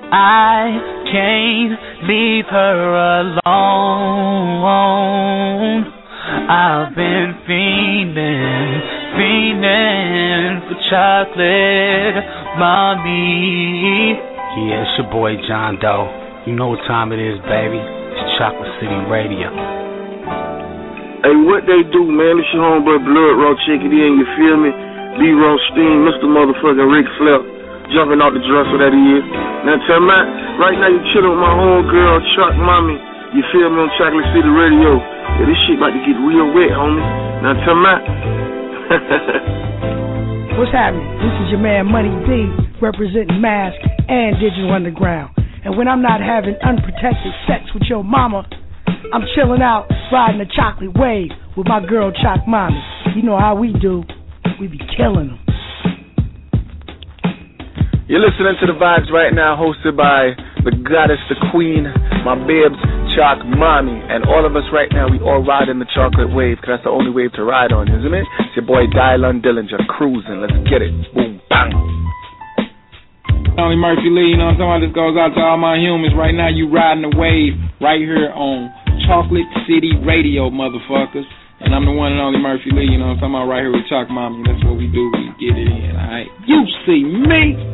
I can't leave her alone. I've been fiending for chocolate, mommy. Yeah, it's your boy John Doe. You know what time it is, baby. It's Chocolate City Radio. Hey, what they do, man? It's your homeboy Blood Raw. Check it in, you feel me? B. Rothstein, Mr. Motherfucking Ric Flair. Jumping out the dresser that he is. Now tell me, right now you chilling with my homegirl, Chuck Mommy. You feel me on Chocolate City Radio. Yeah, this shit about to get real wet, homie. Now tell me. What's happening? This is your man Money D, representing Mask and Digital Underground. And when I'm not having unprotected sex with your mama, I'm chilling out, riding the chocolate wave with my girl Choc Mommy. You know how we do. We be killing them. You're listening to The Vibes right now, hosted by the goddess, the queen, my bibs, Choc Mommy. And all of us right now, we all ride in the chocolate wave, because that's the only wave to ride on, isn't it? It's your boy Dylan Dillinger, cruising. Let's get it. Boom, bang. Tony Murphy Lee, you know what I'm talking about? This goes out to all my humans. Right now, you riding the wave right here on Chocolate City Radio, motherfuckers. And I'm the one and only Murphy Lee, you know what I'm talking about? Right here with Choc Mommy. That's what we do. We get it in, all right? You see me.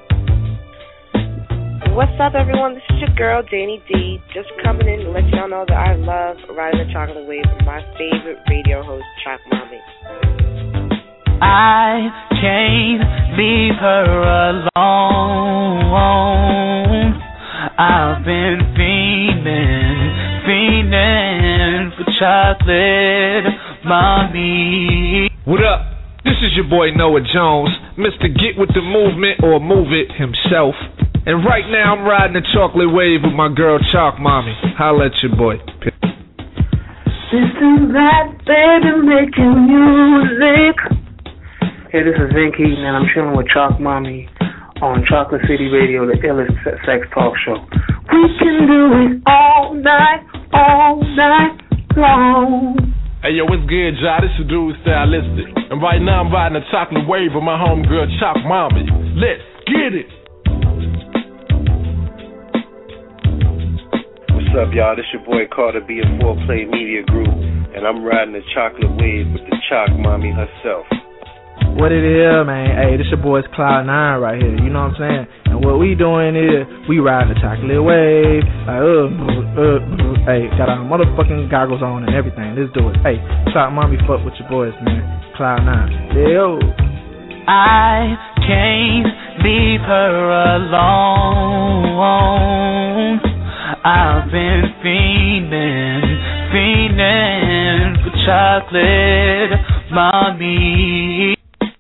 What's up, everyone? This is your girl, Danny D, just coming in to let y'all know that I love riding the chocolate wave with my favorite radio host, Choc Mommy. I can't leave her alone. I've been fiending for chocolate, mommy. What up? This is your boy Noah Jones, Mr. Get With The Movement, or Move It himself. And right now I'm riding the chocolate wave with my girl Choc Mommy. Holla at your boy. This is that baby making music. Hey, this is Vin Keaton, and I'm chilling with Choc Mommy on Chocolate City Radio, the illest sex talk show. We can do it all night long. Hey, yo, what's good, y'all? This is Dude Stylistic. And right now I'm riding the chocolate wave with my homegirl Choc Mommy. Let's get it. What's up, y'all? This your boy Carter B of 4Play Media Group, and I'm riding the chocolate wave with the Choc Mommy herself. What it is, man? Hey, this your boy's Cloud9 right here. You know what I'm saying? And what we doing is we riding the chocolate wave. Like, hey, got our motherfucking goggles on and everything. Let's do it. Hey, Choc Mommy, fuck with your boys, man. Cloud9. Yo. I can't leave her alone. I've been fiending for chocolate, mommy.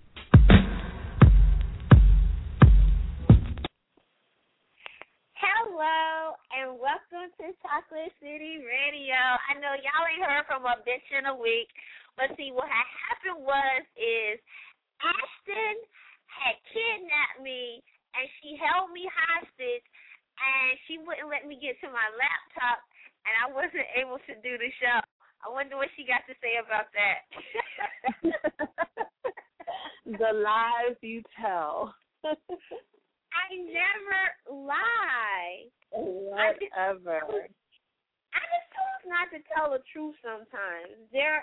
Hello, and welcome to Chocolate City Radio. I know y'all ain't heard from a bitch in a week, but see, what had happened is Ashton had kidnapped me, and she held me hostage, and she wouldn't let me get to my laptop, and I wasn't able to do the show. I wonder what she got to say about that. The lies you tell. I never lie. Whatever. I just choose not to tell the truth sometimes. There's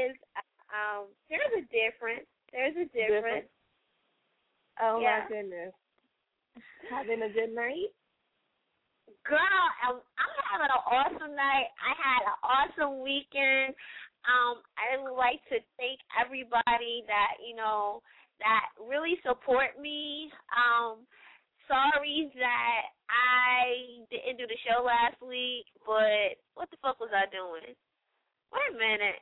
a difference. There's a difference. Oh, yeah. My goodness. Having a good night? Girl, I'm having an awesome night. I had an awesome weekend. I would like to thank everybody that, that really support me. Sorry that I didn't do the show last week, but what the fuck was I doing? Wait a minute.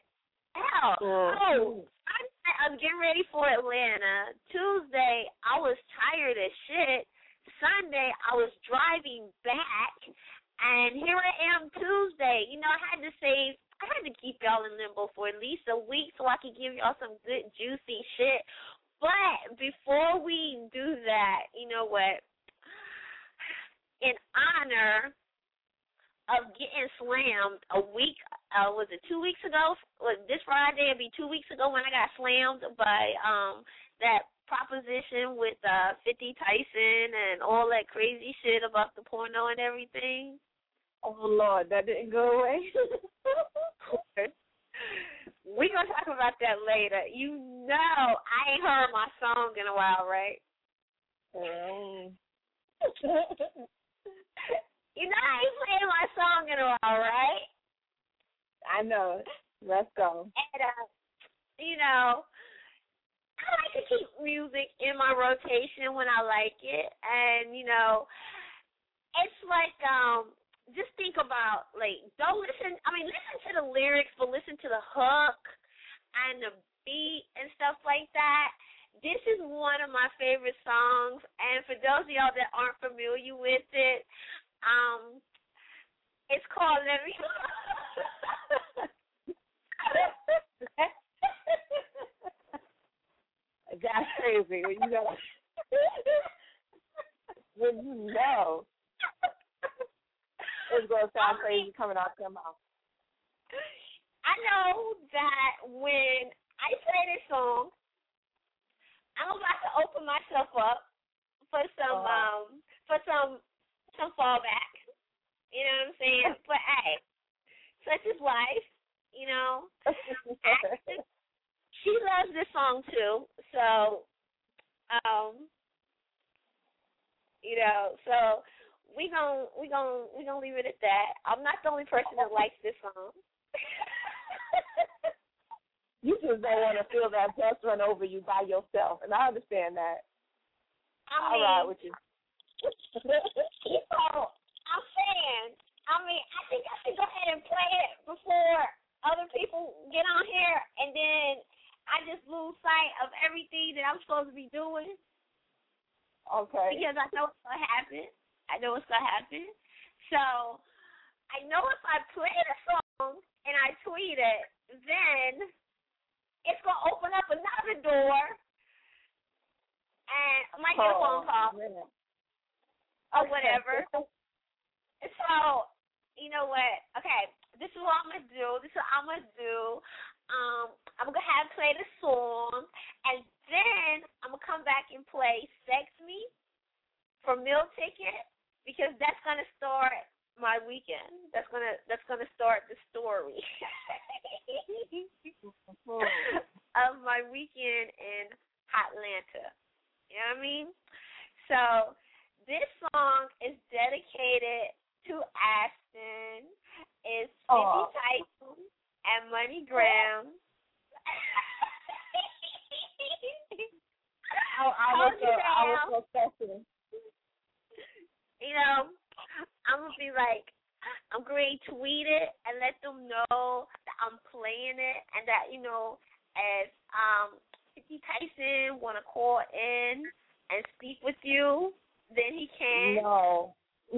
I was getting ready for Atlanta. Tuesday, I was tired as shit. Sunday, I was driving back, and here I am Tuesday. I had to keep y'all in limbo for at least a week so I could give y'all some good, juicy shit. But before we do that, you know what? In honor of getting slammed a week, was it 2 weeks ago? This Friday, it'll be 2 weeks ago when I got slammed by that proposition with 50 Tyson and all that crazy shit about the porno and everything? Oh, Lord, that didn't go away? We're going to talk about that later. You know I ain't heard my song in a while, right? You know I ain't playing my song in a while, right? I know. Let's go. And, you know, I like to keep music in my rotation when I like it. And, you know, it's like, just think about, like, listen to the lyrics, but listen to the hook and the beat and stuff like that. This is one of my favorite songs. And for those of y'all that aren't familiar with it, it's called Let Me... That's crazy. When you know it's going to sound crazy coming out your mouth. I know that when I play this song, I'm about to open myself up for some fallback. You know what I'm saying? But hey, such is life, you know. She loves this song too, so you know, so we gonna leave it at that. I'm not the only person that likes this song. You just don't want to feel that bus run over you by yourself, and I understand that. I'll ride with you. I'm saying, I think I should go ahead and play it before other people get on here, and then I just lose sight of everything that I'm supposed to be doing. Okay. Because I know it's going to happen. So I know if I play the song and I tweet it, then it's going to open up another door, and I might get a phone call or whatever. So, you know what? Okay, this is what I'm going to do. I'm going to have play the song, and then I'm going to come back and play Sex Me for Meal Ticket, because that's going to start my weekend. That's gonna start the story of my weekend in Hotlanta. You know what I mean? So this song is dedicated to Ashton. It's 50 Tyson and Money Graham. I was so you know, I'm going to be like, I'm going to tweet it and let them know that I'm playing it, and that, you know, as 50 Tyson want to call in and speak with you, then he can. No.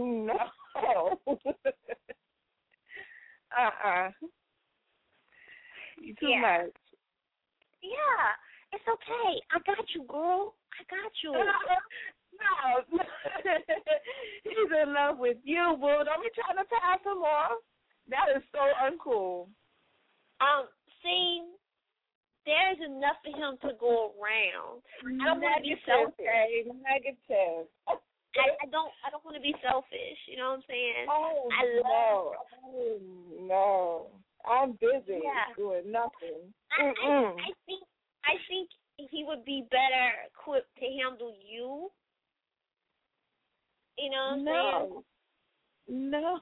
You too much. Yeah, it's okay. I got you, girl. I got you. No. He's in love with you, boo. Don't be trying to pass him off. That is so uncool. See, there's enough for him to go around. I don't want to be selfish. Negative. I don't want to be selfish. You know what I'm saying? No. I'm busy doing nothing. I think he would be better equipped to handle you. You know what I'm saying? No.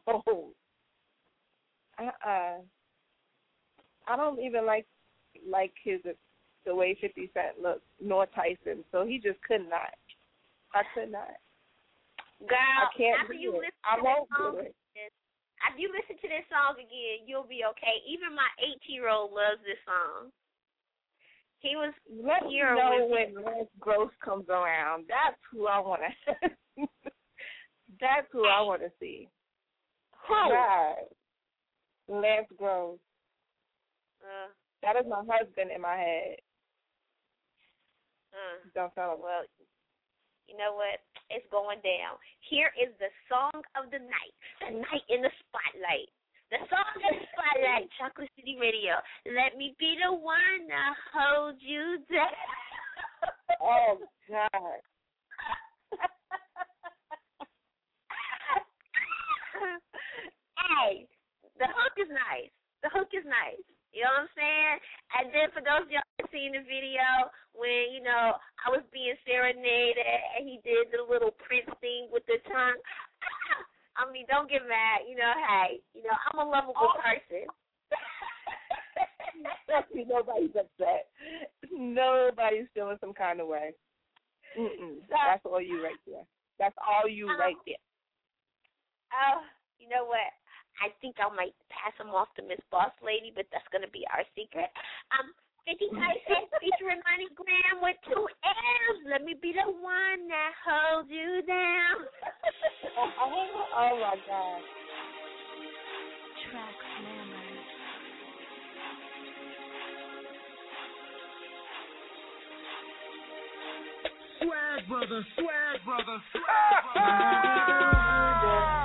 I don't even like the way 50 Cent looks, nor Tyson. So he just could not. I could not. Girl, I can't after do you it. listen I to won't this song, do it. After you listen to this song again, you'll be okay. Even my 18-year-old loves this song. He was Let me know when Lance Gross comes around. That's who I want to. That's who I want to see. Who? Right. Lance Gross. That is my husband in my head. Don't tell him. Well, you know what? It's going down. Here is the song of the night. The night in the spotlight. The song in the spotlight. Chocolate City Radio. Let me be the one to hold you down. Oh, God. Hey, the hook is nice. The hook is nice. You know what I'm saying? And then for those of y'all that seen the video when, you know, I was being serenaded and he did the little Prince thing with the tongue. I mean, don't get mad. You know, hey, you know, I'm a lovable person. Nobody's upset. Nobody's feeling some kind of way. That's all you right there. That's all you right there. Oh, you know what? I think I might pass him off to Miss Boss Lady, but that's going to be our secret. 50 Tyson featuring Money Graham with 2 L's. Let me be the one that holds you down. Oh, my God. Track Slammers. Swag brother, swag brother, swag brother.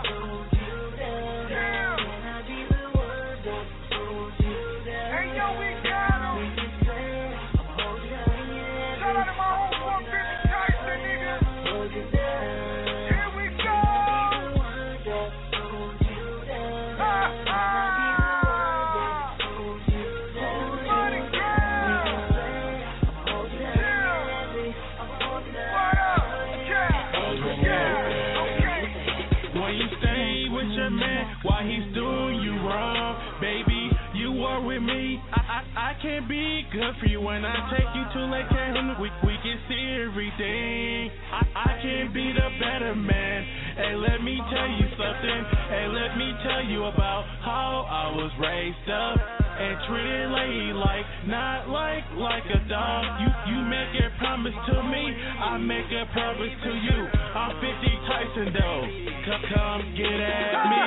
Why he's doing you wrong, baby? You are with me. I can't be good for you when I take you to Lake Canyon. We can see everything. I can't be the better man. Hey, let me tell you something. Hey, let me tell you about how I was raised up and treated like not like a dog. You make a promise to me, I make a promise to you. I'm 50 Tyson though. Come get at me.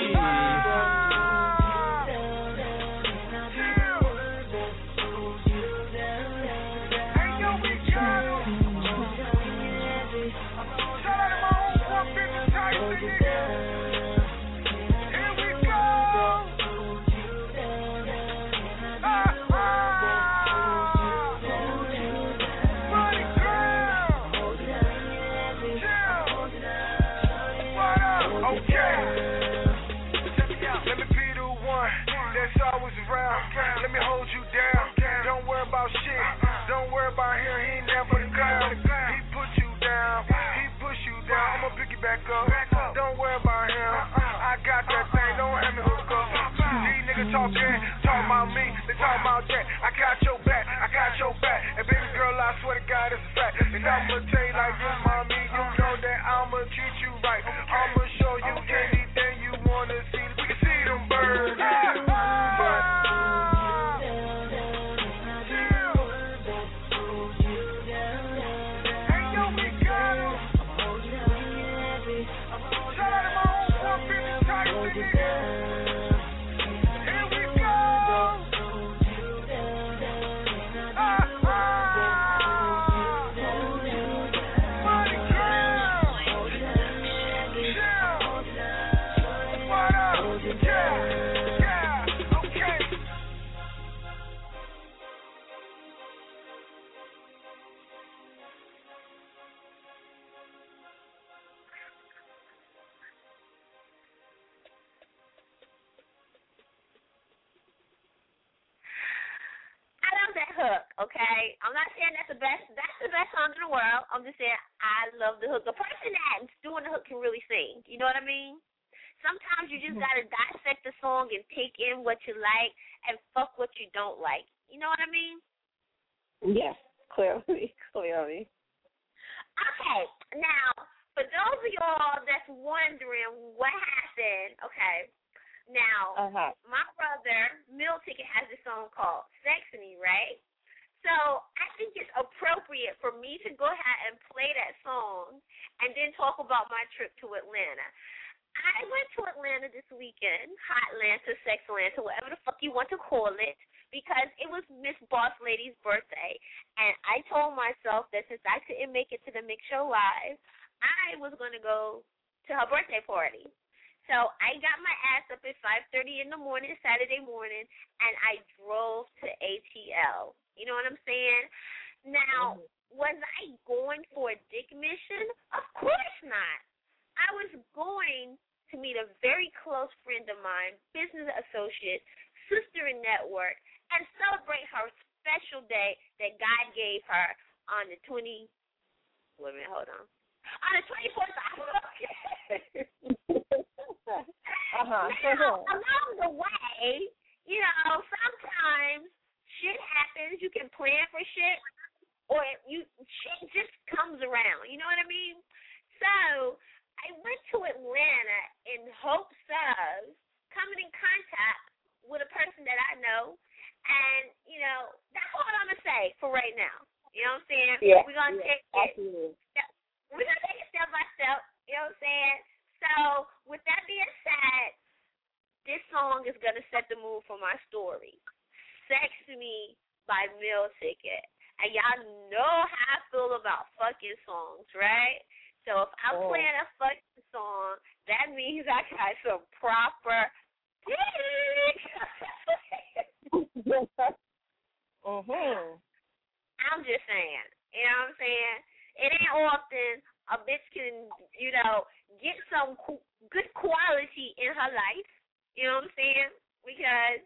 Let me hold you down. Don't worry about shit. Don't worry about him. He ain't never the clown. He put you down. He push you down. I'ma pick you back up. Don't worry about him. I got that thing. Don't have me hook up. These niggas talking about me. They talking about that. I got your back. I got your back. And baby girl, I swear to God, it's a fact. And I'ma tell you like this, mommy. You know that I'ma treat you right. I'ma show you anything you wanna see. We can see them birds. Okay, I'm not saying that's the best song in the world. I'm just saying I love the hook. The person that's doing the hook can really sing. You know what I mean? Sometimes you just gotta dissect the song and take in what you like and fuck what you don't like. You know what I mean? Yes, clearly. Okay, now for those of y'all that's wondering what happened, okay. Now, my brother, Mill Ticket, has this song called Sexy, right? So I think it's appropriate for me to go ahead and play that song and then talk about my trip to Atlanta. I went to Atlanta this weekend, Hotlanta, Sexlanta, whatever the fuck you want to call it, because it was Miss Boss Lady's birthday. And I told myself that since I couldn't make it to the Mix Show Live, I was going to go to her birthday party. So I got my ass up at 5:30 in the morning, Saturday morning, and I drove to ATL. You know what I'm saying? Now, was I going for a dick mission? Of course not. I was going to meet a very close friend of mine, business associate, sister in network, and celebrate her special day that God gave her on the 24th Now, along the way, you know, sometimes shit happens. You can plan for shit, or shit just comes around. You know what I mean? So I went to Atlanta in hopes of coming in contact with a person that I know, and, you know, that's all I'm going to say for right now. You know what I'm saying? Yeah, we're going to take it. We're going to take it step by step. You know what I'm saying? So with that being said, this song is going to set the mood for my story. Sex Me by Meal Ticket. And y'all know how I feel about fucking songs, right? So if I'm playing a fucking song, that means I got some proper dick. I'm just saying. You know what I'm saying? It ain't often a bitch can, you know, get some good quality in her life. You know what I'm saying? Because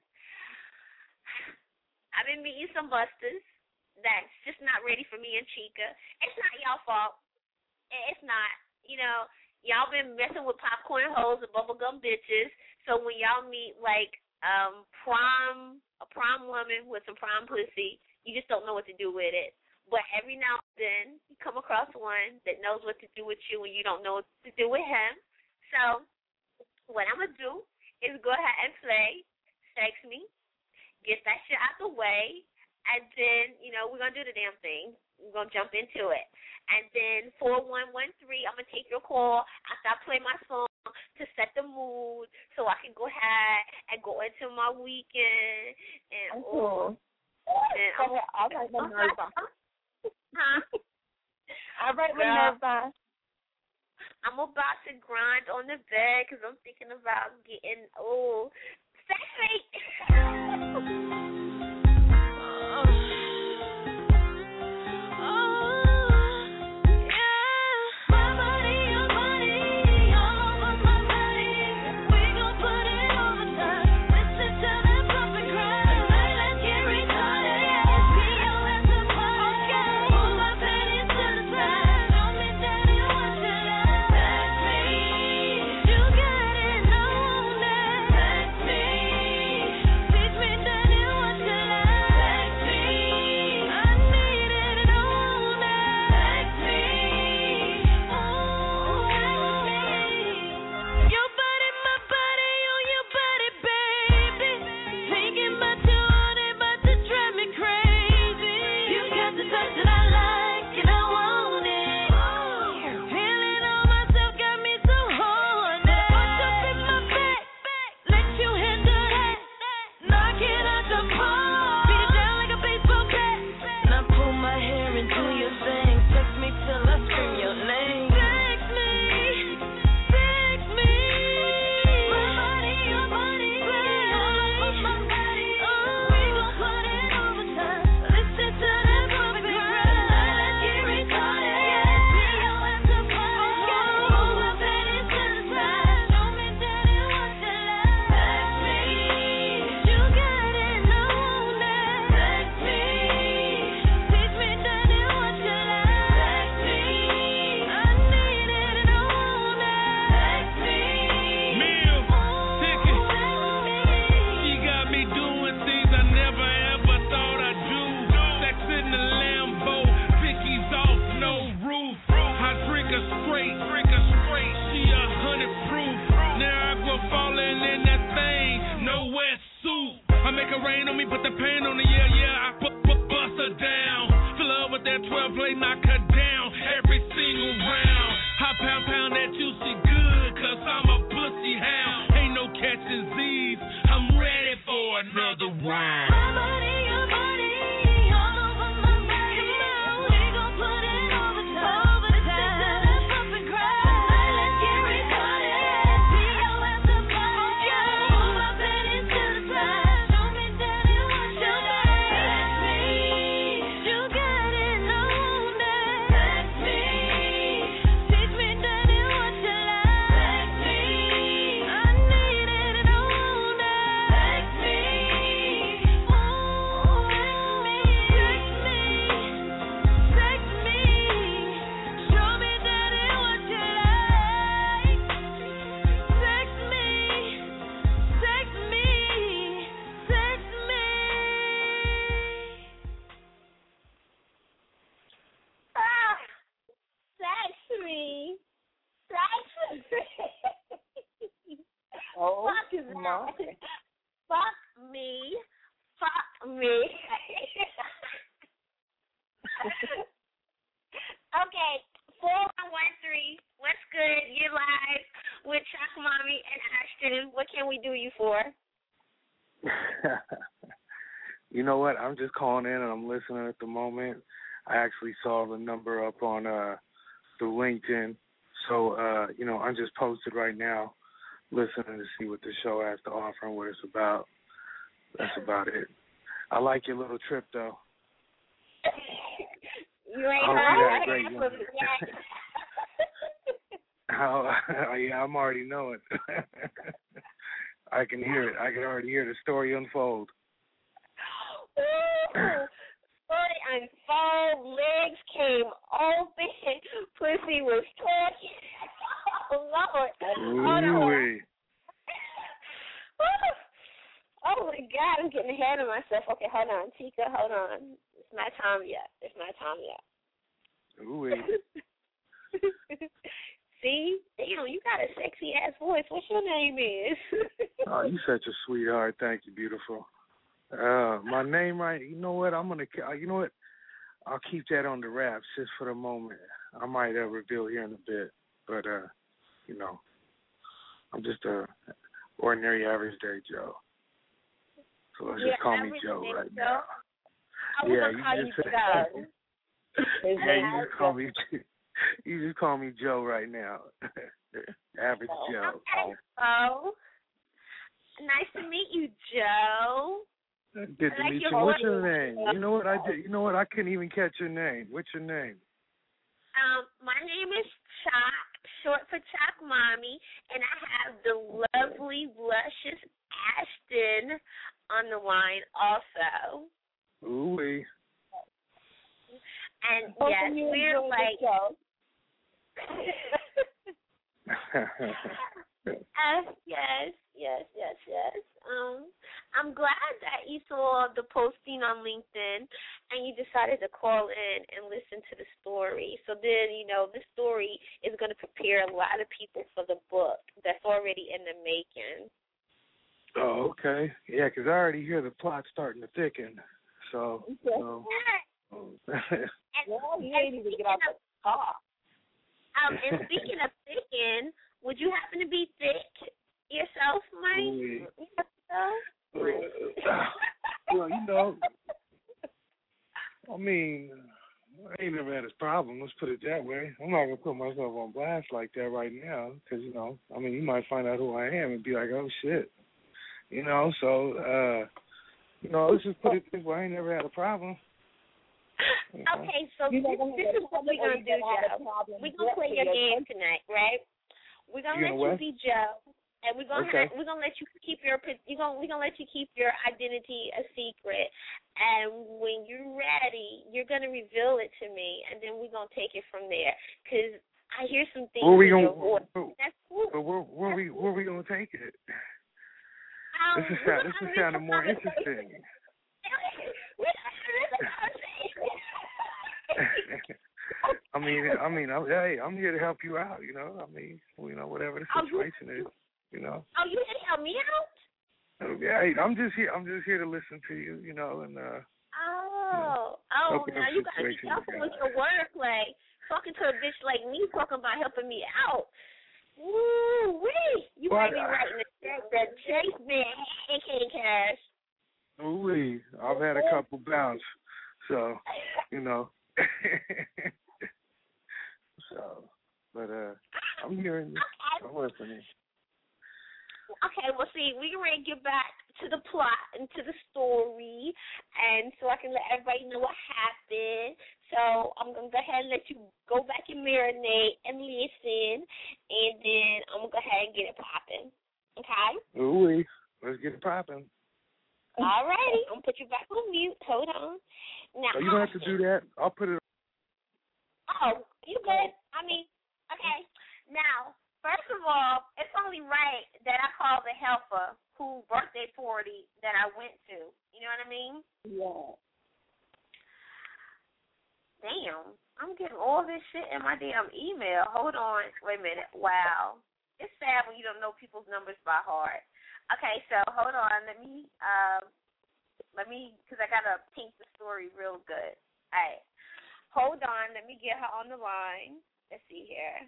I've been meeting some busters that's just not ready for me and Chica. It's not y'all fault. It's not. You know, y'all been messing with popcorn hoes and bubblegum bitches. So when y'all meet, like, a prom woman with some prom pussy, you just don't know what to do with it. But every now and then, you come across one that knows what to do with you and you don't know what to do with him. So what I'm going to do is go ahead and play Sex Me, get that shit out the way, and then, you know, we're going to do the damn thing. We're going to jump into it. And then 4113, I'm going to take your call after I play my song to set the mood so I can go ahead and go into my weekend. And, All right, my nerves on. Huh? All right, my nerves on. I'm about to grind on the bed because I'm thinking about getting sexy. Fuck me. Fuck me. Okay, 4113. What's good? You're live with Chalk Mommy and Ashton. What can we do you for? You know what? I'm just calling in and I'm listening at the moment. I actually saw the number up on through LinkedIn. So, I'm just posted right now, listening to see what the show has to offer and what it's about. That's about it. I like your little trip, though. You ain't heard great yet. Yeah, I'm already knowing. I can hear it. I can already hear the story unfold. Story unfold. Legs came open. Pussy was talking. Oh, Lord. Hold on. Oh, my God. I'm getting ahead of myself. Okay, hold on. Tika, hold on. It's not time yet. Ooh-wee. See? Damn, you got a sexy-ass voice. What's your name is? Oh, you such a sweetheart. Thank you, beautiful. My name, right? You know what? I'll keep that on the wraps just for the moment. I might reveal here in a bit. But, I'm just a ordinary, average day Joe. So let's just call me Joe right now. Yeah, you just Joe. Yeah, you just call me Joe right now. Average Joe. Okay. Oh, nice to meet you, Joe. Good to meet you. What's your name? You know what I did? You know what? I couldn't even catch your name. What's your name? My name is Chalk, short for Chalk Mommy, and I have the lovely, luscious Ashton on the line also. Ooh-wee. And yes, we're like... Yes. I'm glad that you saw the posting on LinkedIn and you decided to call in and listen to the story. So then, this story is going to prepare a lot of people for the book that's already in the making. Oh, okay. Yeah, because I already hear the plot starting to thicken. So. You ain't even get off the car. And speaking of thicken, would you happen to be thick yourself, Mike? Well, I ain't never had this problem. Let's put it that way. I'm not going to put myself on blast like that right now because, you might find out who I am and be like, oh, shit. Let's just put it this way. I ain't never had a problem. Okay, so this is what we're going to do, Joe. We're going to play your game tonight, right? We're going to let you be Joe. And we're gonna let you keep your we're gonna let you keep your identity a secret. And when you're ready, you're gonna reveal it to me, and then we're gonna take it from there. 'Cause I hear some things in your voice. That's cool. But where we gonna take it? This is sounding more interesting. Hey, I'm here to help you out. Whatever the situation is. Oh, you here to help me out? Yeah, I'm just here to listen to you, and now you gotta be careful with your wordplay. Talking to a bitch like me, talking about helping me out. Woo-wee! You might be writing a check that Chase been aka Cash. Ooh-wee! I've had a couple bounce, so but I'm hearing you. I'm listening. Okay, well, see, we're ready to get back to the plot and to the story, and so I can let everybody know what happened. So I'm going to go ahead and let you go back and marinate and listen, and then I'm going to go ahead and get it popping. Okay? Ooh, let's get it popping. All righty. I'm going to put you back on mute. Hold on. Now, you don't have to do that. I'll put it on. Oh, you good? Okay. Now, first of all, it's only right that I call the helper whose birthday party that I went to. You know what I mean? Yeah. Damn, I'm getting all this shit in my damn email. Hold on. Wait a minute. Wow. It's sad when you don't know people's numbers by heart. Okay, so hold on. Let me, because I gotta paint the story real good. All right, hold on. Let me get her on the line. Let's see here.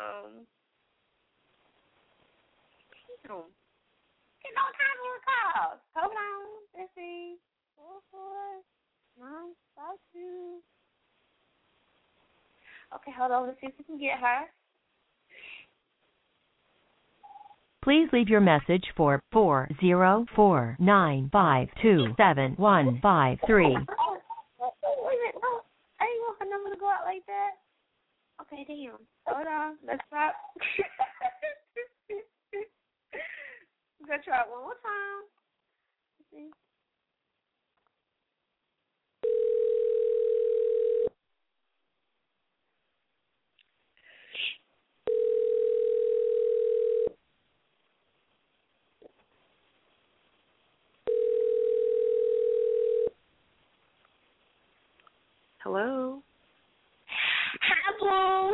Get no time for a call. Hold on. Let's see. 44952. Okay, hold on. Let's see if we can get her. Please leave your message for 404-952-7153. Wait a minute. No, I didn't want her number to go out like that. Okay, damn. Hold on. Let's stop. We're going to try it one more time. Let's see. Hello. Hi, Blue.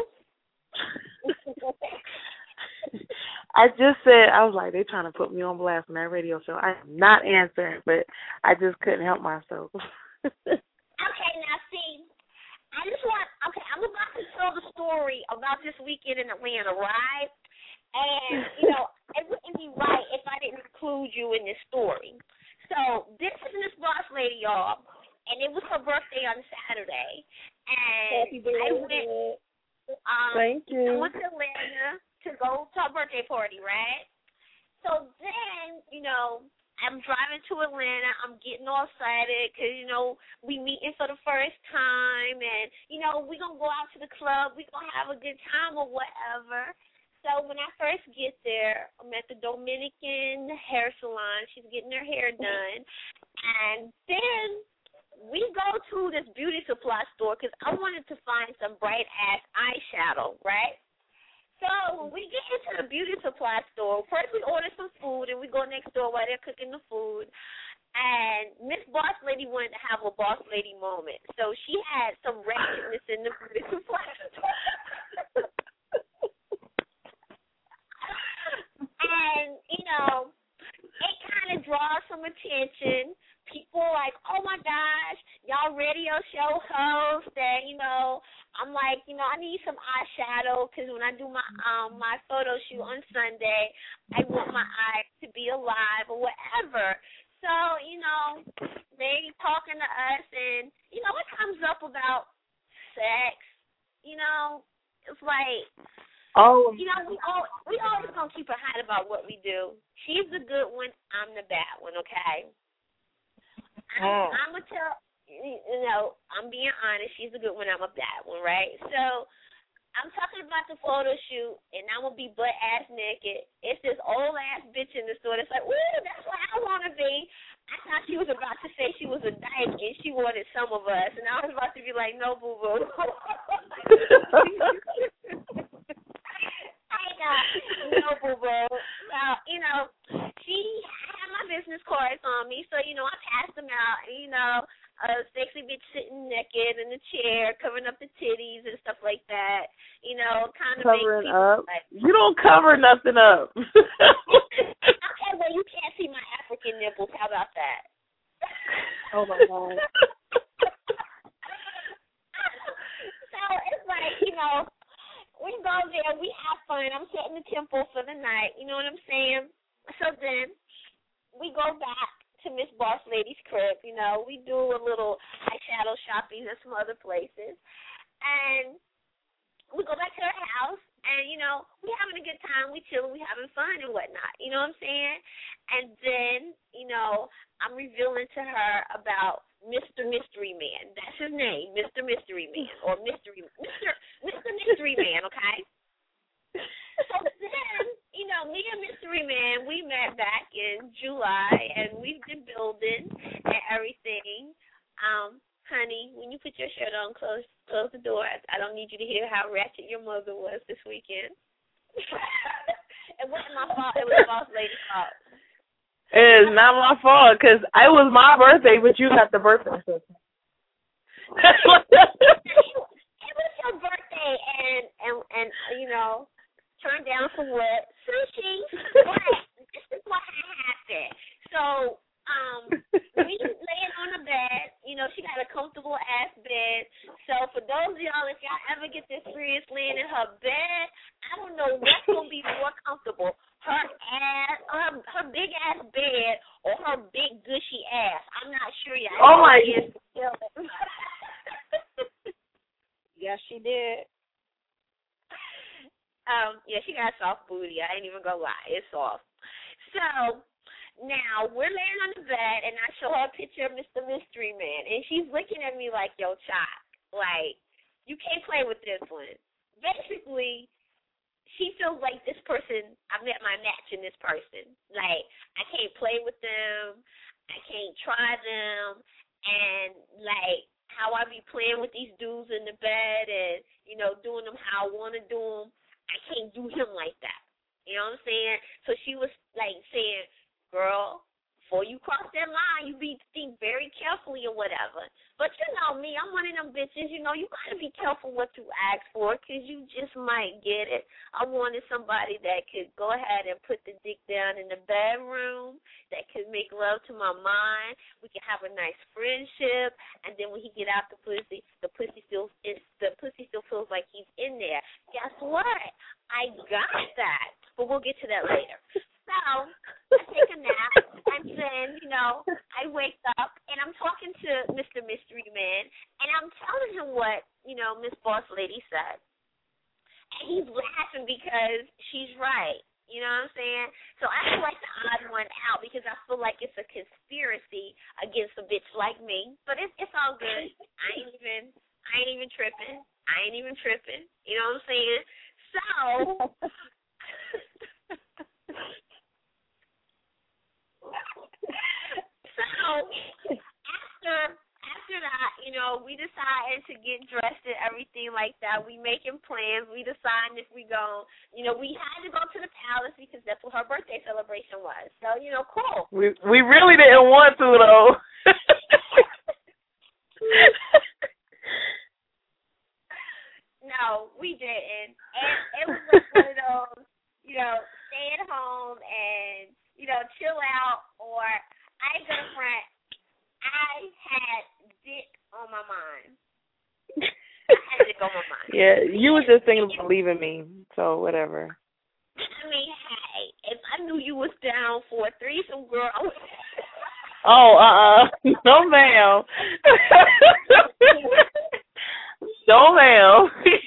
I just said, I was like, they trying to put me on blast on that radio show. I am not answering, but I just couldn't help myself. Okay, now see, I'm about to tell the story about this weekend in Atlanta, right? And, it wouldn't be right if I didn't include you in this story. So, this is Miss Boss Lady, y'all, and it was her birthday on Saturday. And I went, Thank you. I went to Atlanta to go to her birthday party, right? So then, I'm driving to Atlanta. I'm getting all excited because, we meeting for the first time. And, we going to go out to the club. We going to have a good time or whatever. So when I first get there, I'm at the Dominican hair salon. She's getting her hair done. And then we go to this beauty supply store because I wanted to find some bright-ass eyeshadow, right? So when we get into the beauty supply store, first we order some food, and we go next door while they're cooking the food. And Miss Boss Lady wanted to have a Boss Lady moment. So she had some ratchetness in the beauty supply store. And, it kind of draws some attention. People like, oh, my gosh, y'all radio show hosts. And, I'm like, I need some eyeshadow because when I do my photo shoot on Sunday, I want my eyes to be alive or whatever. So, they talking to us, and, it comes up about sex. It's like, we always gonna keep it hot about what we do. She's the good one, I'm the bad one, okay? I'm gonna tell, I'm being honest, she's the good one, I'm a bad one, right? So, I'm talking about the photo shoot, and I'm gonna be butt-ass naked. It's this old-ass bitch in the store that's like, ooh, that's what I wanna be. I thought she was about to say she was a dyke, and she wanted some of us, and I was about to be like, no, boo-boo. No, boo-boo. Well, she had my business cards on me, so, I passed them out, and, a sexy bitch sitting naked in the chair, covering up the titties and stuff like that, kind of covering up. Like, you don't cover nothing up. Okay, well, you can't see my African nipples. How about that? Oh, my God. So it's like, we go there, we have fun. I'm setting the tempo for the night. You know what I'm saying? So then we go back to Miss Boss Lady's crib. We do a little eyeshadow shopping at some other places. And we go back to her house, and, we having a good time. We chilling, we having fun and whatnot. You know what I'm saying? And then, I'm revealing to her about Mr. Mystery Man. That's his name, Mr. Mystery Man, or Mr. Mystery Man, okay? So then, me and Mystery Man, we met back in July, and we've been building and everything. Honey, when you put your shirt on, close the door. I don't need you to hear how ratchet your mother was this weekend. It wasn't my fault. It was Boss Lady's fault. It is not my fault, because it was my birthday, but you got the birthday. It was your birthday, and turned down for what? Sushi. But this is what happened. So, we laying on the bed. You know, she got a comfortable ass bed. So for those of y'all, if y'all ever get the experience laying in her bed, I don't know what's gonna be more comfortable. Her big ass bed or her big gushy ass. I'm not sure yet. Oh my. Yes, she did. Yeah, she got a soft booty. I ain't even gonna lie, it's soft. So now we're laying on the bed, and I show her a picture of Mr. Mystery Man, and she's looking at me like, "Yo, Choc, like you can't play with this one." Basically, she feels like this person. I met my match in this person. Like I can't play with them, I can't try them, and like how I be playing with these dudes in the bed and doing them how I want to do them. I can't do him like that. You know what I'm saying? So she was like saying, girl, before you cross that line, you be think very carefully or whatever. But you know me, I'm one of them bitches, you got to be careful what you ask for because you just might get it. I wanted somebody that could go ahead and put the dick down in the bedroom, that could make love to my mind. We could have a nice friendship, and then when he get out the pussy still feels like he's in there. Guess what? I got that. But we'll get to that later. So I take a nap, and then, I wake up, and I'm talking to Mr. Mystery Man, and I'm telling him what, Miss Boss Lady said. And he's laughing because she's right. You know what I'm saying? So I feel like the odd one out because I feel like it's a conspiracy against a bitch like me. But it's all good. I ain't even tripping. You know what I'm saying? So after that, we decided to get dressed and everything like that. We making plans. We deciding if we go. We had to go to the palace because that's what her birthday celebration was. So, cool. We really didn't want to, though. No, we didn't. And it was like one of those, stay at home and, chill out, or I ain't gonna front. I had dick on my mind. Yeah, you was just thinking about leaving me, so whatever. I mean, hey, if I knew you was down for a threesome, girl, I would... No, ma'am. No, ma'am.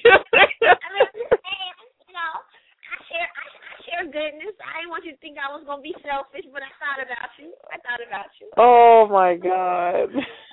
I share goodness. I didn't want you to think I was going to be selfish, but I thought about you. Oh, my God.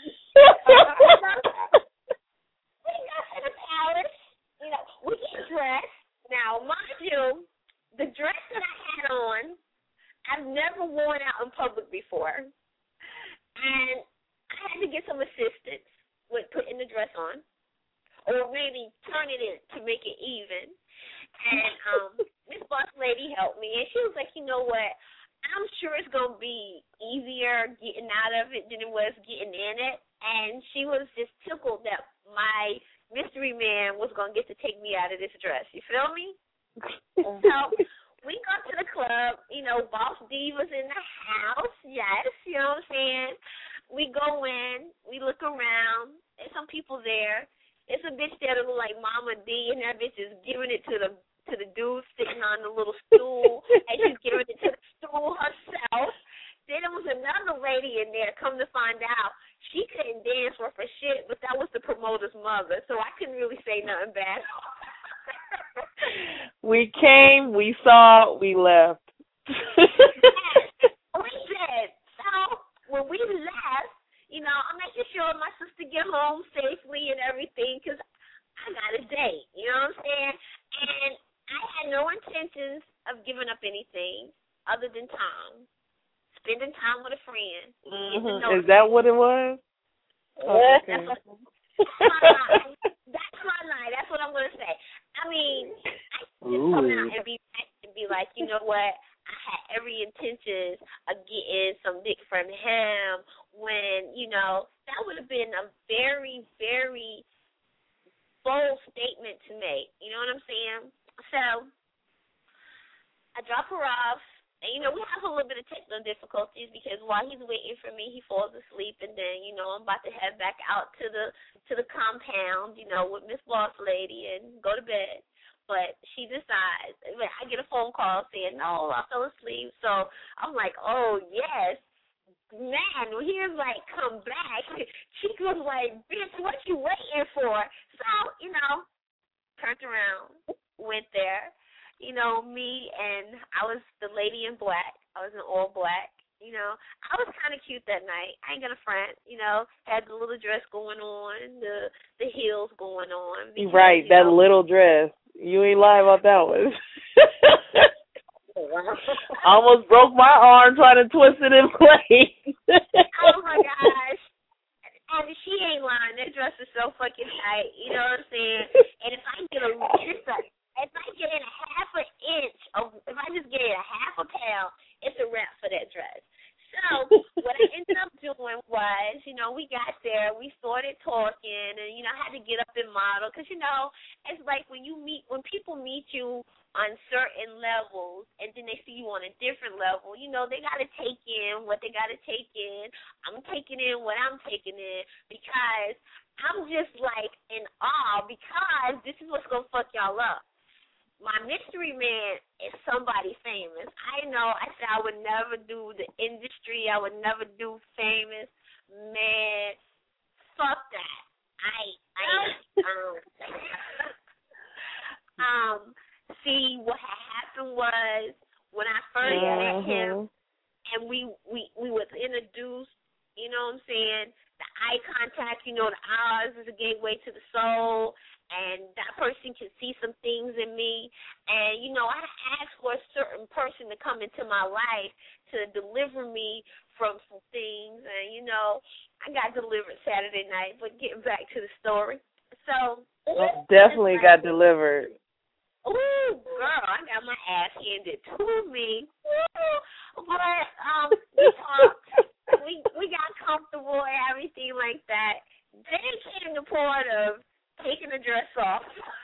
We got to the palace. We get dressed. Now, mind you, the dress that I had on, I've never worn out in public before. And I had to get some assistance with putting the dress on, or maybe turn it in to make it even. And Miss Boss Lady helped me, and she was like, you know what, I'm sure it's going to be easier getting out of it than it was getting in it. And she was just tickled that my mystery man was going to get to take me out of this dress. You feel me? So we go to the club. Boss D was in the house. Yes, you know what I'm saying? We go in. We look around. There's some people there. It's a bitch there that look like Mama D, and that bitch is giving it to the dude sitting on the little stool, and she's giving it to the stool herself. Then there was another lady in there, come to find out. She couldn't dance worth a shit, but that was the promoter's mother, so I couldn't really say nothing bad. We came, we saw, we left. We did. So when we left, I'm making sure my sister get home safely and everything because I got a date. You know what I'm saying? And I had no intentions of giving up anything other than time. Spending time with a friend. Mm-hmm. Is that what it was? Oh, okay. That's my lie. That's what I'm going to say. I mean, I just come out and be like, you know what? I had every intention of getting some dick from him when, that would have been a very, very bold statement to make. You know what I'm saying? So I drop her off And, you know, we have a little bit of technical difficulties because while he's waiting for me, he falls asleep, and then, you know, I'm about to head back out to the compound, you know, with Miss Boss Lady and go to bed. But she decides, I get a phone call saying, no, I fell asleep. So I'm like, oh, yes. Man, when he was like, come back, she was like, bitch, what you waiting for? So, you know, turned around, went there. You know, me and I was the lady in black. I was in all black. You know, I was kind of cute that night. I ain't gonna front. You know, had the little dress going on, the heels going on. Because, right, that little dress. You ain't lying about that one. Almost broke my arm trying to twist it in place. Oh my gosh. And she ain't lying. That dress is so fucking tight. You know what I'm saying? And if I get if I get in a half an inch, if I just get in a half a pound, it's a wrap for that dress. So what I ended up doing was, you know, we got there, we started talking, and, you know, I had to get up and model because, you know, it's like when people meet you on certain levels and then they see you on a different level, you know, they got to take in what they got to take in. I'm taking in what I'm taking in because I'm just like in awe because this is what's going to fuck y'all up. My mystery man is somebody famous. I know I said I would never do the industry. I would never do famous. Man, fuck that. See, what had happened was when I first met him and we was introduced, you know what I'm saying, the eye contact, you know, the eyes is a gateway to the soul. And that person can see some things in me. And, you know, I asked for a certain person to come into my life to deliver me from some things. And, you know, I got delivered Saturday night. But getting back to the story. So. Definitely got delivered. Ooh, girl, I got my ass handed to me. But we talked. We got comfortable and everything like that. Then it came the part of taking the dress off.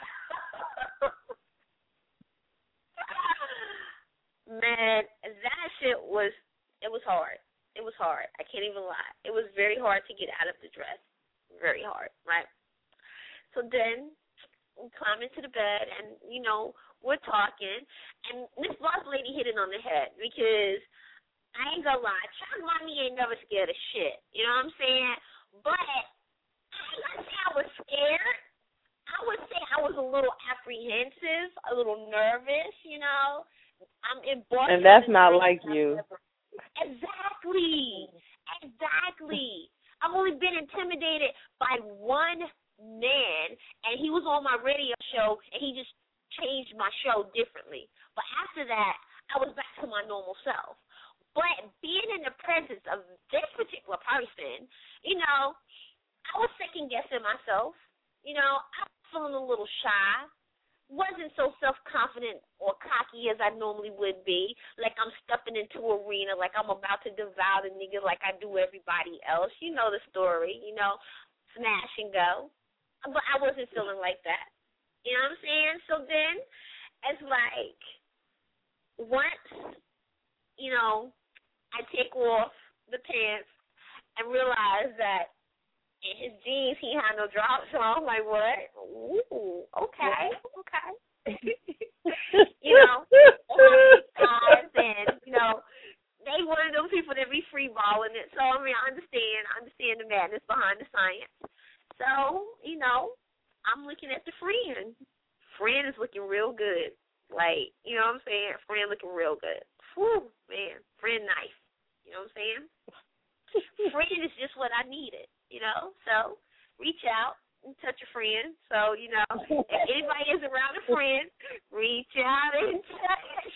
Man, that shit was hard. It was hard. I can't even lie. It was very hard to get out of the dress. Very hard, right? So then we climb into the bed and, you know, we're talking. And Miss Boss Lady hit it on the head because I ain't gonna lie. Chuck Mommy ain't never scared of shit. You know what I'm saying? But I wouldn't say I was scared. I would say I was a little apprehensive, a little nervous, you know. I'm in Boston. And that's not like you. Exactly. I've only been intimidated by one man, and he was on my radio show, and he just changed my show differently. But after that, I was back to my normal self. But being in the presence of this particular person, you know, I was second-guessing myself. You know, I was feeling a little shy. Wasn't so self-confident or cocky as I normally would be. Like I'm stepping into an arena, like I'm about to devour the nigga like I do everybody else. You know the story, you know, smash and go. But I wasn't feeling like that. You know what I'm saying? So then it's like once, you know, I take off the pants and realize that in his jeans he had no drops, so I'm like, what? Ooh, okay. You know, guys, and, you know, they one of them people that be freeballing it. So, I mean, I understand the madness behind the science. So, you know, I'm looking at the friend. Friend is looking real good. Like, you know what I'm saying? Friend looking real good. Whew, man, friend nice. You know what I'm saying? Friend is just what I needed, you know? So reach out and touch a friend. So, you know, if anybody is around a friend, reach out and touch.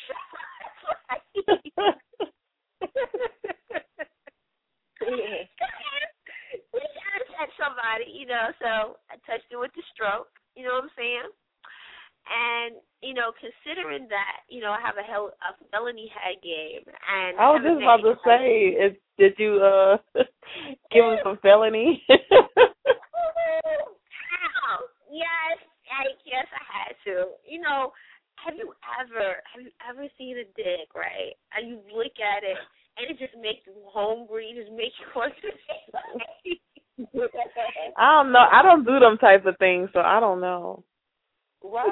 We gotta touch somebody, you know, so I touched it with the stroke, you know what I'm saying? And, you know, considering that, you know, I have a felony head game. And I was just about to say, did you give him some felony? Yes, I had to. You know, have you ever seen a dick, right? And you look at it and it just makes you hungry, it just makes you want to I don't know. I don't do them types of things, so I don't know. What?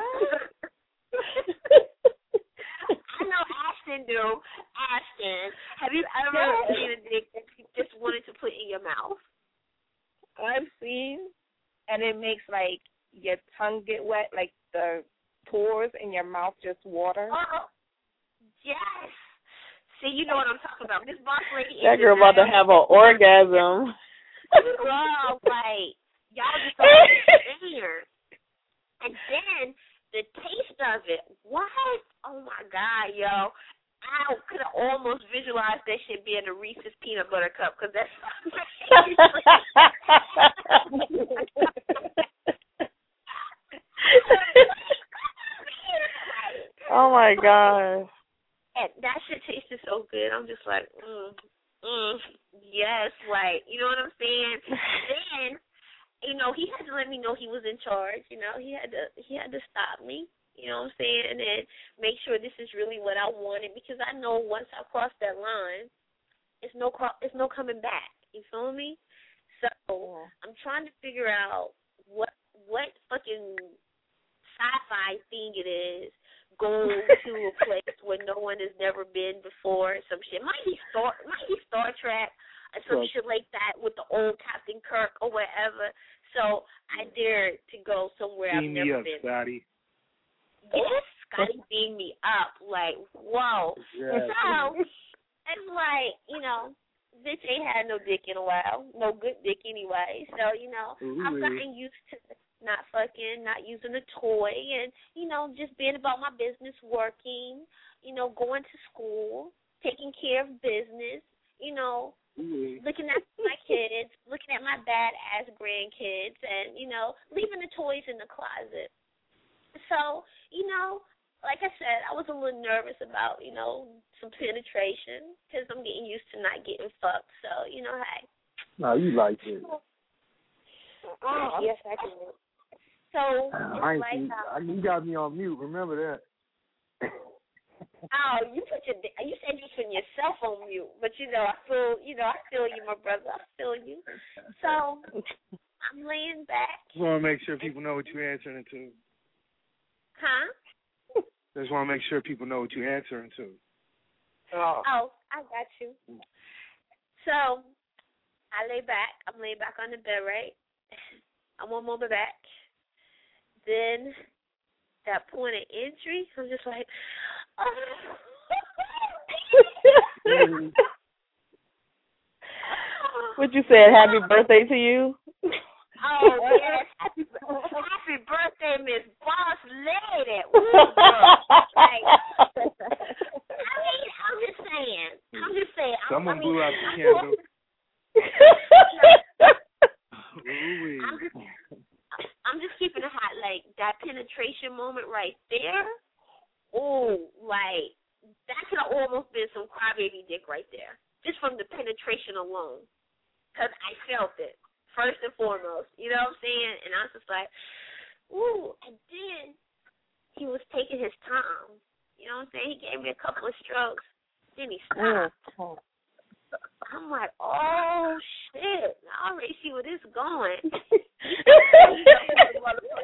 I know Ashton do. Ashton, have you ever seen a dick that you just wanted to put in your mouth? I've seen, and it makes like your tongue get wet, like the pores in your mouth just water. Yes. See, you know what I'm talking about. This boss lady. That girl about to have an orgasm. Girl, right. Y'all just don't understand. And then the taste of it. What? Oh my God, yo. I could have almost visualized that shit being a Reese's peanut butter cup because that's oh my God. And that shit tasted so good. I'm just like, yes, like, you know what I'm saying? Then, you know, he had to let me know he was in charge. You know, he had to stop me. You know what I'm saying? And then make sure this is really what I wanted because I know once I cross that line, it's no coming back. You feel me? So I'm trying to figure out what fucking sci-fi thing it is. Go to a place where no one has never been before. Some shit might be Star Trek or some shit like that with the old Captain Kirk or whatever. So I dare to go somewhere I've never been. Scotty. Yes, Scotty beamed me up. Like, whoa. Yes. So it's like, you know, bitch ain't had no dick in a while. No good dick anyway. So, you know, I've gotten used to not fucking, not using a toy, and, you know, just being about my business, working, you know, going to school, taking care of business, you know, looking at my kids, looking at my badass grandkids, and, you know, leaving the toys in the closet. So, you know, like I said, I was a little nervous about, you know, some penetration because I'm getting used to not getting fucked. So, you know, hey. No, you like it. Oh, yes, I do. So, it's like you got me on mute. Remember that. Oh, you said you put yourself on mute, but you know I feel you, my brother. I feel you. So I'm laying back. Just want to make sure people know what you're answering to. Huh? Just want to make sure people know what you're answering to. Oh, I got you. So I lay back. I'm laying back on the bed, right? I'm one moment back. Then that point of entry, I'm just like, What you said? Happy birthday to you? Oh, yes. Happy birthday, Miss Boss Lady. Ooh, like, I'm just saying. Someone blew out the candle. I'm just keeping it hot. Like, that penetration moment right there, oh, like, that could have almost been some crybaby dick right there, just from the penetration alone, because I felt it. First and foremost, you know what I'm saying? And I was just like, ooh, and then he was taking his time. You know what I'm saying? He gave me a couple of strokes. Then he stopped. I'm like, oh, shit. I already see where this is going. He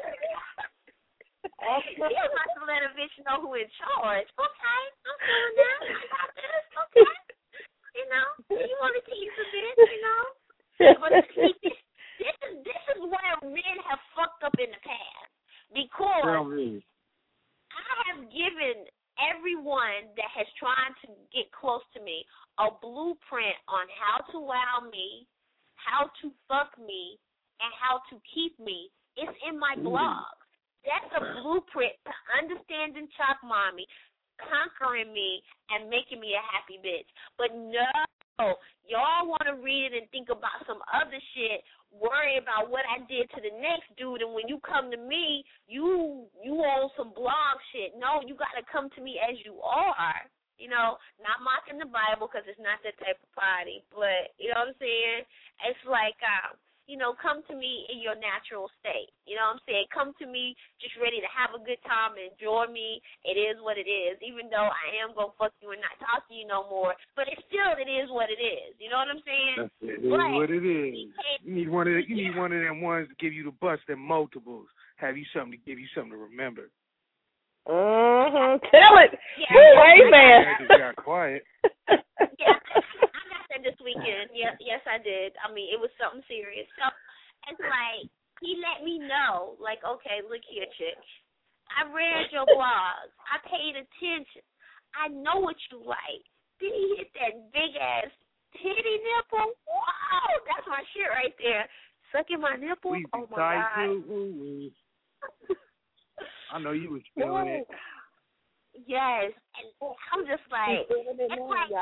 must have let a bitch know who in charge. Okay, I'm doing that. I got this. Okay. You know, you want to tease a bitch, you know? But see, this is where men have fucked up in the past. Because I have given everyone that has tried to get close to me a blueprint on how to wow me, how to fuck me, and how to keep me. It's in my blog. That's a blueprint to understanding Chalk Mommy, conquering me, and making me a happy bitch. But no, y'all want to read it and think about some other shit, worry about what I did to the next dude, and when you come to me, you on some blog shit. No, you got to come to me as you are. You know, not mocking the Bible because it's not that type of party, but you know what I'm saying? It's like come to me in your natural state. You know what I'm saying? Come to me just ready to have a good time and enjoy me. It is what it is, even though I am going to fuck you and not talk to you no more. But it is what it is. You know what I'm saying? It is what it is. You need one of them ones to give you the bust and multiples. Have you something to give you something to remember. Tell it. Yeah. Hey, man. I just got quiet. Yeah, I got that this weekend. Yes, I did. I mean, it was something serious. So it's like he let me know, like, okay, look here, chick. I read your blogs. I paid attention. I know what you like. Did he hit that big ass titty nipple? Whoa, that's my shit right there. Sucking my nipple. Oh my God. I know you was feeling it. Yes, and I'm just like, it's like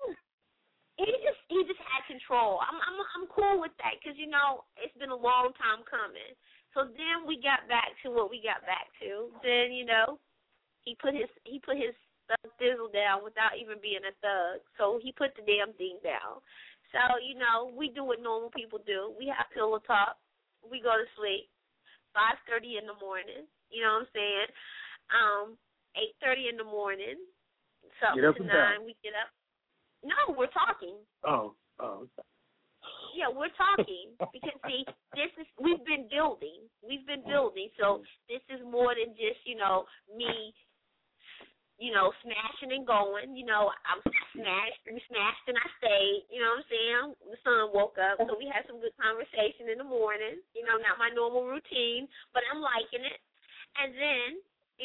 he just had control. I'm cool with that because it's been a long time coming. So then we got back to what we got back to. Then he put his thug thizzle down without even being a thug. So he put the damn thing down. So we do what normal people do. We have pillow talk. We go to sleep. 5:30 in the morning. You know what I'm saying? 8:30 in the morning. Something to 9. We get up. No, we're talking. Oh. Yeah, we're talking because see, we've been building. So this is more than just me. Smashing and going. I'm smashed. We smashed and I stayed. You know what I'm saying? The sun woke up, so we had some good conversation in the morning. Not my normal routine, but I'm liking it. And then,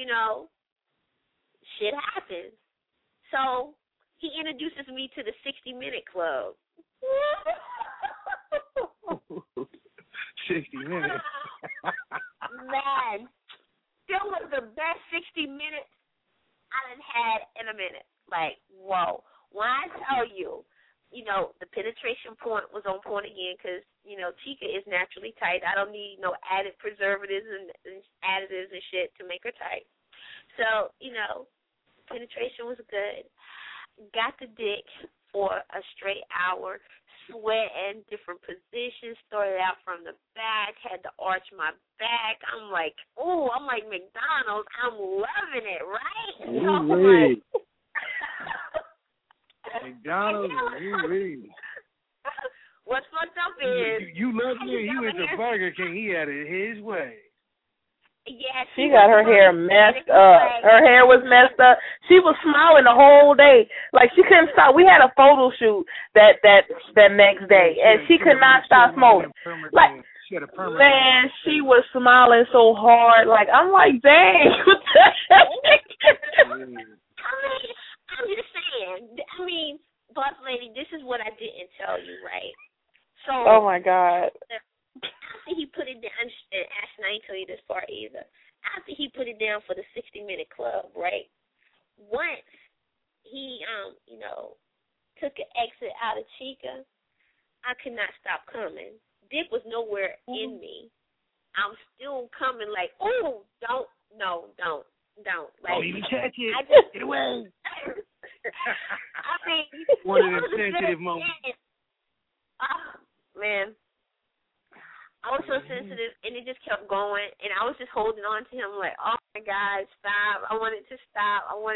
shit happens. So he introduces me to the 60-minute club. 60 minutes. Man, that was the best 60 minutes I done had in a minute. Like, whoa. When I tell you, the penetration point was on point again because, Chica is naturally tight. I don't need no added preservatives and additives and shit to make her tight. So, penetration was good. Got the dick for a straight hour, sweating, different positions, started out from the back, had to arch my back. I'm like McDonald's. I'm loving it, right? McDonald's, what's fucked up is you love me. You went to Burger King. He had it his way. Yeah, she got her hair messed up. Her hair was messed up. She was smiling the whole day, like she couldn't stop. We had a photo shoot that next day, and she could not stop smoking. Like, man, she was smiling so hard. Like, I'm like, dang. I'm just saying. I mean, Boss Lady, this is what I didn't tell you, right? So. Oh my God. After he put it down, Ashton, I ain't tell you this part either. After he put it down for the 60-minute club, right? Once he, took an exit out of Chica, I could not stop coming. Dick was nowhere in me. I'm still coming like, oh, don't. Like, don't even touch it. Get away. I mean, one of them sensitive moments. Oh, man. I was so sensitive, and it just kept going, and I was just holding on to him like, oh, my God, stop. I wanted to stop. I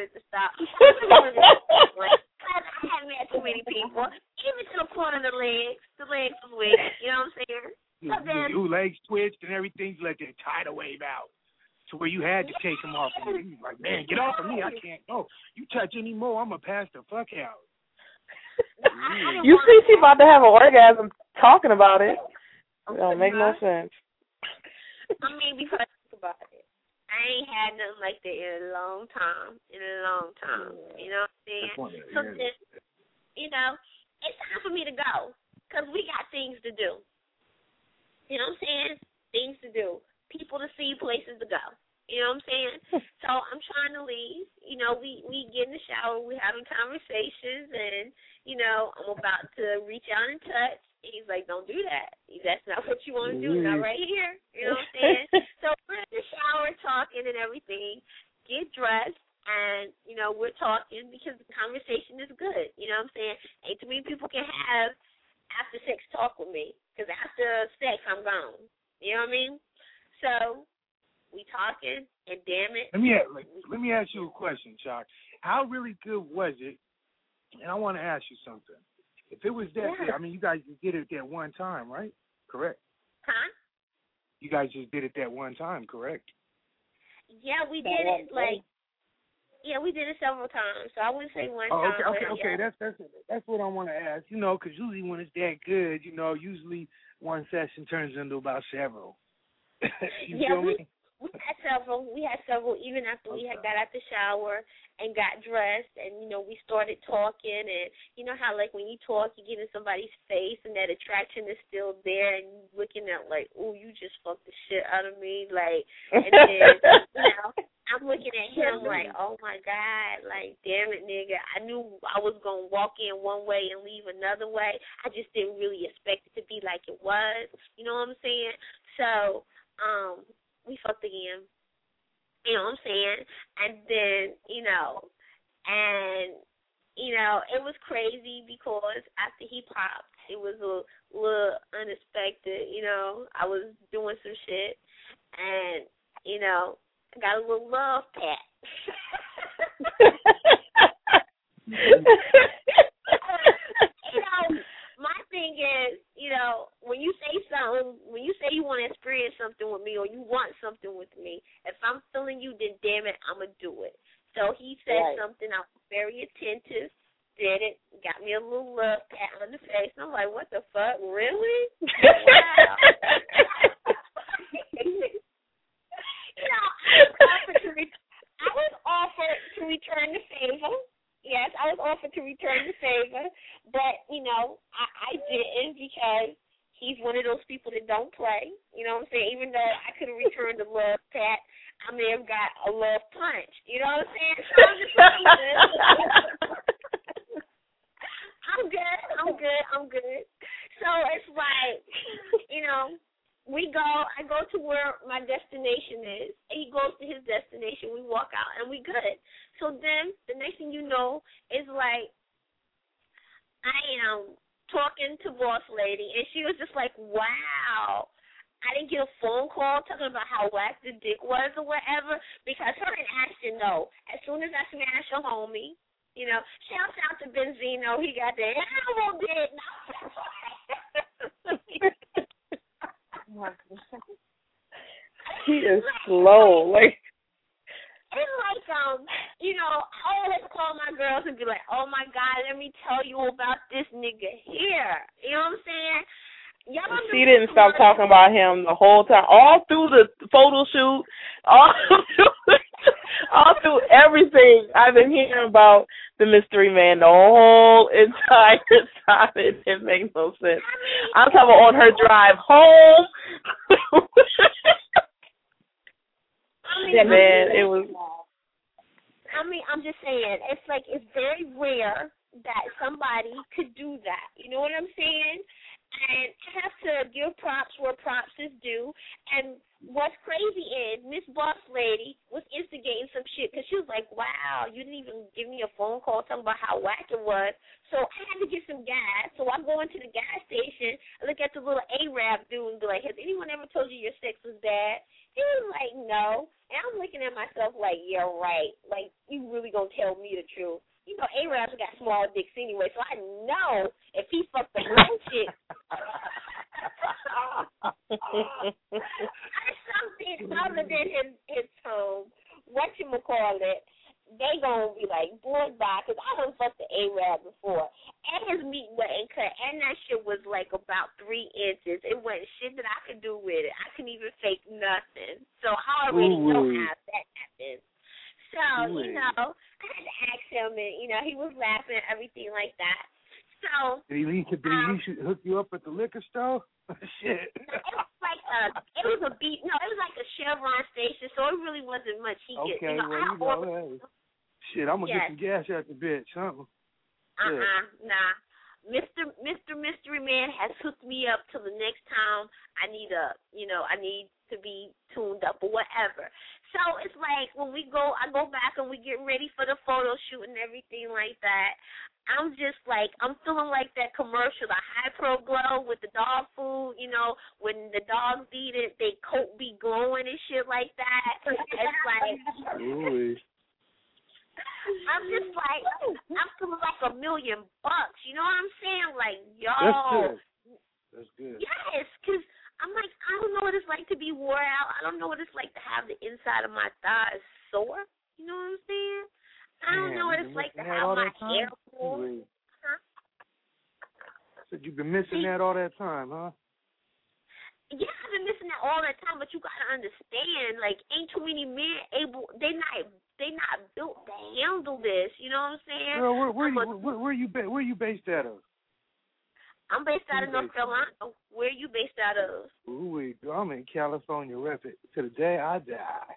hadn't met too many people, even to the point of the legs. The legs was weak, you know what I'm saying? Your legs twitched and everything, you let that tidal wave out to where you had to take him off. And you like, man, get off of me. I can't go. You touch any more, I'm going to pass the fuck out. You see she about to have an orgasm talking about it. It don't make no sense. I mean, because think about it. I ain't had nothing like that in a long time. You know what I'm saying? So then, it's time for me to go because we got things to do. You know what I'm saying? Things to do. People to see, places to go. You know what I'm saying? So I'm trying to leave. We get in the shower. We're having conversations, and, I'm about to reach out and touch. And he's like, don't do that. That's not what you want to do. Not right here. You know what I'm saying? So we're in the shower talking and everything. Get dressed, and, we're talking because the conversation is good. You know what I'm saying? Ain't too many people can have after sex talk with me, because after sex I'm gone. You know what I mean? So we talking, and damn it. Let me ask you a question, Chuck. How really good was it? And I want to ask you something. If it was that, I mean, you guys just did it that one time, right? Correct. Huh? You guys just did it that one time, correct? Yeah, we did it we did it several times. So I wouldn't say one time. Okay. That's what I want to ask. You know, because usually when it's that good, you know, usually one session turns into about several. You feel me? We had several even after we had got out the shower and got dressed, and, you know, we started talking, and you know how, like, when you talk, you get in somebody's face, and that attraction is still there, and you looking at, like, oh, you just fucked the shit out of me, like, and then, you know, I'm looking at him like, oh, my God, like, damn it, nigga. I knew I was going to walk in one way and leave another way. I just didn't really expect it to be like it was. You know what I'm saying? So, we fucked again. You know what I'm saying? And then, you know, it was crazy because after he popped, it was a little unexpected, you know. I was doing some shit, and, you know, I got a little love pat. You know, my thing is, you know, when you say you want to experience something with me or you want something with me, if I'm feeling you, then damn it, I'm going to do it. So he said something, I was very attentive, did it, got me a little love pat on the face, and I'm like, what the fuck, really? Wow. You know, I was offered to return the favor. Yes, I was offered to return the favor, but, you know, I didn't because he's one of those people that don't play. You know what I'm saying? Even though I could have returned the love pat, I may have got a love punch. You know what I'm saying? So I'm good. So it's like, you know, I go to where my destination is, and he goes to his destination, we walk out, and we good. So then, the next thing you know is like, I am talking to Boss Lady, and she was just like, wow. I didn't get a phone call talking about how whack the dick was or whatever, because her and Ashton know. As soon as I smash a homie, you know, shouts out to Benzino, he got the animal dick. He is slow. Like, it's like, you know, I always call my girls and be like, oh my God, let me tell you about this nigga here. You know what I'm saying? She didn't stop talking about him the whole time, all through the photo shoot, all through everything. I've been hearing about the mystery man the whole entire time. It didn't make no sense. I'm talking about on her drive home. It was. I'm just saying, it's like it's very rare that somebody could do that. You know what I'm saying? And I have to give props where props is due. And what's crazy is Miss Boss Lady was instigating some shit because she was like, wow, you didn't even give me a phone call talking about how whack it was. So I had to get some gas. So I go into the gas station, I look at the little Arab dude and be like, has anyone ever told you your sex was bad? He was like, no. And I'm looking at myself like, yeah, right. Like, you really gonna tell me the truth. You know, Arabs got small dicks anyway, so I know if he fucked the wrong shit. Something other than his whatchamacallit, they gonna be like, boy, bye, because I done fucked the Arab before. And his meat wasn't cut, and that shit was like about 3 inches. It wasn't shit that I could do with it. I couldn't even fake nothing. So I already know how that happens. So, you know, I had to ask him, and, you know, he was laughing, everything like that. So Did he hook you up at the liquor store? Shit. It was a beat. No, it was like a Chevron station, so it really wasn't much he could. Okay, you know, Shit, I'm gonna get some gas at the bitch, something. Nah. Mr. Mystery Man has hooked me up till the next time I need to be tuned up or whatever. So it's like when I go back and we get ready for the photo shoot and everything like that, I'm just like, I'm feeling like that commercial, the High Pro Glow with the dog food, you know, when the dogs eat it, they coat be glowing and shit like that. It's like, I'm just like, I'm feeling like $1 million. You know what I'm saying? Like, yo. That's good. Yes, because I'm like, I don't know what it's like to be wore out. I don't know what it's like to have the inside of my thighs sore. You know what I'm saying? I don't know what it's like to have my hair pulled. Said you've been missing that all that time, huh? Yeah, I've been missing that all that time, but you gotta understand, like, ain't too many men able. They not built to handle this. You know what I'm saying? Girl, where you based out of? I'm based out of North Carolina. Where are you based out of? Ooh, I'm in California, rep it to the day I die.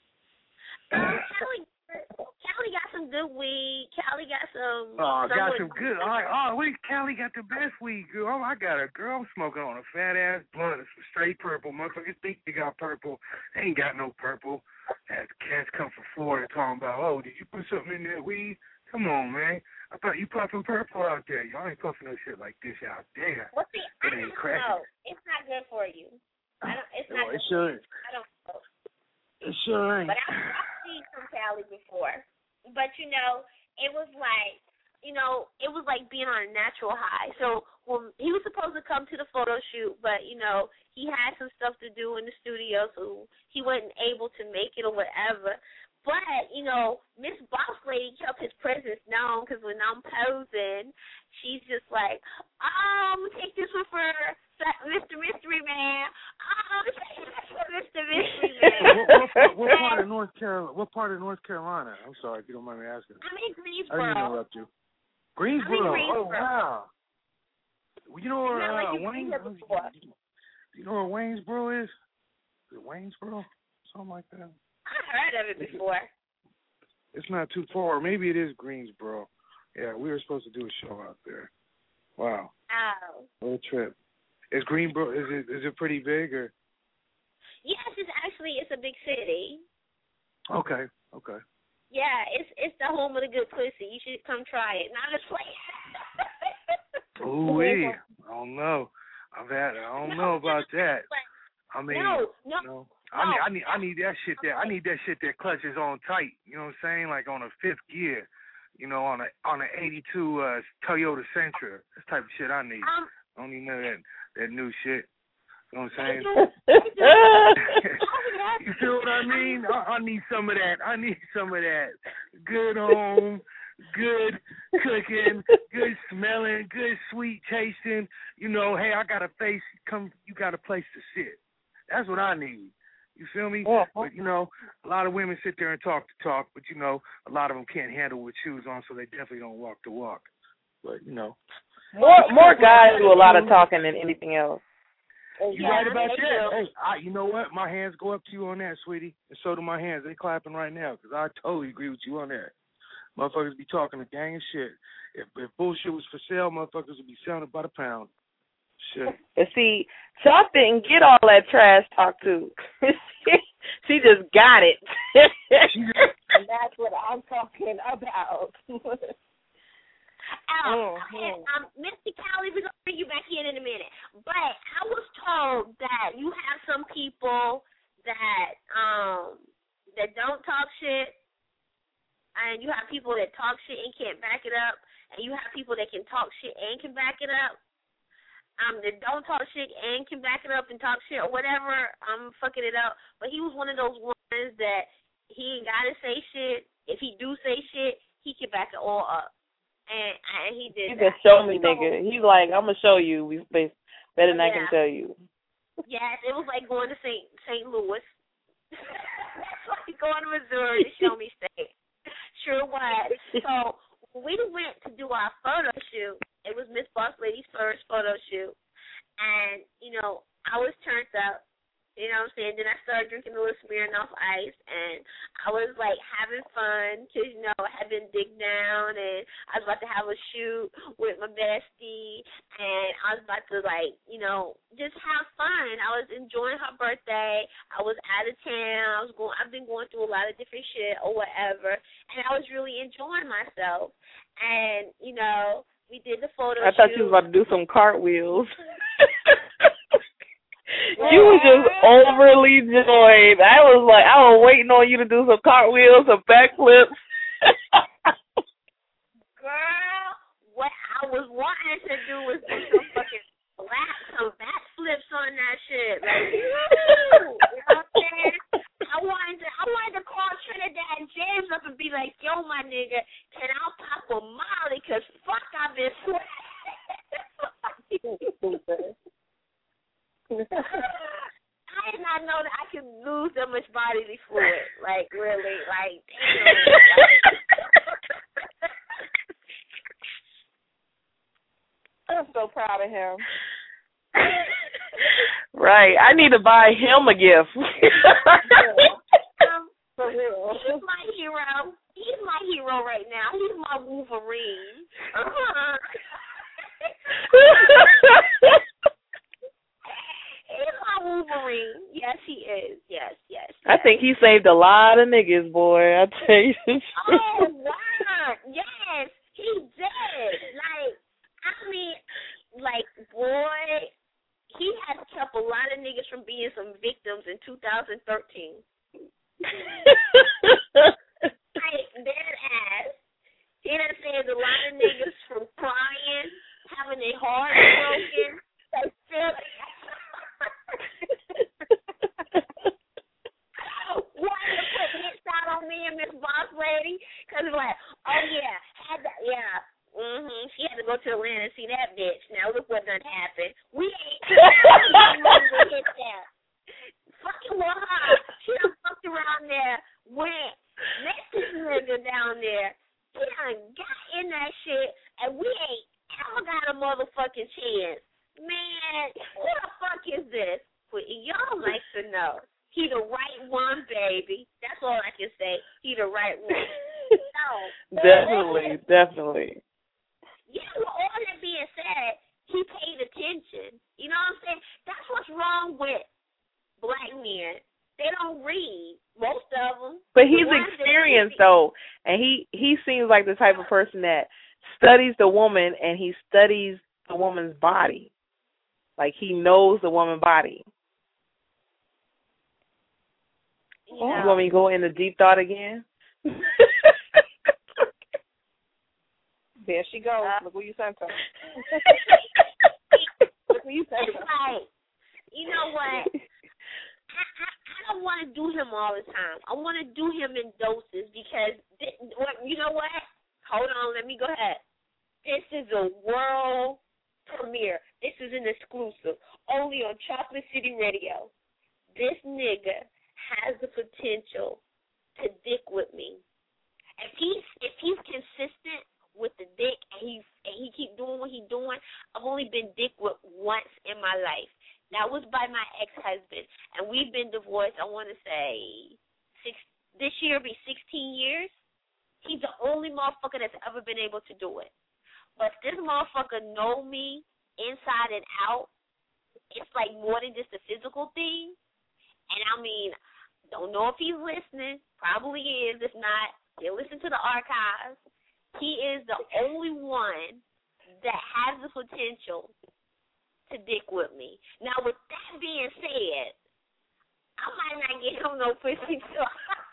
Cali got some good weed. Cali got some. Got some good. Cali got the best weed, girl. I got a girl. I'm smoking on a fat ass blunt. It's straight purple. Motherfuckers think they got purple. They ain't got no purple. As cats come from Florida talking about, oh, did you put something in that weed? Come on, man. I thought you puffing purple out there. Y'all ain't puffing no shit like this out there. Well, see, it ain't cracking. No, it's not good for you. It's not. It sure ain't. I don't know. It sure ain't. But I've seen some Cali before. But, you know, it was like, you know, it was like being on a natural high. So when he was supposed to come to the photo shoot, but, you know, he had some stuff to do in the studio, so he wasn't able to make it or whatever. But, you know, Miss Boss Lady kept his presence known because when I'm posing, she's just like, I'm going to take this one for Mr. Mystery Man. Take this for Mr. Mystery Man. What part of North Carolina? What part of North Carolina? I'm sorry if you don't mind me asking. I'm in Greensboro. I didn't interrupt you. Greensboro. Oh, wow. You know where You know where Waynesboro is? Is it Waynesboro? Something like that. I heard of it before. It's not too far. Maybe it is Greensboro. Yeah, we were supposed to do a show out there. Wow. Oh. What a trip. Is Greensboro, is it pretty big or? Yes, it's a big city. Okay. Yeah, it's the home of the good pussy. You should come try it. Not just play. Ooh-wee. I don't know. I don't know about that. I mean, no. I need that shit there. I need that shit that clutches on tight. You know what I'm saying? Like on a fifth gear. You know, on a 82 Toyota Sentra. This type of shit I need. I don't even know that new shit. You know what I'm saying? You feel what I mean? I need some of that. I need some of that. Good home, good cooking, good smelling, good sweet tasting. You know, hey, I got a face. You got a place to sit. That's what I need. You feel me? Yeah. But, you know, a lot of women sit there and talk the talk, but, you know, a lot of them can't handle with shoes on, so they definitely don't walk the walk. But, you know. More guys do a lot of talking than anything else. You right about that. Hey, you know what? My hands go up to you on that, sweetie. And so do my hands. They clapping right now because I totally agree with you on that. Motherfuckers be talking a gang of shit. If bullshit was for sale, motherfuckers would be selling it by the pound. Shit. And see, Chalk didn't get all that trash talk too. She just got it. And that's what I'm talking about. Mr. Cali, we're going to bring you back in a minute. But I was told that you have some people that don't talk shit, and you have people that talk shit and can't back it up, and you have people that can talk shit and can back it up. That don't talk shit and can back it up and talk shit or whatever. I'm fucking it up. But he was one of those ones that he ain't got to say shit. If he do say shit, he can back it all up. And he did. You can show me, nigga. He's like, I'm going to show you. Better than I can tell you. Yes, it was like going to St. Louis. That's like going to Missouri to show me state. Sure was. So we went to do our photo shoot. It was Miss Boss Lady's first photo shoot. And, you know, I was turned up. You know what I'm saying? Then I started drinking a little Smirnoff Ice, and I was, like, having fun because, you know, I had been digged down, and I was about to have a shoot with my bestie, and I was about to, like, you know, just have fun. I was enjoying her birthday. I was out of town. I've been going through a lot of different shit or whatever, and I was really enjoying myself. And, you know, we did the photo shoot. I thought you was about to do some cartwheels. You was just overly joyed. I was waiting on you to do some cartwheels, some backflips. Girl, what I was wanting to do was do some fucking some backflips on that shit. Like, you know what I'm saying? I wanted to call Trinidad James up and be like, yo, my nigga, can I pop a Molly? Because fuck, I've been sweating. I did not know that I could lose that much bodily fluid. Like, really. Like, damn. I'm so proud of him. Right. I need to buy him a gift. For real. He's my hero. He's my hero right now. He's my Wolverine. He's my Wolverine. Yes, he is. Yes. I think he saved a lot of niggas, boy. I tell you. Oh, wow. Yes, he did. Like, I mean, like, boy, he has kept a lot of niggas from being some victims in 2013. Like, dead ass. He done saved a lot of niggas from crying, having their hearts broken. Like, still. Wanted to put hits out on me and Miss Boss Lady because it's like, oh yeah, she had to go to Atlanta and see that bitch. Now look what done happened. We ain't hit that. Fucking with her. She done fucked around there, went met this nigga down there. He done got in that shit, and we ain't ever got a motherfucking chance. Man, who the fuck is this? But y'all like to know. He the right one, baby. That's all I can say. He the right one. No. Definitely. Yeah, well, all that being said, he paid attention. You know what I'm saying? That's what's wrong with black men. They don't read, most of them. But he's experienced, though, and he seems like the type of person that studies the woman and he studies the woman's body. Like, he knows the woman's body. Yeah. You want me to go into deep thought again? There she goes. Look where you sent her. Look where you sent her. Like, you know what? I don't want to do him all the time. I want to do him in doses because, you know what? Hold on. Let me go ahead. This is a world premiere. This is an exclusive. Only on Chocolate City Radio. This nigga has the potential to dick with me. If he's consistent with the dick and he keep doing what he's doing, I've only been dick with once in my life. That was by my ex-husband, and we've been divorced. I want to say this year will be 16 years. He's the only motherfucker that's ever been able to do it. But this motherfucker know me inside and out. It's like more than just a physical thing. And I mean, don't know if he's listening. Probably is. If not, he'll listen to the archives. He is the only one that has the potential to dick with me. Now, with that being said, I might not get him no pussy till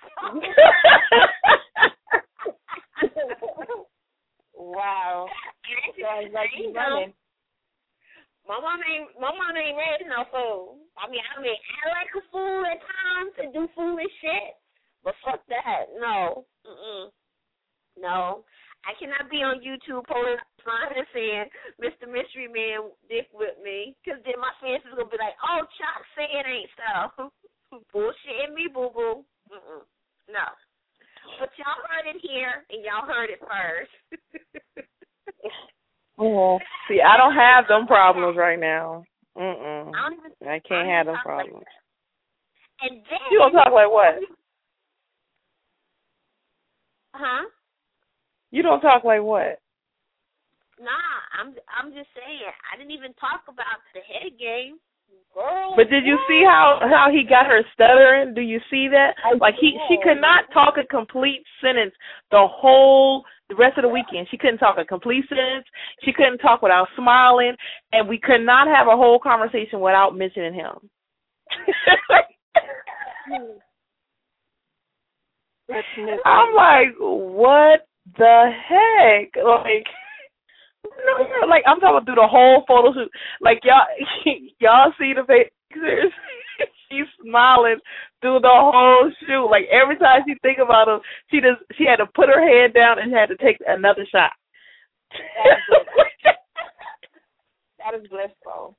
Wow. Sounds like you running. My mom ain't raised no fool. I mean, I like a fool at times to do foolish shit, but fuck that. No. No. I cannot be on YouTube pulling up and saying, Mr. Mystery Man dick with me, because then my fans is going to be like, oh, Chuck, say it ain't so. Bullshitting me, boo-boo. No. But y'all heard it here, and y'all heard it first. See, I don't have them problems right now. I can't have them problems. And then You don't talk like what? Huh? You don't talk like what? Nah, I'm just saying. I didn't even talk about the head game. Girl, but did you see how he got her stuttering? Do you see that? Like she could not talk a complete sentence the rest of the weekend. She couldn't talk a complete sentence. She couldn't talk without smiling, and we could not have a whole conversation without mentioning him. I'm like, what the heck? Like I'm talking through the whole photo shoot. Like y'all see the pictures. She's smiling through the whole shoot. Like every time she think about him, she had to put her head down and had to take another shot. That is blissful.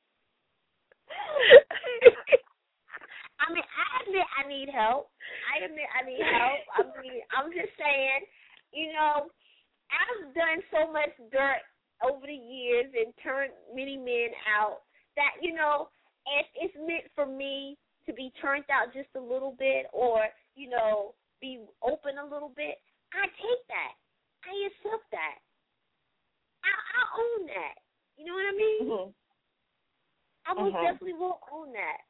I mean, I admit I need help. I mean, I'm just saying, you know, I've done so much dirt over the years and turned many men out that, you know, if it's meant for me to be turned out just a little bit or, you know, be open a little bit, I take that. I accept that. I own that. You know what I mean? Mm-hmm. I most definitely will own that.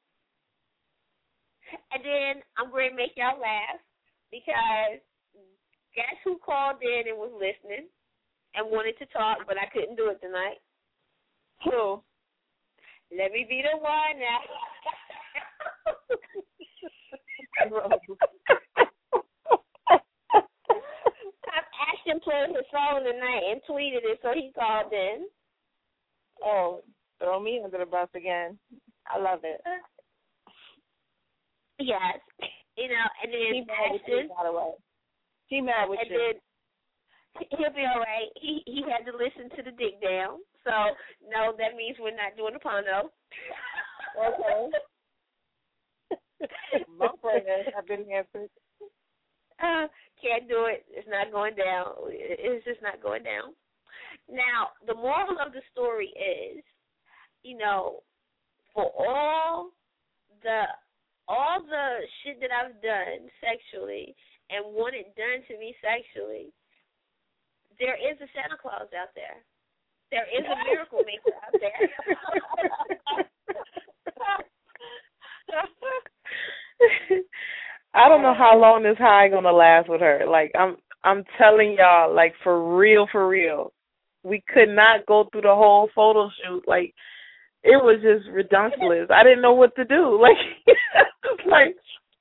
And then I'm going to make y'all laugh because guess who called in and was listening and wanted to talk, but I couldn't do it tonight? Who? Let me be the one now. Ashton played his song tonight and tweeted it, so he called in. Oh, throw me under the bus again. I love it. Yes. You know, and then Ashton. By the way. He mad with and you. Then he'll be all right. He had to listen to the dig down. So, no, that means we're not doing a porno. Okay. My prayers have been answered. Can't do it. It's not going down. It's just not going down. Now, the moral of the story is, you know, for all the shit that I've done sexually and want it done to me sexually, there is a Santa Claus out there. There is a miracle maker out there. I don't know how long this high gonna last with her. Like I'm telling y'all, like for real, we could not go through the whole photo shoot. Like it was just ridiculous. I didn't know what to do. Like,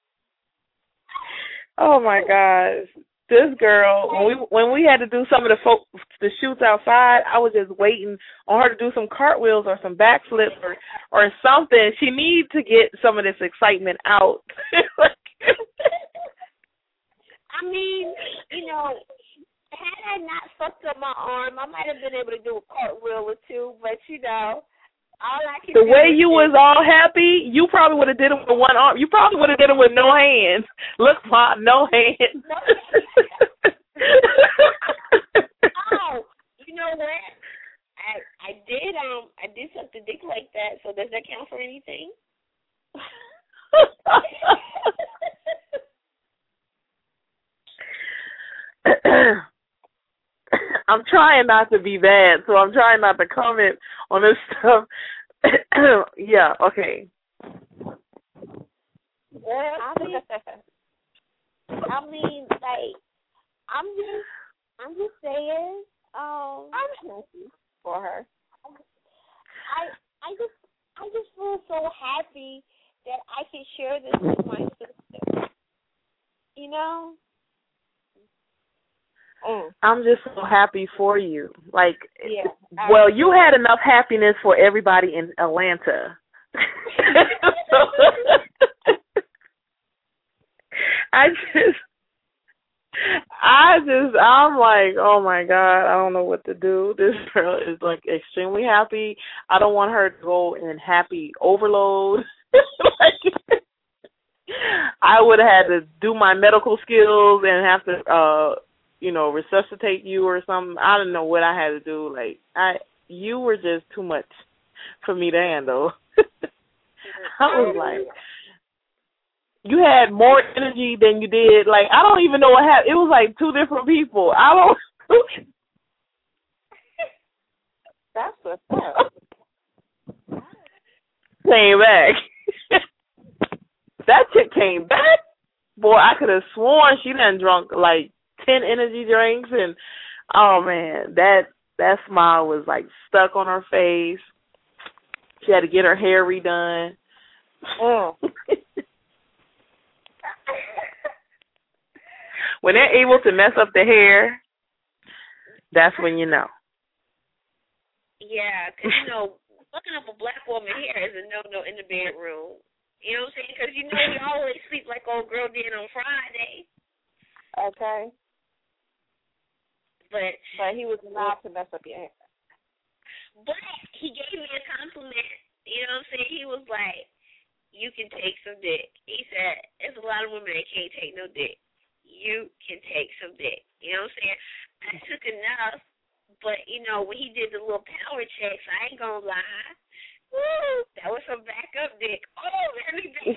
oh my gosh, this girl. When we had to do some of the shoots outside, I was just waiting on her to do some cartwheels or some backflips or something. She needs to get some of this excitement out. I mean, you know, had I not fucked up my arm, I might have been able to do a cartwheel or two, but you know, all I can do the way you was all happy, you probably would have did it with one arm. You probably would have did it with no hands. Look, Ma, no hands. Oh, you know what? I did something dick like that, so does that count for anything? I'm trying not to be bad, so I'm trying not to comment on this stuff. Yeah, okay. I mean, like, I'm just saying, I'm happy for her. I just feel so happy that I can share this with my sister. You know? I'm just so happy for you. Like, yeah, well, you had enough happiness for everybody in Atlanta. I'm like, oh my God, I don't know what to do. This girl is like extremely happy. I don't want her to go in happy overload. Like, I would have had to do my medical skills and have to, resuscitate you or something. I don't know what I had to do. Like, you were just too much for me to handle. I was like, you had more energy than you did. Like, I don't even know what happened. It was like two different people. I don't. That's what's up. Came back. That chick came back. Boy, I could have sworn she done drunk like 10 energy drinks, and oh man, that smile was like stuck on her face. She had to get her hair redone. When they're able to mess up the hair, that's when you know. Yeah, because, you know, fucking up a black woman hair is a no-no in the bedroom. You know what I'm saying? Because, you know, we always sleep like old girl did on Friday. Okay. But he was allowed to mess up your hair. But he gave me a compliment. You know what I'm saying? He was like, you can take some dick. He said, there's a lot of women that can't take no dick. You can take some dick. You know what I'm saying? I took enough, but, you know, when he did the little power checks, I ain't gonna lie. Woo, that was some backup dick. Oh, very big.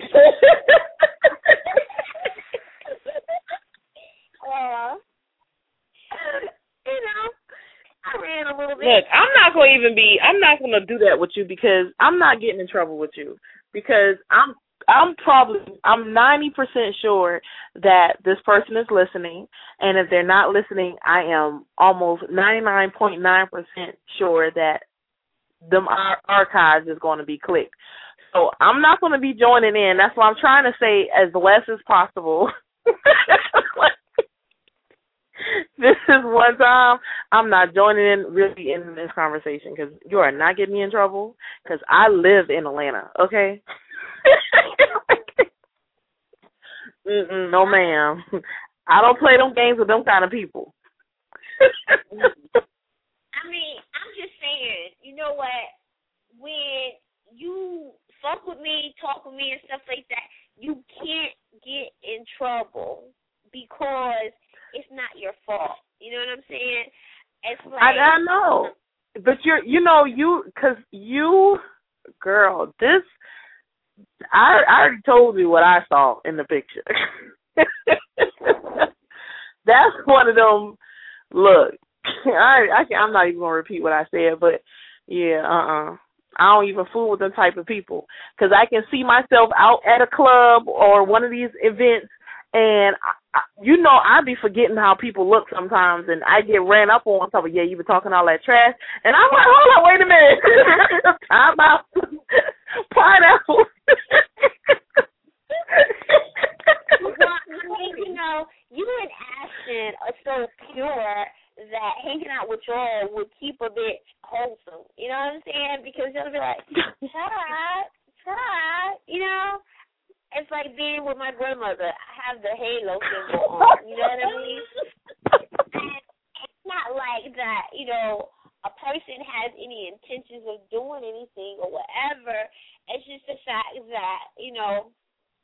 You know, I ran a little bit. Look, I'm not gonna do that with you because I'm not getting in trouble with you because I'm 90% sure that this person is listening, and if they're not listening, I am almost 99.9% sure that them archives is going to be clicked. So I'm not going to be joining in. That's why I'm trying to say as less as possible. This is one time I'm not joining in really in this conversation because you are not getting me in trouble because I live in Atlanta, okay? No, ma'am. I don't play them games with them kind of people. I mean, I'm just saying, you know what? When you fuck with me, talk with me, and stuff like that, you can't get in trouble because it's not your fault. You know what I'm saying? It's like I know, but girl, this. I already told you what I saw in the picture. That's one of them. Look, I'm not even gonna repeat what I said, but yeah, I don't even fool with them type of people because I can see myself out at a club or one of these events, and I be forgetting how people look sometimes, and I get ran up on top of, yeah, you been talking all that trash, and I'm like, hold on, wait a minute, time out, pineapple. You know, you and Ashton are so pure that hanging out with y'all would keep a bitch wholesome. You know what I'm saying? Because you'll be like, Todd, you know? It's like being with my grandmother. I have the halo symbol on. You know what I mean? And it's not like that, you know, a person has any intentions of doing anything or whatever. It's just the fact that, you know,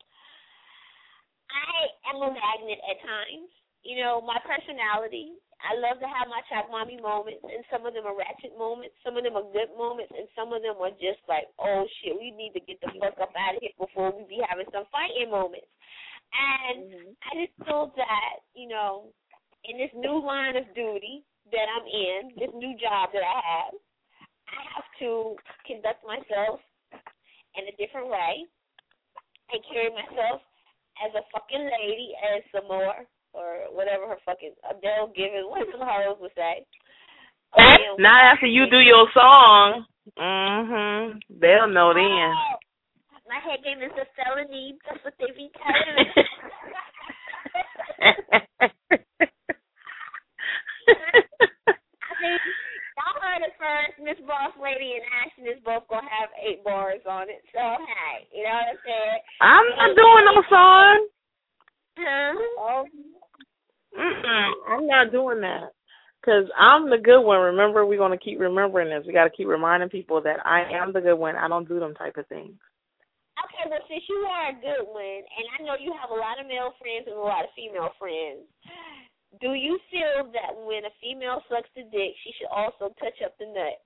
I am a magnet at times. You know, my personality, I love to have my Chalk Mommy moments, and some of them are ratchet moments, some of them are good moments, and some of them are just like, oh, shit, we need to get the fuck up out of here before we be having some fighting moments. And I just feel that, you know, in this new line of duty that I'm in, this new job that I have to conduct myself in a different way and carry myself as a fucking lady, as some more, or whatever her fucking Adele Givens, what some hoes would say. Not after you do your song. They'll know then. My head game is a felony. That's what they be telling me. I mean, y'all heard it first. Miss Boss Lady and Ashton is both going to have 8 bars on it. So, hey, you know what I'm saying? I'm not doing no song. I'm not doing that. Because I'm the good one. Remember, we're going to keep remembering this. We got to keep reminding people that I am the good one. I don't do them type of things. Okay, well, since you are a good one, and I know you have a lot of male friends and a lot of female friends, do you feel that when a female sucks the dick, she should also touch up the nut?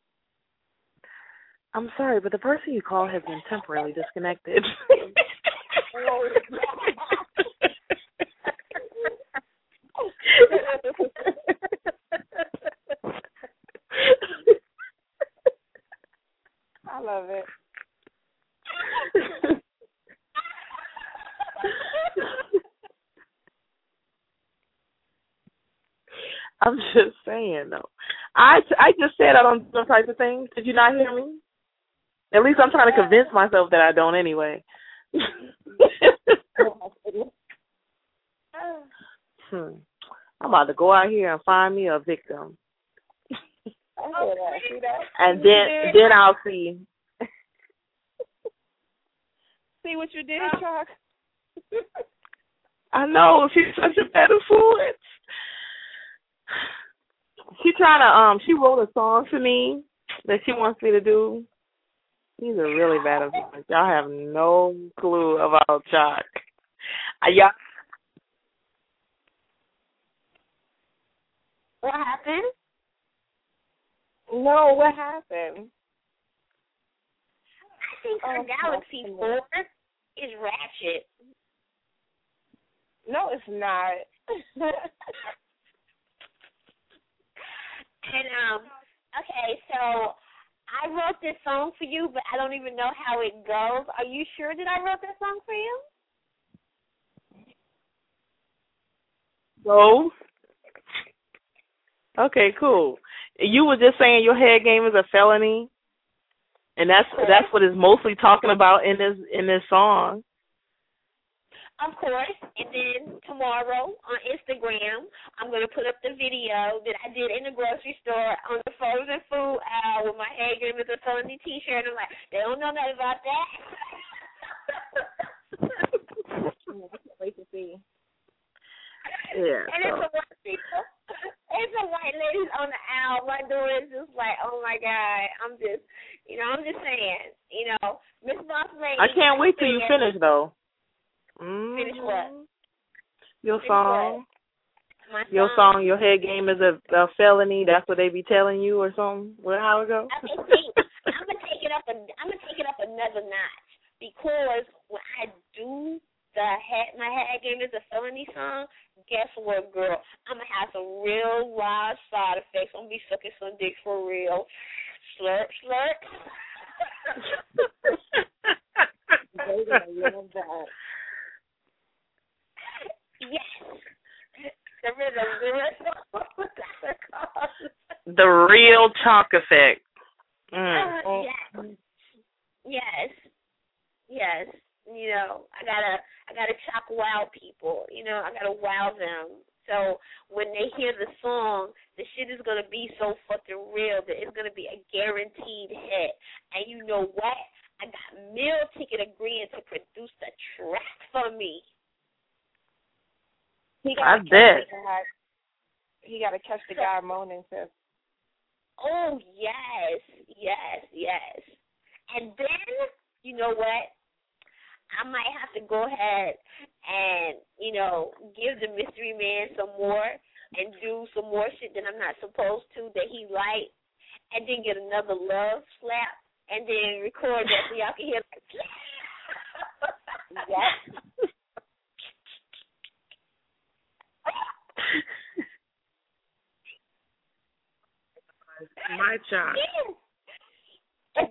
I'm sorry, but the person you call has been temporarily disconnected. I love it. I'm just saying though. I just said I don't do those types of things. Did you not hear me? At least I'm trying to convince myself that I don't anyway. I'm about to go out here and find me a victim. And then I'll see. See what you did, Chuck? I know, she's such a bad influence. She wrote a song for me that she wants me to do. She's a really bad influence. Y'all have no clue about Chuck. Y'all. What happened? No, what happened? I think her Galaxy 4 is ratchet. No, it's not. And okay, so I wrote this song for you, but I don't even know how it goes. Are you sure that I wrote this song for you? No. Okay, cool. You were just saying your head game is a felony, and that's what it's mostly talking about in this song. Of course. And then tomorrow on Instagram, I'm going to put up the video that I did in the grocery store on the frozen food aisle with my head game as a felony T-shirt. I'm like, they don't know nothing about that. Wait to see. Yeah. And it's a white people. It's a white ladies on the aisle. My daughter is just like, oh my God. I'm just saying, Miss Boss Lady. I can't wait till you finish though. Finish what? Your song. My your song, your head game is a felony. That's what they be telling you or something. How it go? I'm gonna take it up another notch, because when I do my head game is a felony song, guess what, girl? I'm gonna have some real live side effects. I'm gonna be sucking some dick for real. Slurp, slurp. They're gonna love that. Yes. The real Chalk effect. Yes. I gotta chalk wow people. I gotta wow them. So when they hear the song, the shit is gonna be so fucking real that it's gonna be a guaranteed hit. And you know what? I got meal ticket agreeing to produce the track for me. I bet. He got to catch the guy moaning too. Oh, yes. And then, you know what? I might have to go ahead and, give the mystery man some more and do some more shit that I'm not supposed to that he liked, and then get another love slap and then record that so y'all can hear like, yes. My child. And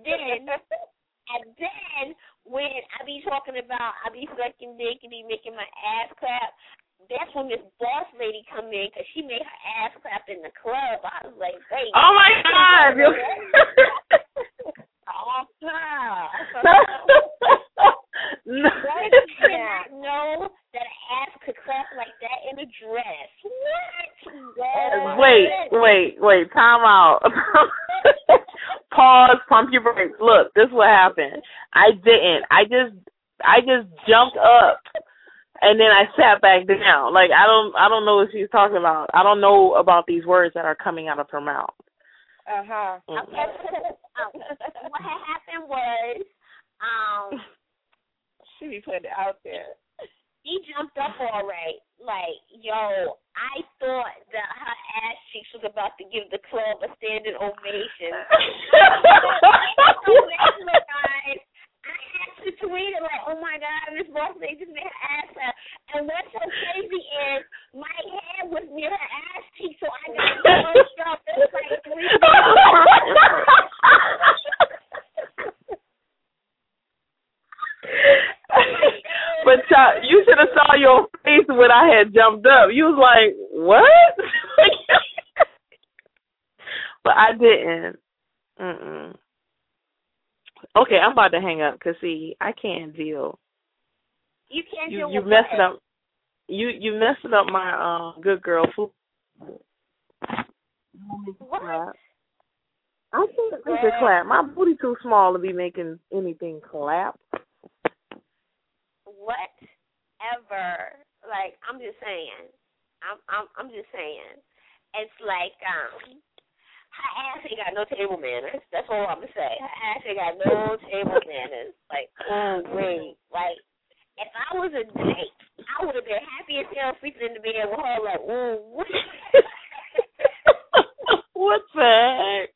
then when I be talking about I be sucking dick and be making my ass clap, that's when this boss lady come in because she made her ass clap in the club. I was like, wait. Oh my God. No. I did not know that an ass could clap like that in a dress. What? Wait. Time out. Pause. Pump your brakes. Look, this is what happened. I didn't. I just jumped up and then I sat back down. Like I don't know what she's talking about. I don't know about these words that are coming out of her mouth. What happened was, she be putting it out there. He jumped up all right. Like, yo, I thought that her ass cheeks was about to give the club a standing ovation. I had to tweet it like, oh my God, Miss Boss when I had jumped up. You was like, what? But I didn't. Mm-mm. Okay, I'm about to hang up because, see, I can't deal. You can't deal You with messing what? up. You messing up my good girl food. What? I can't make it clap. My booty too small to be making anything clap. Whatever. Like, I'm just saying. I'm just saying. It's like, her ass ain't got no table manners. That's all I'm gonna say. Her ass ain't got no table manners. Like, oh wait, like, if I was a date, I would have been happy as hell sleeping in the bed with her. Like, ooh, what? What the heck?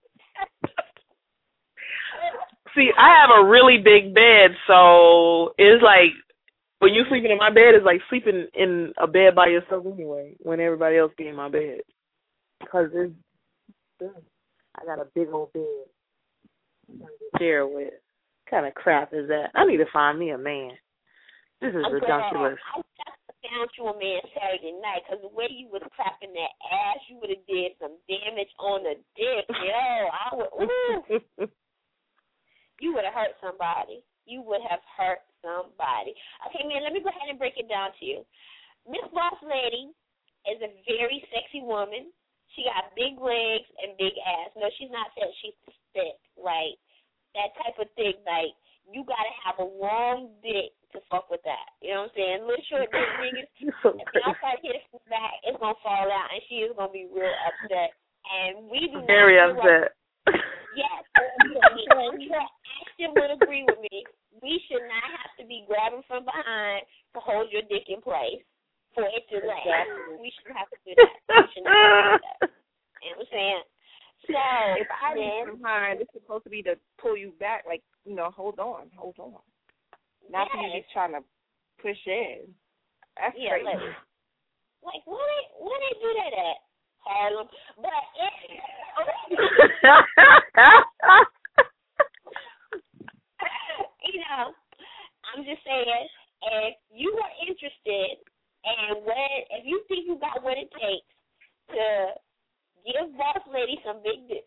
See, I have a really big bed, so it's like when you sleeping in my bed, it's like sleeping in a bed by yourself anyway. When everybody else be in my bed, because it's. I got a big old bed to share with. What kind of crap is that? I need to find me a man. This is ridiculous. I found you a man Saturday night because the way you was clapping that ass, you would have did some damage on the dick. Yo, I would. Ooh. You would have hurt somebody. You would have hurt somebody. Okay, man, let me go ahead and break it down to you. Miss Boss Lady is a very sexy woman. She got big legs and big ass. No, she's not fat. She's thick, right? That type of thing. Like, you got to have a long dick to fuck with that. You know what I'm saying? Little short dick niggas, if y'all try to hit it from the back, it's going to fall out, and she is going to be real upset. And we do not very upset. Yes. Ashton would agree with me. We should not have to be grabbing from behind to hold your dick in place. For it to last. We should have to do that. We should not have to do that. You know what I'm saying? So, if I reach from behind, it's supposed to be to pull you back, like, you know, hold on. Not for you just trying to push in. That's crazy. Like where they do that at? Harlem. But you know, I'm just saying, if you are interested. And if you think you got what it takes to give Boss Lady some good dick,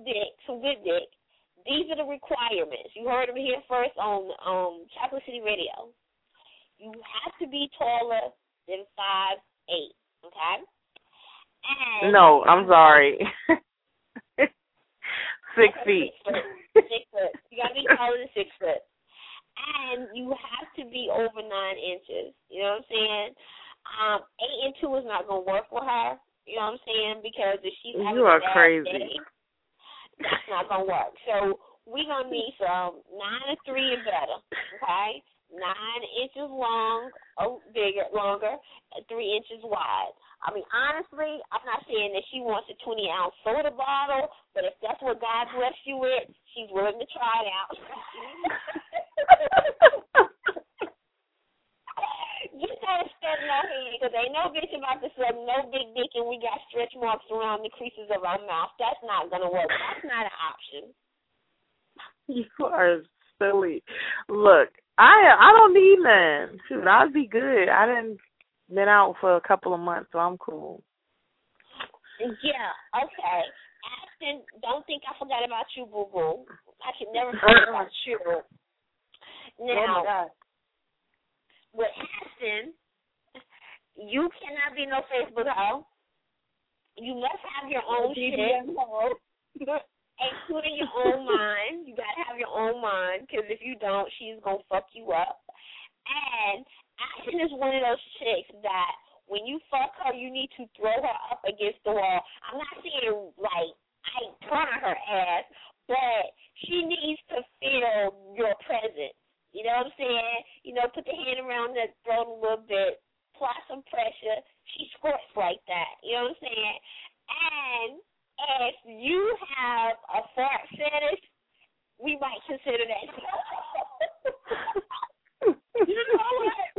these are the requirements. You heard them here first on Chocolate City Radio. You have to be taller than 5'8", okay? And no, I'm sorry. 6 feet. 6 foot. You got to be taller than 6 foot. And you have to be over 9 inches. You know what I'm saying? 8 and 2 is not going to work with her. You know what I'm saying? Because if she's having you are a bad crazy. day, that's not going to work. So we're going to need some 9 and 3 and better, okay? 9 inches long, longer, and 3 inches wide. I mean, honestly, I'm not saying that she wants a 20-ounce soda bottle, but if that's what God blessed you with, she's willing to try it out. You gotta stand in our head because ain't no bitch about to suck no big dick and we got stretch marks around the creases of our mouth. That's not gonna work. That's not an option. You are silly. Look, I don't need none. Shoot, I'd be good. I done been out for a couple of months, so I'm cool. Yeah, okay. Ashton, don't think I forgot about you, boo boo. I can never forget about you. Now, with Ashton, you cannot be no Facebook hoe. You must have your own shit, including your own mind. You got to have your own mind, because if you don't, she's going to fuck you up. And Ashton is one of those chicks that when you fuck her, you need to throw her up against the wall. I'm not saying, like, I ain't trying her ass, but she needs to feel your presence. You know what I'm saying? You know, put the hand around the throat a little bit, apply some pressure. She squirts like that. You know what I'm saying? And if you have a fart fetish, we might consider that. You know what?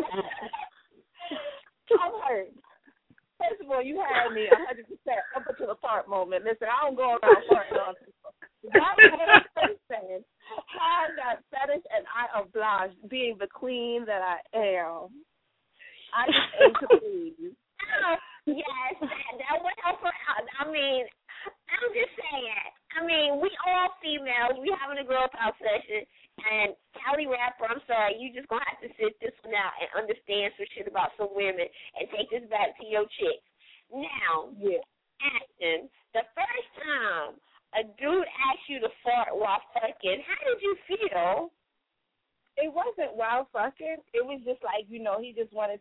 I'm hurt. First of all, you had me 100% up until the fart moment. Listen, I don't go around farting on people. That person has that fetish, and I oblige, being the queen that I am. I just aim to please. Yes, that went out for. I mean, I'm just saying. I mean, we all females. We having a girl power session, and Cali Rapper, I'm sorry, you just gonna have to sit this one out and understand some shit about some women and take this back to your chicks. Now, Ashton, the first time a dude asked you to fart while fucking, how did you feel? It wasn't while fucking. It was just like, you know, he just wanted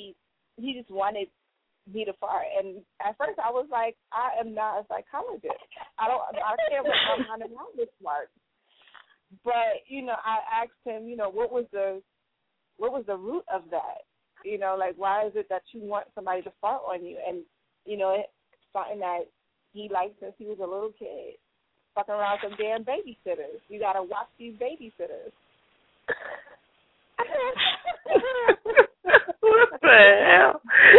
me to fart. And at first I was like, I am not a psychologist. I can't wrap my mind around this part. But, you know, I asked him, you know, what was the root of that? You know, like, why is it that you want somebody to fart on you? And, you know, it's something that he liked since he was a little kid. Fucking around with some damn babysitters. You got to watch these babysitters. What the hell?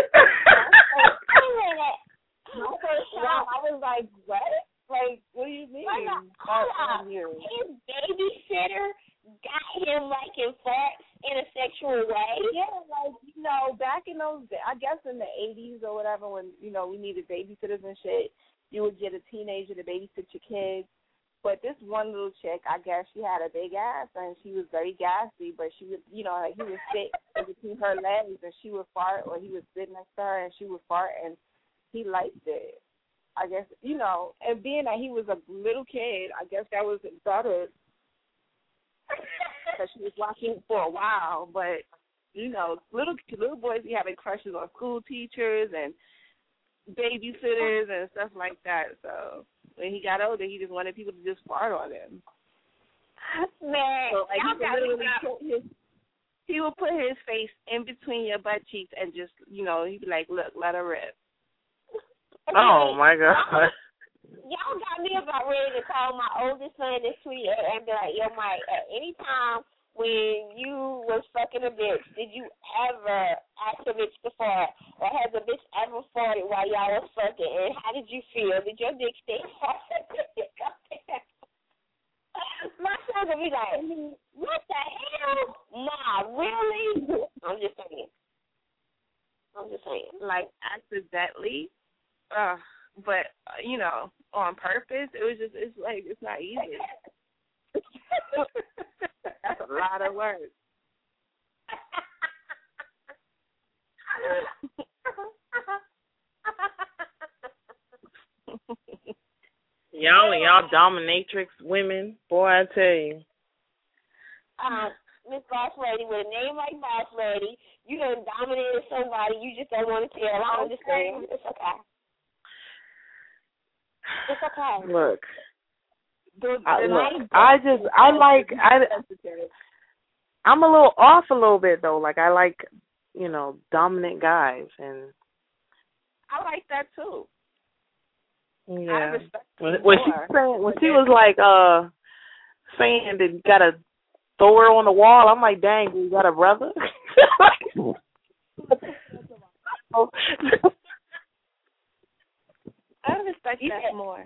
My first time, I was like, what? Like, what do you mean? His babysitter got him liking farts in a sexual way? Yeah, like, you know, back in those days, I guess in the 80s or whatever, when, you know, we needed babysitters and shit, you would get a teenager to babysit your kids. But this one little chick, I guess she had a big ass and she was very gassy, but she would, you know, like he would sit in between her legs and she would fart, or he would sit next to her and she would fart, and he liked it. I guess, you know, and being that he was a little kid, I guess that was better because she was watching for a while. But, you know, little boys be having crushes on school teachers and babysitters and stuff like that. So when he got older, he just wanted people to just fart on him. Man, so, like, he would put his face in between your butt cheeks and just, you know, he'd be like, look, let her rip. Oh, my God. Y'all got me about ready to call my oldest son this week and be like, yo, Mike, at any time when you was fucking a bitch, did you ever ask a bitch to fart? Or has a bitch ever farted while y'all was fucking? And how did you feel? Did your dick stay hard? My son would be like, what the hell? Nah, really? I'm just saying. Like, accidentally? But, you know, on purpose, it's like, it's not easy. That's a lot of work. Y'all dominatrix women, boy, I tell you. Miss Boss Lady, with a name like Boss Lady, you done dominated somebody, you just don't want to tell. I understand. It's okay. It's okay. Look. I'm a little off a little bit though. Like, I like, you know, dominant guys, and I like that too. Yeah. When she was like saying that you gotta throw her on the wall, I'm like, dang, you got a brother? I respect that more.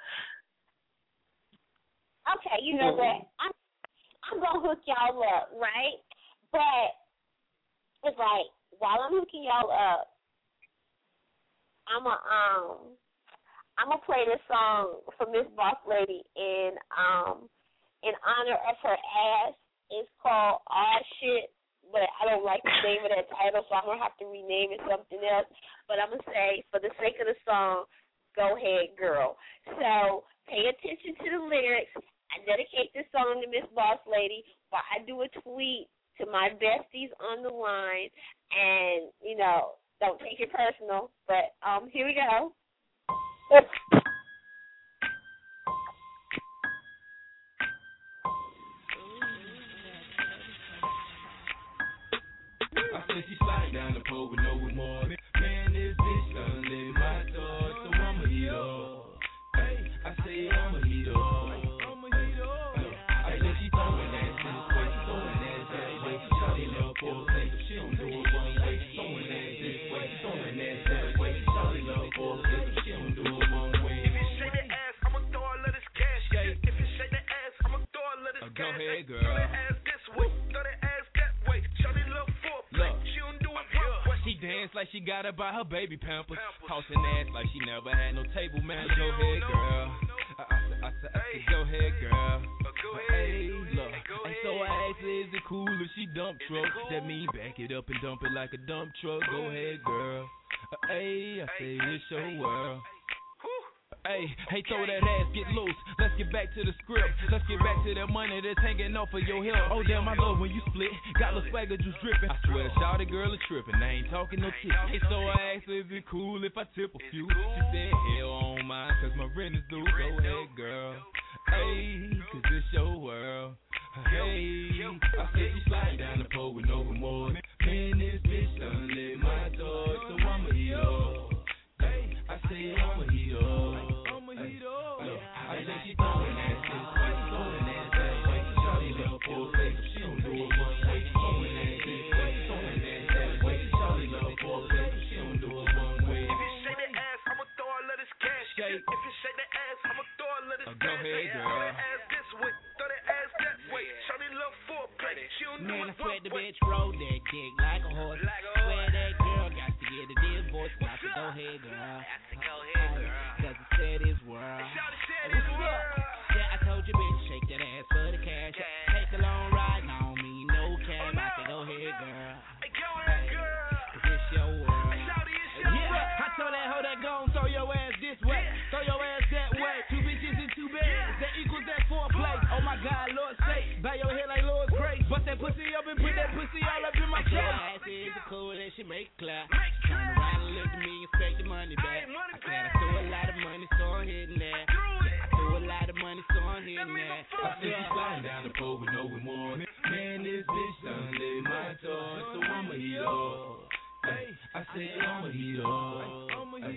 Okay, you know what? I'm gonna hook y'all up, right? But it's like, while I'm hooking y'all up, I'm gonna play this song for Miss Boss Lady in honor of her ass. It's called Aw Shit, but I don't like the name of that title, so I'm gonna have to rename it something else. But I'm gonna say, for the sake of the song, go ahead, girl. So pay attention to the lyrics. I dedicate this song to Miss Boss Lady, but I do a tweet to my besties on the line, and, you know, don't take it personal. But here we go. I said she slide down the pole with no remorse. Man, this bitch done lit my door, so I'ma heat up. Hey, I say I'ma heat up. I said she throwing that shit, way she throwing that way. Shawty love for a thing, she don't do it one way. Throwing that this way, throwing that way. Shawty love for a thing, she don't do it one way. If you shake the ass, I'ma throw a little cash. If you shake the ass, I'ma throw a little cash. Go ahead, girl. Throw that ass this way, throw that ass that way. Shawty love for a thing, she don't do it one way. She like she got it by her baby pampers. Tossing ass like she never had no table manners. Go ahead, girl. I said, go ahead, girl. Hey, look. And so I asked her, is it cool if she dump truck? That mean back it up and dump it like a dump truck. Go ahead, girl. Hey, I say it's your world. Hey, throw that ass, get loose. Let's get back to the script. Let's get back to that money that's hanging off of your hip. Oh, damn, I love when you split. Got the swagger juice dripping. I swear, shawty girl is tripping. I ain't talking no tip. Hey, so I asked her, is it cool if I tip a few? She said, hell, I don't mind, cause my rent is due. Go ahead, girl. Hey, cause it's your world. Hey, I said she slide down the pole with no remorse. Man, this bitch done lit my door, so I'ma eat up. Hey, I say I'ma eat up. I said she throwing that shit, why she throwing that way? Shawty love full face, she don't do it one way. She throwing that shit, why she throwing that way? Shawty love full face, she don't do it one way. If you shake that ass, I'ma throw all of this cash. If you shake that ass, I'ma throw all of this cash. Go ahead, girl. Throw that ass this way, throw that ass that way. Shawty love full play, she don't do it one way. Man, I swear the bitch roll that dick like a horse. Swear that girl got to get a dead voice. I said, go ahead, girl. Go ahead, girl. Cause it said his world. Yeah, I told you, bitch, shake that ass for the cash. Take a long ride, and I don't mean no cab. I said, go ahead, girl. Go ahead, girl. Cause it's your world. Yeah, I told that hoe that gone, throw your ass this way, throw your ass that way. Two bitches in two beds, that equals that foreplay. Oh my God, Lord sake, bow your head like Lord's grace. Bust that pussy up and put that pussy all up in my chest. I said, is it cool that she make clap? Turn around and look at me and expect the money back. I said, I threw a lot of money, so I'm hitting that. I threw a lot of money, so I'm hitting that. I said, she's sliding down the pole with no remorse. Man, this bitch done lit my toy, so I'ma eat up. Hey, I said, I'ma eat up.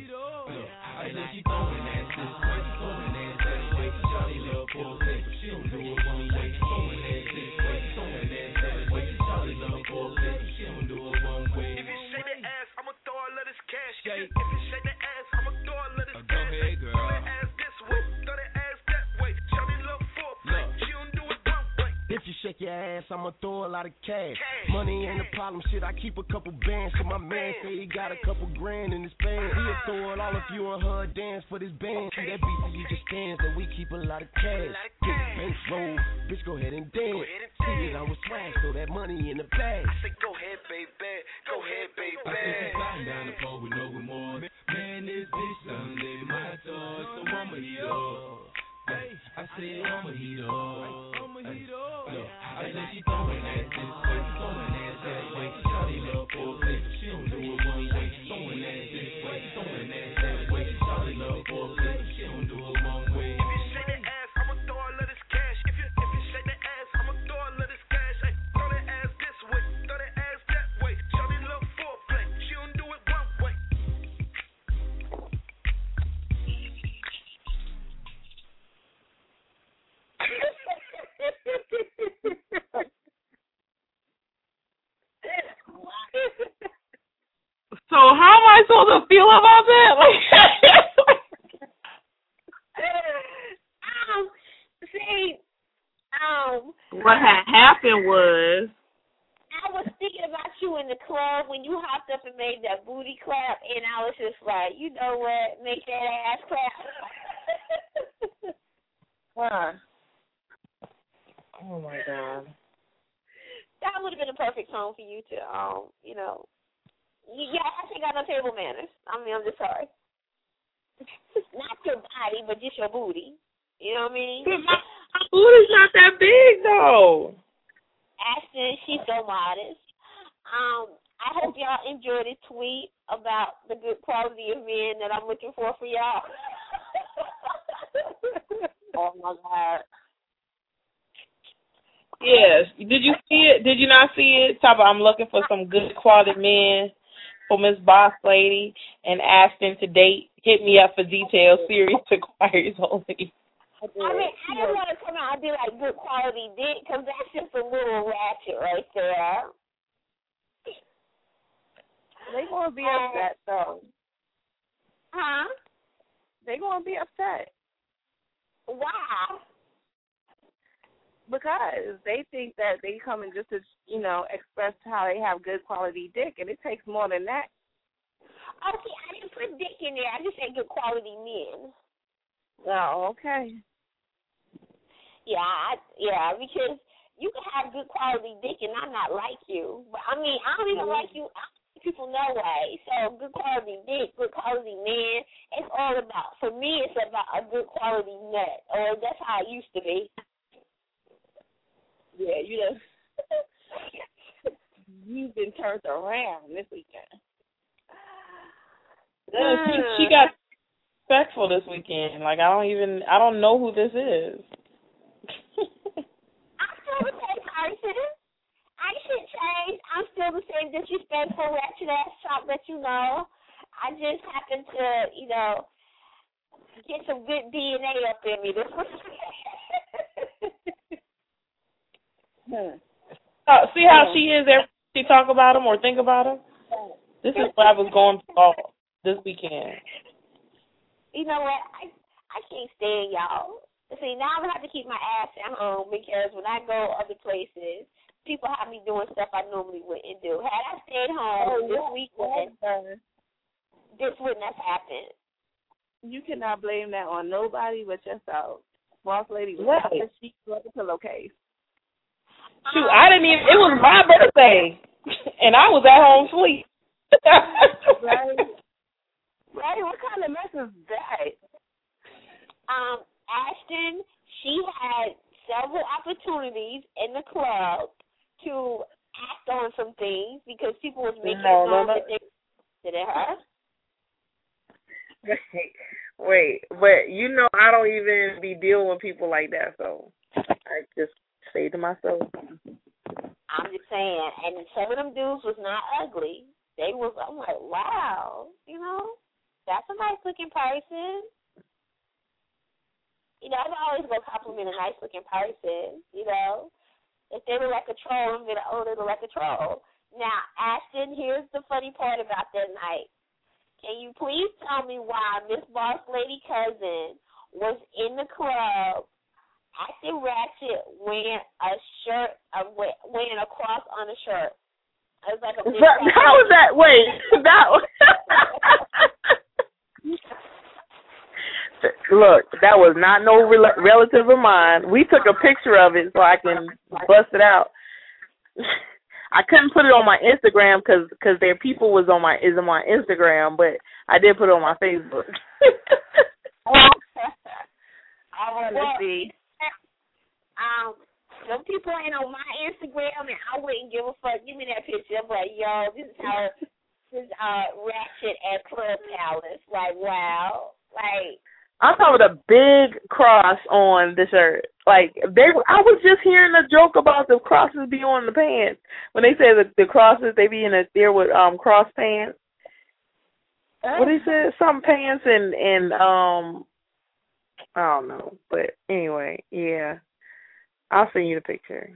I said, she throwing that shit, why she throwing that way? Shawty love full face, she don't do it one way. She throwing that shit, why she throwing that way? Shawty love full face, she don't do it one way. If you shake that ass, I'ma throw all of this cash. If you shake that ass, I'ma throw all of this cash. Go ahead, girl. Throw that ass this way, throw that ass that way. Shawty love full play, she don't do it one way. If you shake your ass, I'ma throw a lot of cash. Money ain't a problem, shit, I keep a couple bands. So my man say he got a couple grand in his pants. He'll throw it all if you and her dance for this band. See that beat, so you just dance, and we keep a lot of cash. Big bank roll, bitch, go ahead and dance. See it, I was swag, so that money in the bag. I say, go ahead, baby, go ahead, baby. I said she's sliding down the pole with no remorse. Man, this bitch done lit my toy, so I'ma eat up. Hey, I said I'ma eat up. I said she throwing that shit, why she throwing that way? Shawty love full face, she don't do it one way. She throwing that shit, why she throwing that way? Shawty love full face, she don't do it one way. If you shake that ass, I'ma throw all of this cash. If you shake that ass, I'ma throw all of this cash. Hey, throw that ass this way, throw that ass that way. Shawty love full play, she don't do it one way. So how am I supposed to feel about that? What had happened was I was thinking about you in the club when you hopped up and made that booty clap, and I was just like, you know what, make that ass clap. Huh. Oh my God. That would have been a perfect song for you to, you know. Yeah, I ain't got no table manners. I mean, I'm just sorry. Not your body, but just your booty. You know what I mean? My booty's not that big, though. Ashton, she's so modest. I hope y'all enjoyed the tweet about the good quality of men that I'm looking for y'all. Oh, my God. Yes. Did you see it? Did you not see it? Talk about I'm looking for some good quality men for Miss Boss Lady and Ashton to date. Hit me up for details. Serious inquiries only. I mean, I don't want to come out and be like good quality dick, because that's just a little ratchet right there. They gonna be upset though. Huh? They gonna be upset. Why? Because they think that they come in just to, you know, express how they have good quality dick, and it takes more than that see, I didn't put dick in there. I just said good quality men. Oh, okay. Yeah, because you can have good quality dick and I not like you. But I mean, I don't even like you. I don't like people no way. So good quality dick, good quality man. It's all about, for me, it's about a good quality nut. Or that's how it used to be. Yeah, you've been turned around this weekend. She got respectful this weekend. Like I don't know who this is. I'm still the same person. I should change. I'm still the same disrespectful ratchet ass chop that you know. I just happen to, get some good DNA up in me. See how she is every time she talk about him or think about him? This is what I was going through all this weekend. You know what? I can't stand y'all. See, now I'm going to have to keep my ass at home because when I go other places, people have me doing stuff I normally wouldn't do. Had I stayed home this weekend, this wouldn't have happened. You cannot blame that on nobody but yourself. Boss lady was out the sheets on the pillowcase. Shoot, I didn't even, it was my birthday, and I was at home asleep. Right, what kind of mess is that? Ashton, she had several opportunities in the club to act on some things because people was making known that they did it her. Wait, but I don't even be dealing with people like that, so I just say to myself. I'm just saying, and some of them dudes was not ugly. I'm like, wow, that's a nice looking person. I'm always going to compliment a nice looking person, If they look like a troll, I'm going to, they look like a troll. Now, Ashton, here's the funny part about that night. Can you please tell me why Miss Boss Lady Cousin was in the club acting ratchet wearing a shirt, wearing a cross on a shirt? It was like a big how was that? Wait, that was... Look, that was not no relative of mine. We took a picture of it so I can bust it out. I couldn't put it on my Instagram because their people is on my Instagram, but I did put it on my Facebook. I want to see. Some people ain't on my Instagram, and I wouldn't give a fuck. Give me that picture. I'm like, yo, this is ratchet at Club Palace. Like, wow. Like, I'm talking about a big cross on the shirt. Like I was just hearing a joke about the crosses be on the pants. When they say the crosses, they be there with cross pants. What they said, some pants and I don't know, but anyway, yeah, I'll send you the picture.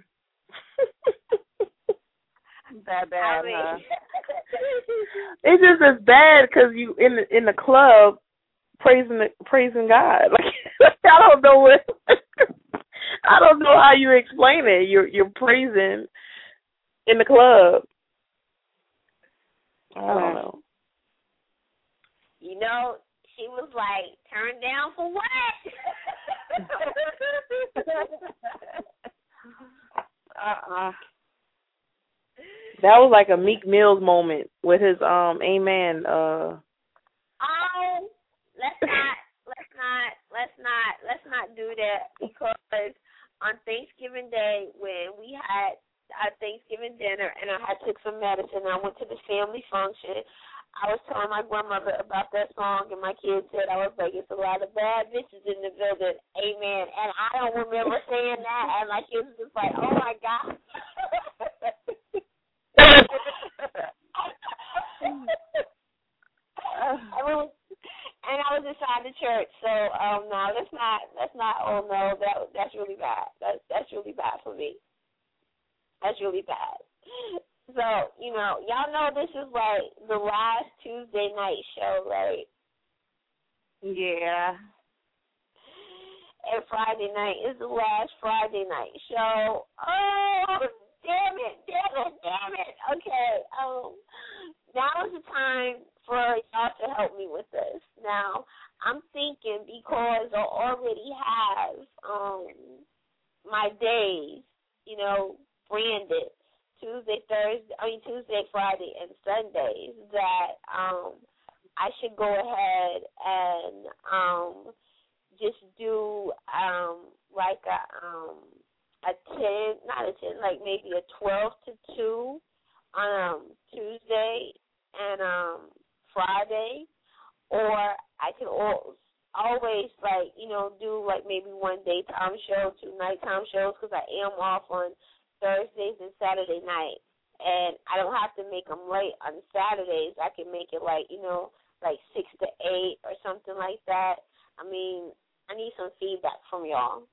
Bad, huh? It's just as bad because you in the club. Praising God. Like I don't know how you explain it. You're praising in the club. I don't know. She was like, turned down for what? That was like a Meek Mills moment with his amen. Let's not do that because on Thanksgiving Day when we had our Thanksgiving dinner and I had took some medicine and I went to the family function, I was telling my grandmother about that song and my kids said, I was like, it's a lot of bad bitches in the building, amen. And I don't remember saying that and my kids was just like, oh my God. And I was inside the church, so no, that's not. Oh no, that's really bad. That's really bad for me. That's really bad. So y'all know this is like the last Tuesday night show, right? Yeah. And Friday night is the last Friday night show. Oh, damn it. Okay. Now is the time for y'all to help me with this. Now, I'm thinking because I already have my days, branded Tuesday, Friday, and Sundays, that I should go ahead and just do like maybe a 12 to 2 on Tuesday and Friday, or I can always do like maybe one daytime show, 2 nighttime shows, because I am off on Thursdays and Saturday nights, and I don't have to make them late on Saturdays. I can make it like 6 to 8 or something like that. I mean, I need some feedback from y'all.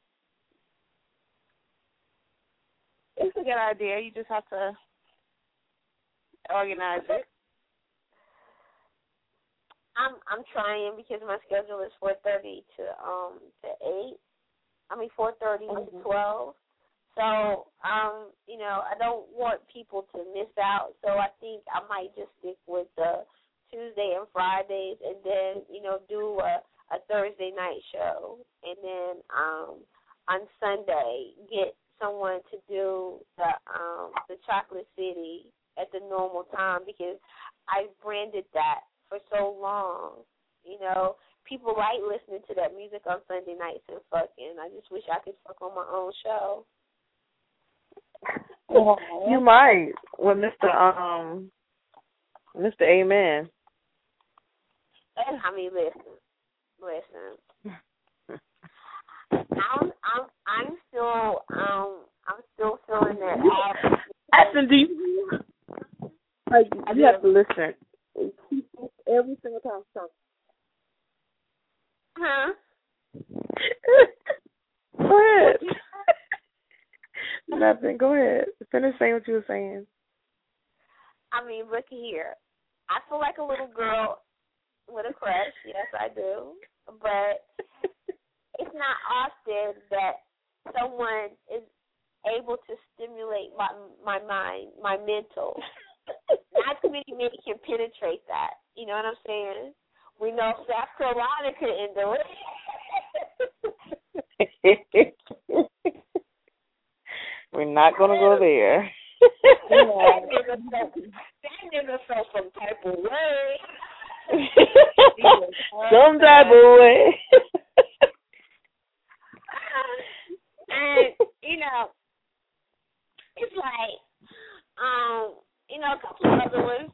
It's a good idea. You just have to organize it. I'm trying, because my schedule is 4:30 to 8. 4:30 to 12. So I don't want people to miss out. So I think I might just stick with the Tuesday and Fridays, and then do a Thursday night show, and then on Sunday get someone to do the Chocolate City at the normal time, because I branded that for so long. People like listening to that music on Sunday nights and fucking. I just wish I could fuck on my own show. You might with Mr. Amen. Listen. I'm still feeling that. Ashton, do you? You have to listen every single time. Huh? Go ahead. Nothing. Go ahead. Finish saying what you were saying. Look here. I feel like a little girl with a crush. Yes, I do. But it's not often that someone is able to stimulate my mind, my mental. Not too many men can penetrate that. You know what I'm saying? We know South Carolina couldn't do it. We're not going to go there. That nigga felt some type of way. Some type of way. And, it's like, a couple of other ones,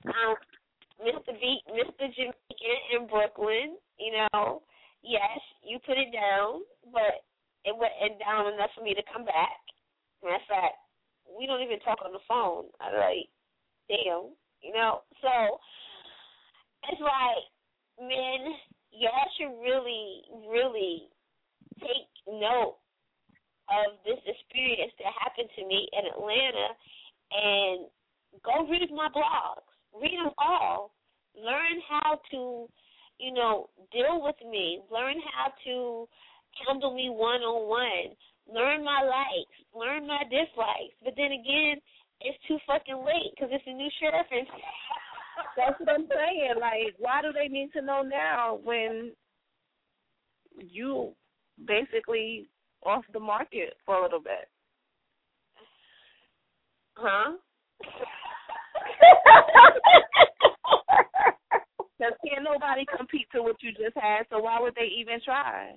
Mr. Jamaican in Brooklyn, yes, you put it down, but it wasn't down enough for me to come back. Matter of fact, we don't even talk on the phone. I'm like, damn, So it's like, men, y'all should really, really take note of this experience that happened to me in Atlanta, and go read my blogs. Read them all. Learn how to, deal with me. Learn how to handle me one-on-one. Learn my likes. Learn my dislikes. But then again, it's too fucking late because it's a new sheriff. And that's what I'm saying. Like, why do they need to know now when you basically off the market for a little bit? Huh? Because can't nobody compete to what you just had, so why would they even try?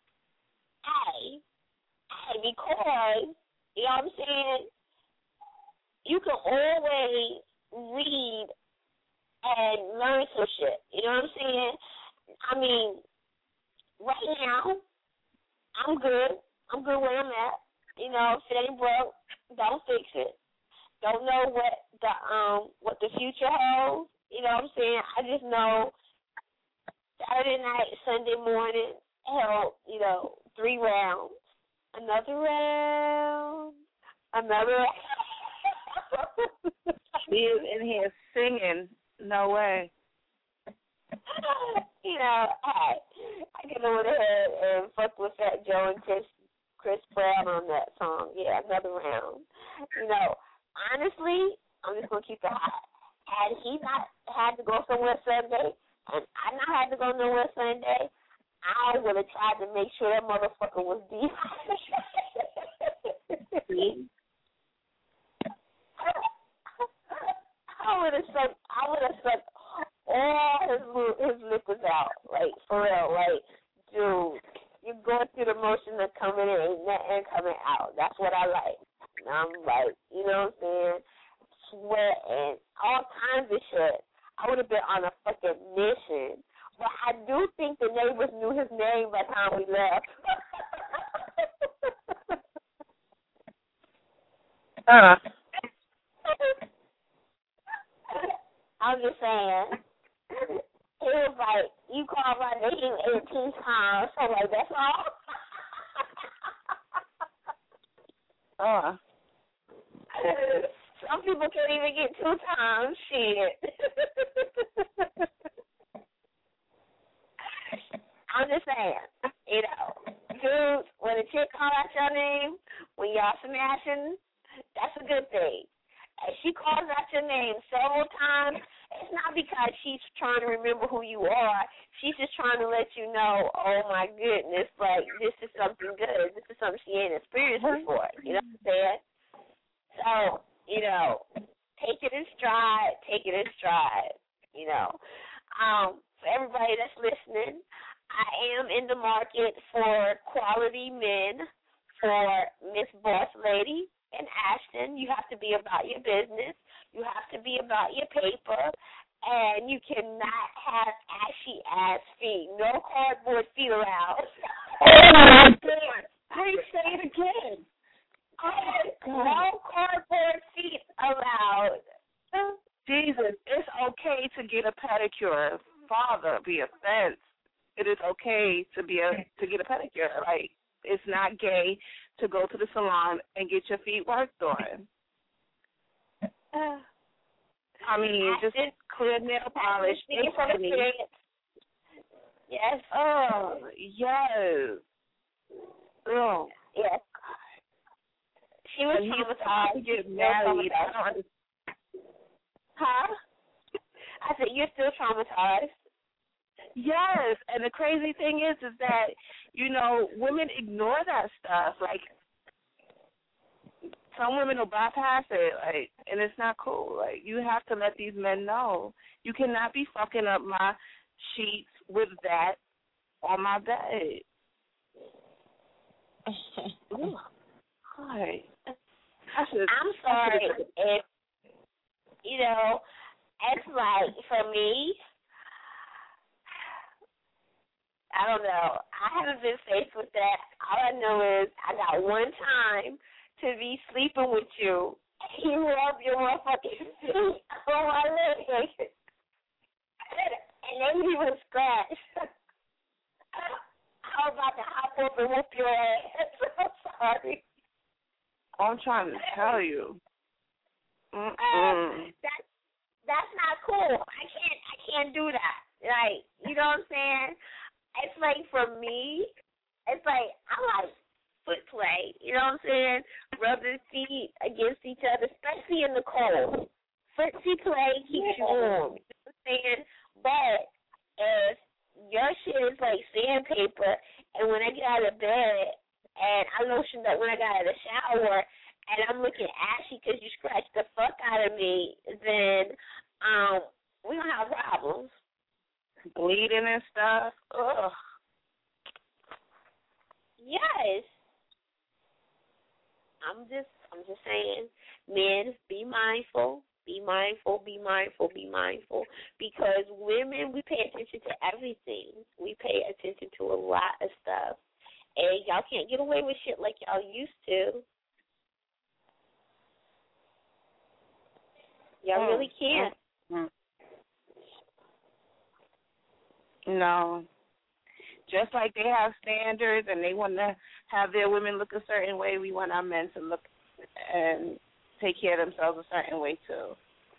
Because, you know what I'm saying, you can always read and learn some shit. You know what I'm saying? Right now, I'm good. I'm good where I'm at. If it ain't broke, don't fix it. Don't know what the future holds. You know what I'm saying? I just know Saturday night, Sunday morning, held, 3 rounds. Another round. She is in here singing. No way. I can go ahead and fuck with Fat Joe and Chris Brown on that song. Yeah, another round. Honestly, I'm just going to keep it hot. had he not had to go somewhere Sunday, and I not had to go nowhere Sunday, I would have tried to make sure that motherfucker was deep. I would have sucked all his liquids out, like, for real, like, dude, you're going through the motion of coming in and coming out. That's what I like. I'm like, you know what I'm saying? Sweat and all kinds of shit. I would have been on a fucking mission. But I do think the neighbors knew his name by the time we left. I'm just saying. It was like, you called my name 18 times. So I'm like, that's all? Some people can't even get 2 times. Shit. I'm just saying, you know, dudes, when a chick calls out your name, when y'all smashing, that's a good thing. If she calls out your name several times, it's not because she's trying to remember who you are. She's just trying to let you know, oh, my goodness, like, this is something good. This is something she ain't experienced before. You know what I'm saying? So, you know, take it in stride. Take it in stride, you know. For everybody that's listening, I am in the market for quality men for Miss Boss Lady in Ashton. You have to be about your business. You have to be about your paper. And you cannot have ashy-ass feet. No cardboard feet allowed. Oh, my God. Please say it again. No cardboard feet allowed. Jesus, it's okay to get a pedicure. Father, be offense. It is okay to get a pedicure. Like, it's not gay to go to the salon and get your feet worked on. I mean, just clear nail polish. Yes. Oh, yes. Oh, yes. She was traumatized. Get married. Huh? I said, you're still traumatized. Yes, and the crazy thing is that, you know, women ignore that stuff. Like, some women will bypass it, like, and it's not cool. Like, you have to let these men know. You cannot be fucking up my sheets with that on my bed. Ooh. Hi. I'm sorry if, you know, it's like, for me, I don't know. I haven't been faced with that. All I know is I got one time to be sleeping with you. You rub your motherfucking feet on my leg. And then you was scratched. I was about to hop up and whoop your ass. I'm sorry. I'm trying to tell you. That's not cool. I can't do that. Like, you know what I'm saying? It's like, for me, it's like, I like foot play. You know what I'm saying? Rubbing feet against each other, especially in the cold. Footsie play keeps you warm. You know what I'm saying? But if your shit is like sandpaper, and when I get out of bed, and I lotioned up when I got out of the shower, and I'm looking ashy because you scratched the fuck out of me, then we don't have problems. Bleeding and stuff. Ugh. Yes. I'm just saying, men, be mindful. Be mindful, be mindful, be mindful. Because women, we pay attention to everything. We pay attention to a lot of stuff. And y'all can't get away with shit like y'all used to. Y'all really can't. No. Just like they have standards and they want to have their women look a certain way, we want our men to look and take care of themselves a certain way, too.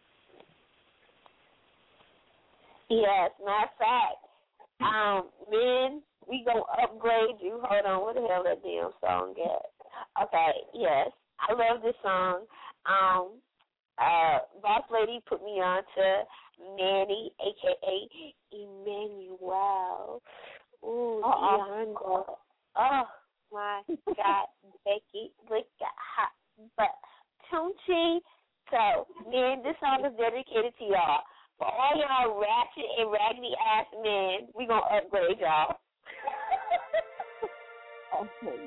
Yes, matter of fact, men, we gonna upgrade you. Hold on, what the hell that damn song get? Okay, yes, I love this song. Boss Lady put me on to Manny, a.k.a. Emmanuel. Ooh, Deonda. Oh, my God. Becky, look at hot butt. Tunchi. So, man, this song is dedicated to y'all. For all y'all ratchet and raggedy ass men, we gonna upgrade y'all. Okay.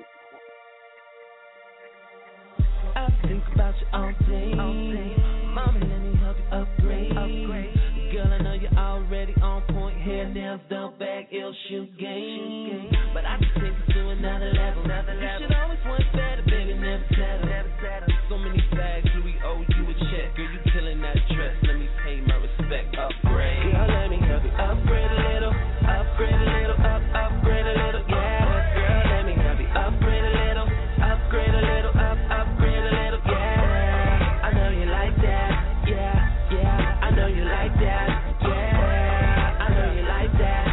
I think about you all day. Mama, let me help you upgrade. Girl, I know you're already on point. Hair, nails, dump bag, ill shoe game. But I can take you to another level. You should always want better, baby, never settle. So many bags, do we owe you a check? Girl, you killing that dress. Let me pay my respect. Upgrade. Girl, let me help you upgrade a little. Upgrade a little, upgrade a little, yeah. Girl, let me help you upgrade a little. Upgrade a little, upgrade a little, yeah. I know you like that, yeah. I know you like that, yeah. I know you like that,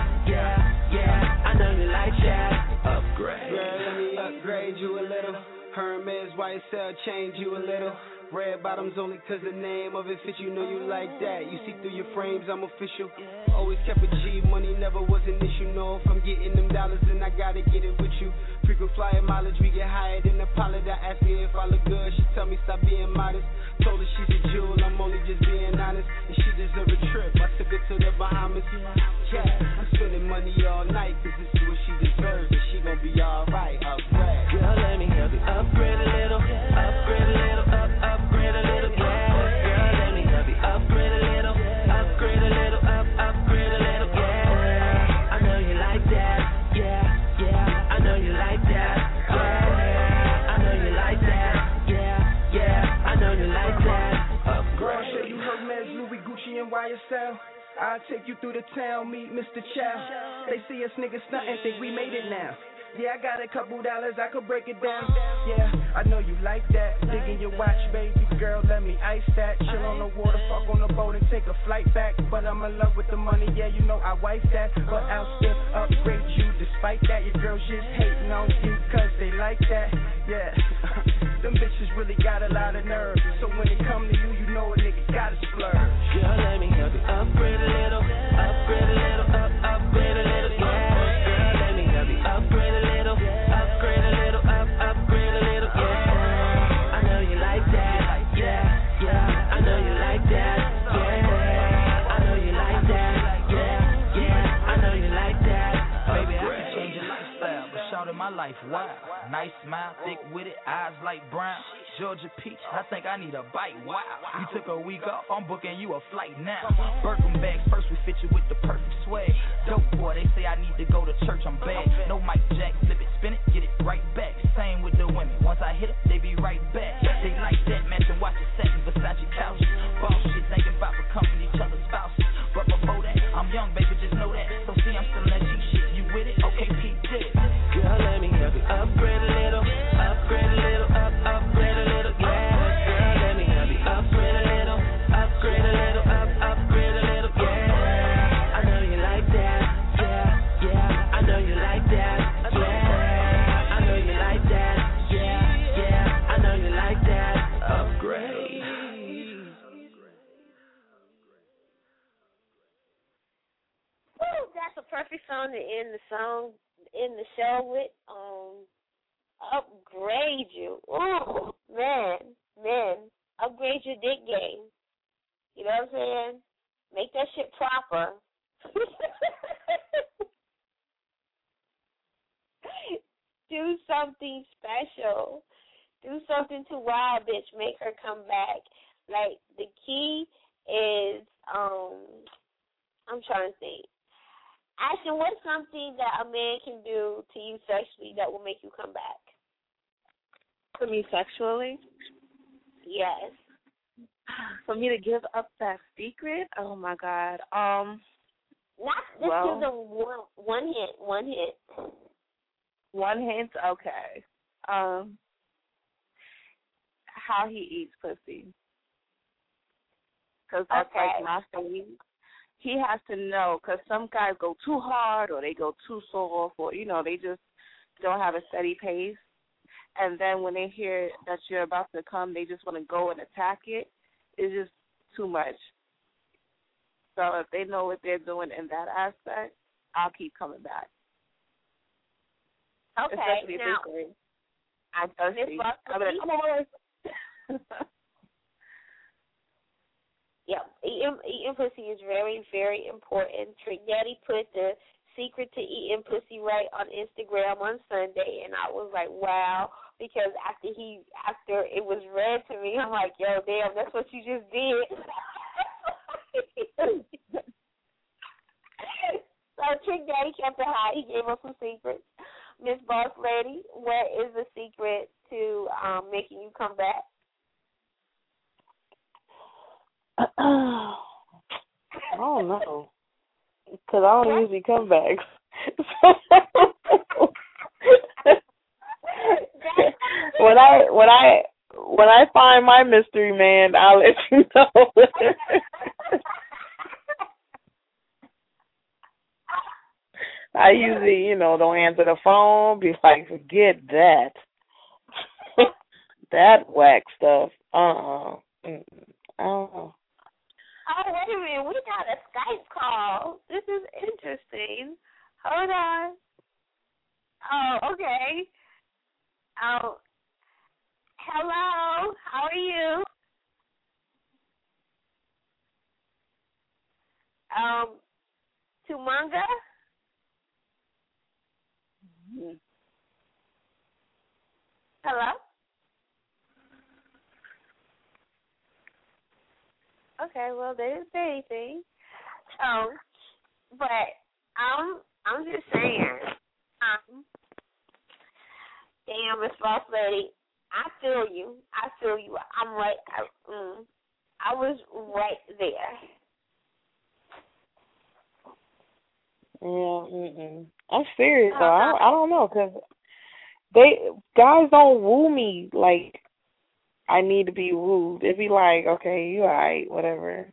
yeah. I know you like that. Upgrade. Girl, let me upgrade you a little. Hermes YSL change you a little. Red bottoms only cause the name of it fits, you know you like that. You see through your frames, I'm official. Always kept a G, money never was an issue. No, if I'm getting them dollars, then I gotta get it with you. Frequent flyer mileage, we get higher than a pilot. I ask her if I look good, she tell me stop being modest. Told her she's a jewel, I'm only just being honest. And she deserve a trip, I took her to the Bahamas. Yeah, I'm spending money all night, cause this is what she deserves. And she gon' be alright, upgrade. Girl, let me help you upgrade a little. Upgrade a little, upgrade a little, yeah. Girl, let me help you upgrade a little. Upgrade a little, upgrade a little, yeah. I know you like that, yeah. I know you like that, yeah. I know you like that, yeah. I know you like that. Girl, show you Hermes, Louis, Gucci, and YSL. I'll take you through the town, meet Mr. Chow. They see us niggas stuntin', think we made it now. Yeah, I got a couple dollars, I could break it down. Yeah, I know you like that. Digging your watch, baby girl, let me ice that. Chill on the water, fuck on the boat and take a flight back. But I'm in love with the money, yeah, you know I wife that. But I'll still upgrade you despite that. Your girls just hating on you cause they like that. Yeah, them bitches really got a lot of nerve. So when it come to you, you know a nigga gotta splurge. Girl, let me help you upgrade a little. Upgrade a little, upgrade a little, yeah. Girl, let me help you upgrade a little. Upgrade a little, upgrade a little, yeah. I know you like that, yeah. I know you like that, yeah. I know you like that, yeah. I know you like that. Baby, I can change your lifestyle, but shout in my life, wow. Nice smile, thick with it, eyes like brown. Georgia peach, I think I need a bite, wow. You took a week off, I'm booking you a flight now. Birkin bags, first we fit you with the perfect swag. Dope boy, they say I need to go to church, I'm bad. No Mike Jack, flip it, spin it, get it right back. Same with the women, once I hit it, they be right back. They like that, matching watches, satin, Versace couches. Boss shit, thinking about becoming each other's spouses. But before that, I'm young, baby, just know that. So see, I'm still in that G shit, you with it? Okay, Pete did it. Girl, let me help you upgrade a little. Upgrade a little, upgrade a little, yeah. Girl, let me help you upgrade a little. Upgrade a little, upgrade a little, yeah. I know you like that, yeah. I know you like that, yeah. I know you like that, yeah. I know you like that. Upgrade. Woo, that's a perfect song to end the show with. Upgrade you. Ooh, man. Upgrade your dick game. You know what I'm saying? Make that shit proper. Do something special. Do something to wow a bitch. Make her come back. Like, the key is, I'm trying to think. Ashton, what's something that a man can do to you sexually that will make you come back? To me sexually? Yes. For me to give up that secret? Oh, my God. Give them one hint. One hint? Okay. How he eats pussy. Because that's like my thing. He has to know, because some guys go too hard or they go too soft or, they just don't have a steady pace. And then when they hear that you're about to come, they just want to go and attack it. it's just too much. So if they know what they're doing in that aspect, I'll keep coming back. Okay, especially now, if they say, I'm thirsty. I'll be like, come on. Yeah, eating pussy is very, very important. Trinidad put the secret to eating pussy right on Instagram on Sunday, and I was like, wow, because after it was read to me, I'm like, yo, damn, that's what you just did. So Trick Daddy kept it high. He gave us some secrets. Miss Boss Lady, what is the secret to making you come back? I don't know, because I don't usually come back. when I find my mystery man, I'll let you know. I usually, don't answer the phone. Be like, forget that. That whack stuff. I don't know. Oh, wait a minute. We got a Skype call. This is interesting. Hold on. Oh, okay. Oh, hello. How are you? Tumanga? Hello? Okay, well, they didn't say anything. But I'm just saying, damn, Miss Boss Lady, I feel you. I'm right. I was right there. Yeah, I'm serious though. I don't know, because guys don't woo me like I need to be wooed. It'd be like, okay, you alright, whatever.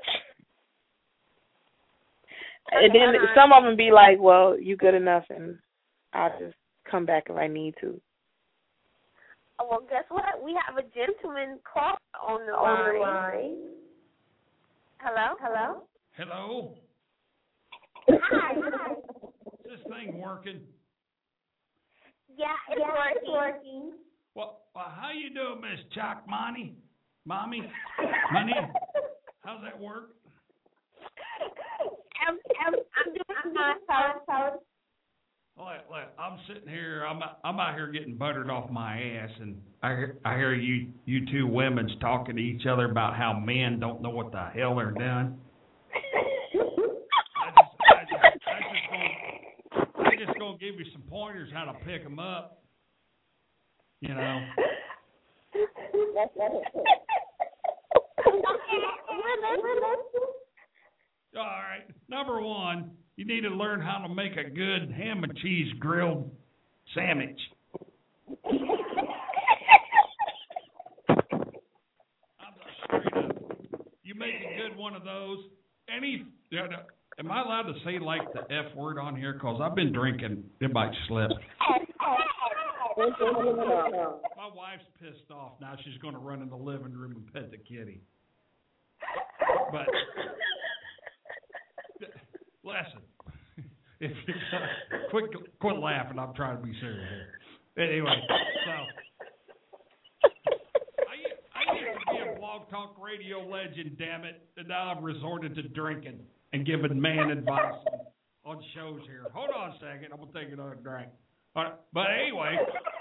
And then some of them be like, well, you good enough, and I'll just come back if I need to. Oh, well, guess what? We have a gentleman call on the line. Hello? Hello? Hi. Is this thing working? Yeah, it's working. Well, how you doing, Miss Chalk Mommy? Money? How's that work? I'm doing fine. I'm sitting here. I'm out here getting buttered off my ass, and I hear you two women's talking to each other about how men don't know what the hell they're doing. I just gonna give you some pointers how to pick them up. All right. Number one, you need to learn how to make a good ham and cheese grilled sandwich. Straight up. You make a good one of those. Am I allowed to say like the F word on here? Because I've been drinking. It might slip. My wife's pissed off now. She's going to run in the living room and pet the kitty. But listen, if you quit laughing, I'm trying to be serious here. Anyway, so I used to be a Blog Talk Radio legend, damn it, and now I've resorted to drinking and giving man advice on shows here. Hold on a second, I'm gonna take another drink. All right, but anyway.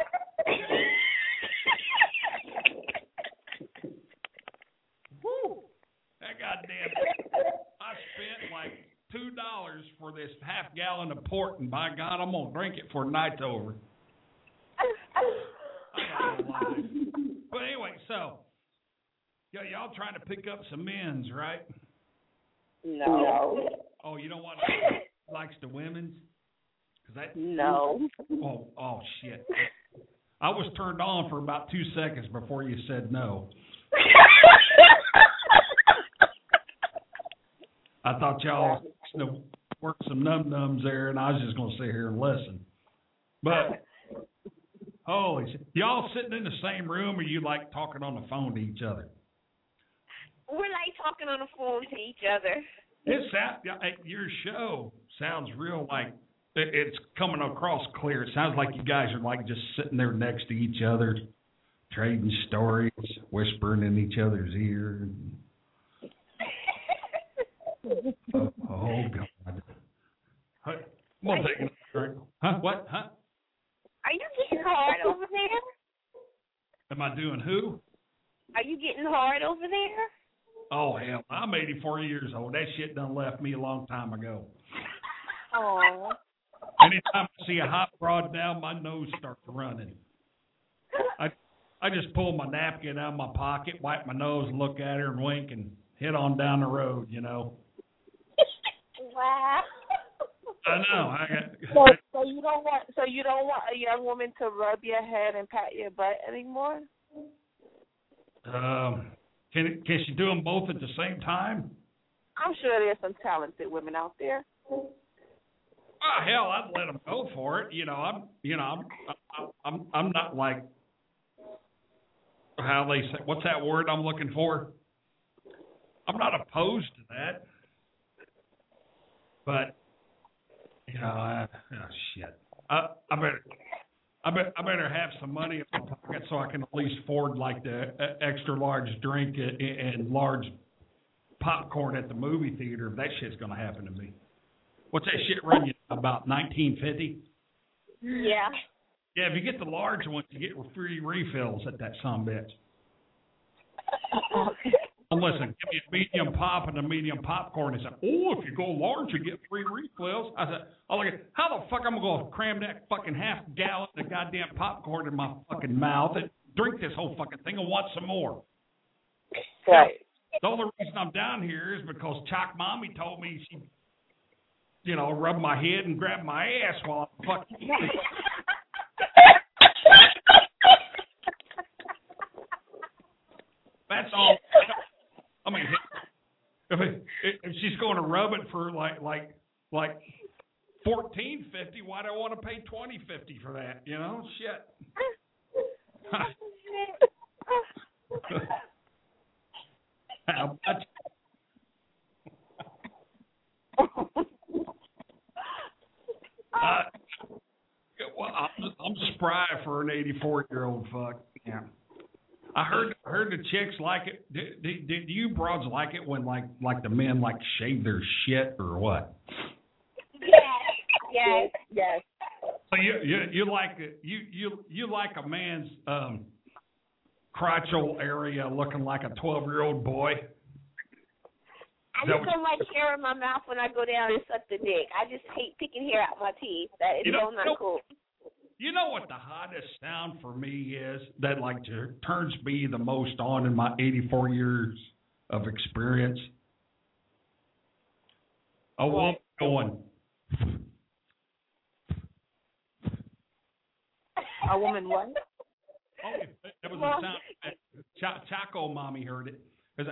Woo! That goddamn, I spent like $2 for this half gallon of port, and by God, I'm gonna drink it before night's over. I got no life. But anyway, so y'all trying to pick up some men's, right? No. Oh, you don't want likes the women's? No. Oh shit. I was turned on for about 2 seconds before you said no. I thought y'all worked some num-nums there, and I was just going to sit here and listen. But, holy shit. Y'all sitting in the same room, or you like talking on the phone to each other? We're like talking on the phone to each other. Your show sounds real like it's coming across clear. It sounds like you guys are like just sitting there next to each other, trading stories, whispering in each other's ear. Oh God! We'll take it. Huh? What? Huh? Are you getting hard over there? Am I doing who? Are you getting hard over there? Oh hell! I'm 84 years old. That shit done left me a long time ago. Oh. Anytime I see a hot broad now, my nose starts running. I just pull my napkin out of my pocket, wipe my nose, look at her, and wink, and head on down the road. You know. Wow. I know. So you don't want a young woman to rub your head and pat your butt anymore? Can she do them both at the same time? I'm sure there's some talented women out there. Oh hell, I'd let them go for it. I'm not like how they say. What's that word I'm looking for? I'm not opposed to that, but shit. I better have some money in my pocket so I can at least afford like the extra large drink and large popcorn at the movie theater if that shit's gonna happen to me. What's that shit run you about $19.50? Yeah. Yeah, if you get the large ones, you get free refills at that sumbitch. Listen, give me a medium pop and a medium popcorn. He said, if you go large, you get free refills. I said, how the fuck I'm going to cram that fucking half gallon of goddamn popcorn in my fucking mouth and drink this whole fucking thing and want some more? Right. The only reason I'm down here is because Chalk Mommy told me she, rubbed my head and grabbed my ass while I'm fucking eating. That's all. I mean, if she's going to rub it for like $14.50, why do I want to pay $20.50 for that? Shit. How much? I'm spry for an 84-year-old fuck. Yeah. I heard the chicks like it. Do you broads like it when like the men like shave their shit or what? Yes. So you like it? You like a man's crotchal area looking like a 12-year-old boy? I just don't like hair in my mouth when I go down and suck the dick. I just hate picking hair out my teeth. That is so not cool. You know what the hottest sound for me is that like turns me the most on in my 84 years of experience? A woman going. A woman what? Oh, that was a sound. Chaco Mommy heard it.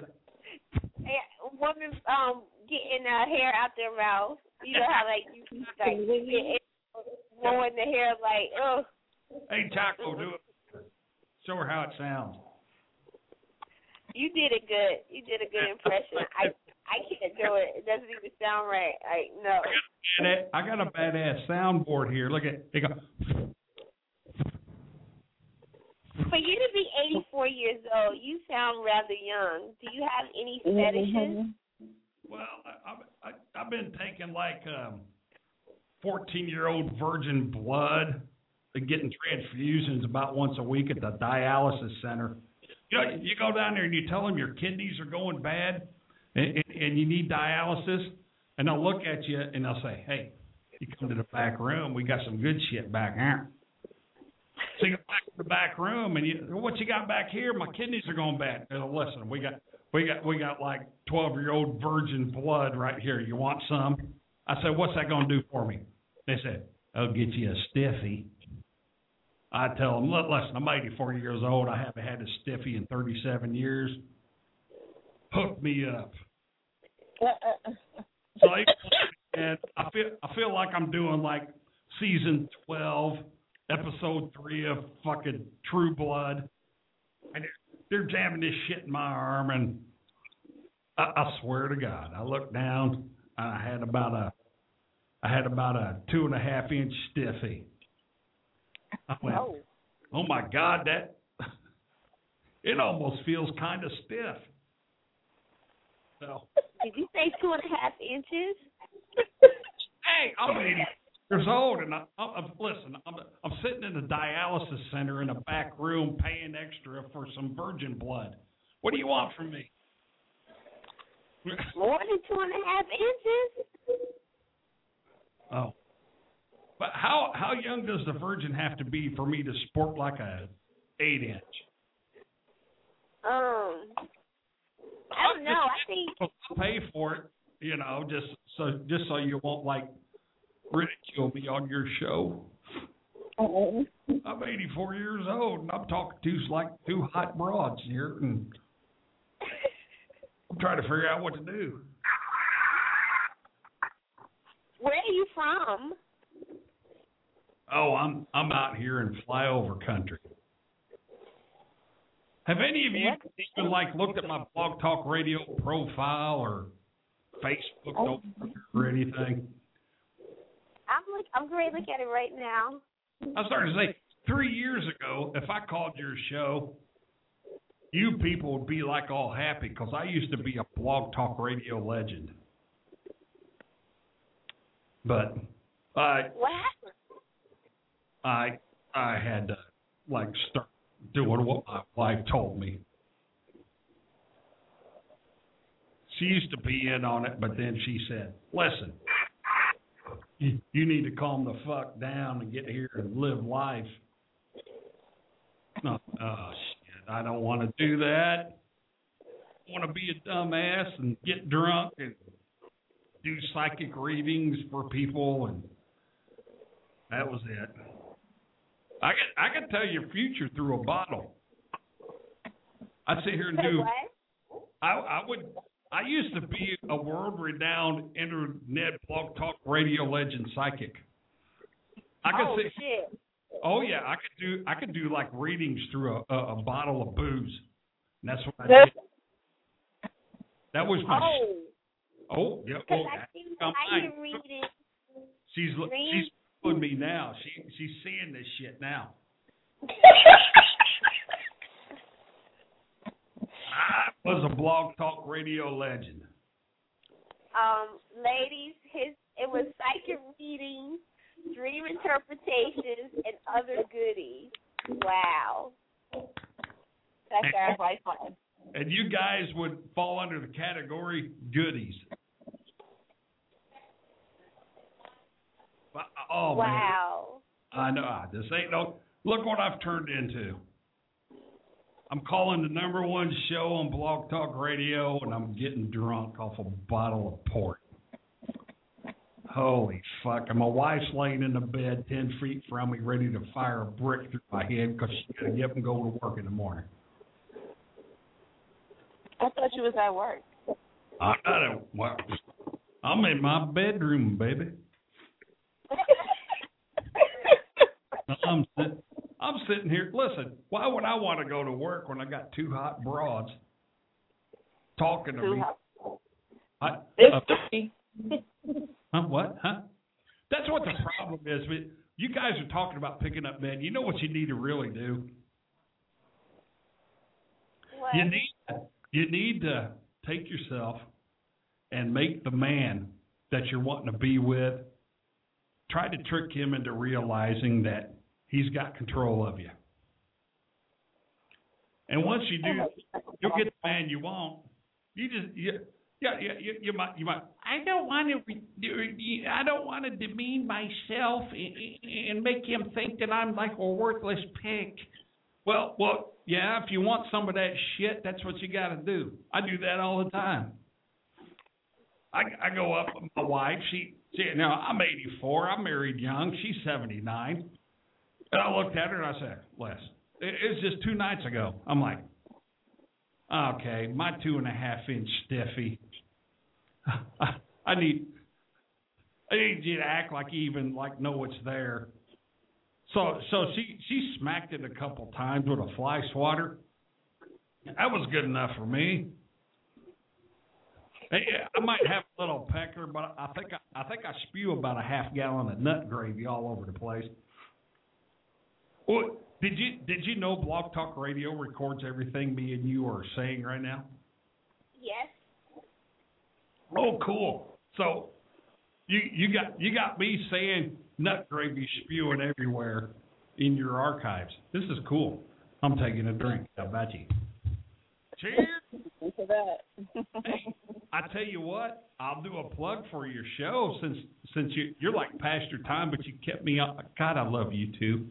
Women getting hair out their mouth. You know how like blowing the hair like, oh. Hey, Chaco, do it. Show her how it sounds. You did it good. You did a good impression. I can't do it. It doesn't even sound right. No. I got a badass soundboard here. Look at it. Go. For you to be 84 years old, you sound rather young. Do you have any fetishes? Well, I've been taking like 14-year-old virgin blood and getting transfusions about once a week at the dialysis center. You go down there and you tell them your kidneys are going bad and you need dialysis, and they'll look at you and they'll say, hey, you come to the back room. We got some good shit back here. So you go back to the back room and what you got back here? My kidneys are going bad. Listen, we got like 12-year-old virgin blood right here. You want some? I said, what's that going to do for me? They said, I'll get you a stiffy. I tell them, listen, I'm 84 years old. I haven't had a stiffy in 37 years. Hook me up. So and I feel like I'm doing like season 12, episode 3 of fucking True Blood. And they're jamming this shit in my arm, and I swear to God, I looked down. I had about a 2.5 inch stiffy. I went, oh my God, that it almost feels kind of stiff. So, did you say 2.5 inches? Hey, I'm 80 years old, and listen. I'm sitting in the dialysis center in a back room, paying extra for some virgin blood. What do you want from me? More than 2.5 inches? Oh. But how young does the virgin have to be for me to sport like a 8 inch? I don't know. I think I'll pay for it, just so you won't like ridicule me on your show. I'm 84 years old, and I'm talking to two hot broads here, and I'm trying to figure out what to do. Where are you from? Oh, I'm out here in flyover country. Have any of you even looked at my Blog Talk Radio profile or Facebook or anything? I'm going to look at it right now. I was starting to say, 3 years ago, if I called your show, you people would be like all happy because I used to be a Blog Talk Radio legend. But what happened? I had to start doing what my wife told me. She used to be in on it, but then she said, listen, you need to calm the fuck down and get here and live life. No, shit, I don't want to do that. I want to be a dumbass and get drunk and do psychic readings for people, and that was it. I can tell your future through a bottle. I'd sit here and do. I used to be a world-renowned internet Blog Talk Radio legend psychic. Shit. Oh yeah, I could do like readings through a bottle of booze. And that's what I did. That was my. Oh yeah. Oh, I can read it. She's with me now. She's seeing this shit now. I was a Blog Talk Radio legend. Ladies, it was psychic readings, dream interpretations, and other goodies. Wow. That sounds like fun. And you guys would fall under the category goodies. Oh, wow. Man. I know. This ain't no. Look what I've turned into. I'm calling the #1 show on Blog Talk Radio, and I'm getting drunk off a bottle of port. Holy fuck. And my wife's laying in the bed 10 feet from me, ready to fire a brick through my head because she's going to get up and go to work in the morning. I thought you was at work. I'm in my bedroom, baby. I'm sitting here. Listen, why would I want to go to work when I got two hot broads talking to me? What? Huh? That's what the problem is. You guys are talking about picking up men. You know what you need to really do? What? You need to take yourself and make the man that you're wanting to be with, try to trick him into realizing that he's got control of you. And once you do, you'll get the man you want. You might. I don't want to demean myself and make him think that I'm like a worthless pig. Well, yeah. If you want some of that shit, that's what you got to do. I do that all the time. I go up with my wife. Now I'm 84. I'm married young. She's 79. And I looked at her and I said, Les, it was just 2 nights ago. I'm like, okay, my 2.5 inch stiffy. I need you to act like you even know it's there. So she smacked it a couple times with a fly swatter. That was good enough for me. Hey, I might have a little pecker, but I think I spew about a half gallon of nut gravy all over the place. Well, did you know Blog Talk Radio records everything me and you are saying right now? Yes. Oh, cool. So you got me saying nut gravy spewing everywhere in your archives. This is cool. I'm taking a drink. How about you? Cheers. For that. Hey, I tell you what, I'll do a plug for your show since you're like past your time, but you kept me on. God, I love you too.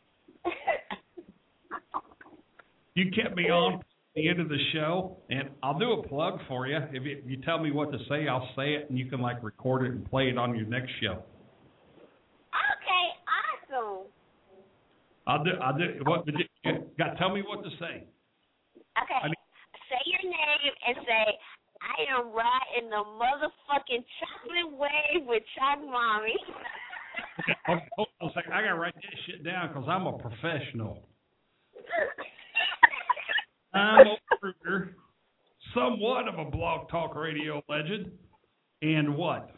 You kept me on at the end of the show, and I'll do a plug for you. If you tell me what to say, I'll say it, and you can like record it and play it on your next show. Okay, awesome. I'll do. What? Tell me what to say. Okay. Say your name and say, I am riding the motherfucking chocolate wave with Chalk Mommy. Okay, hold on a second. I got to write that shit down because I'm a professional. I'm a recruiter, somewhat of a Blog Talk Radio legend, and what?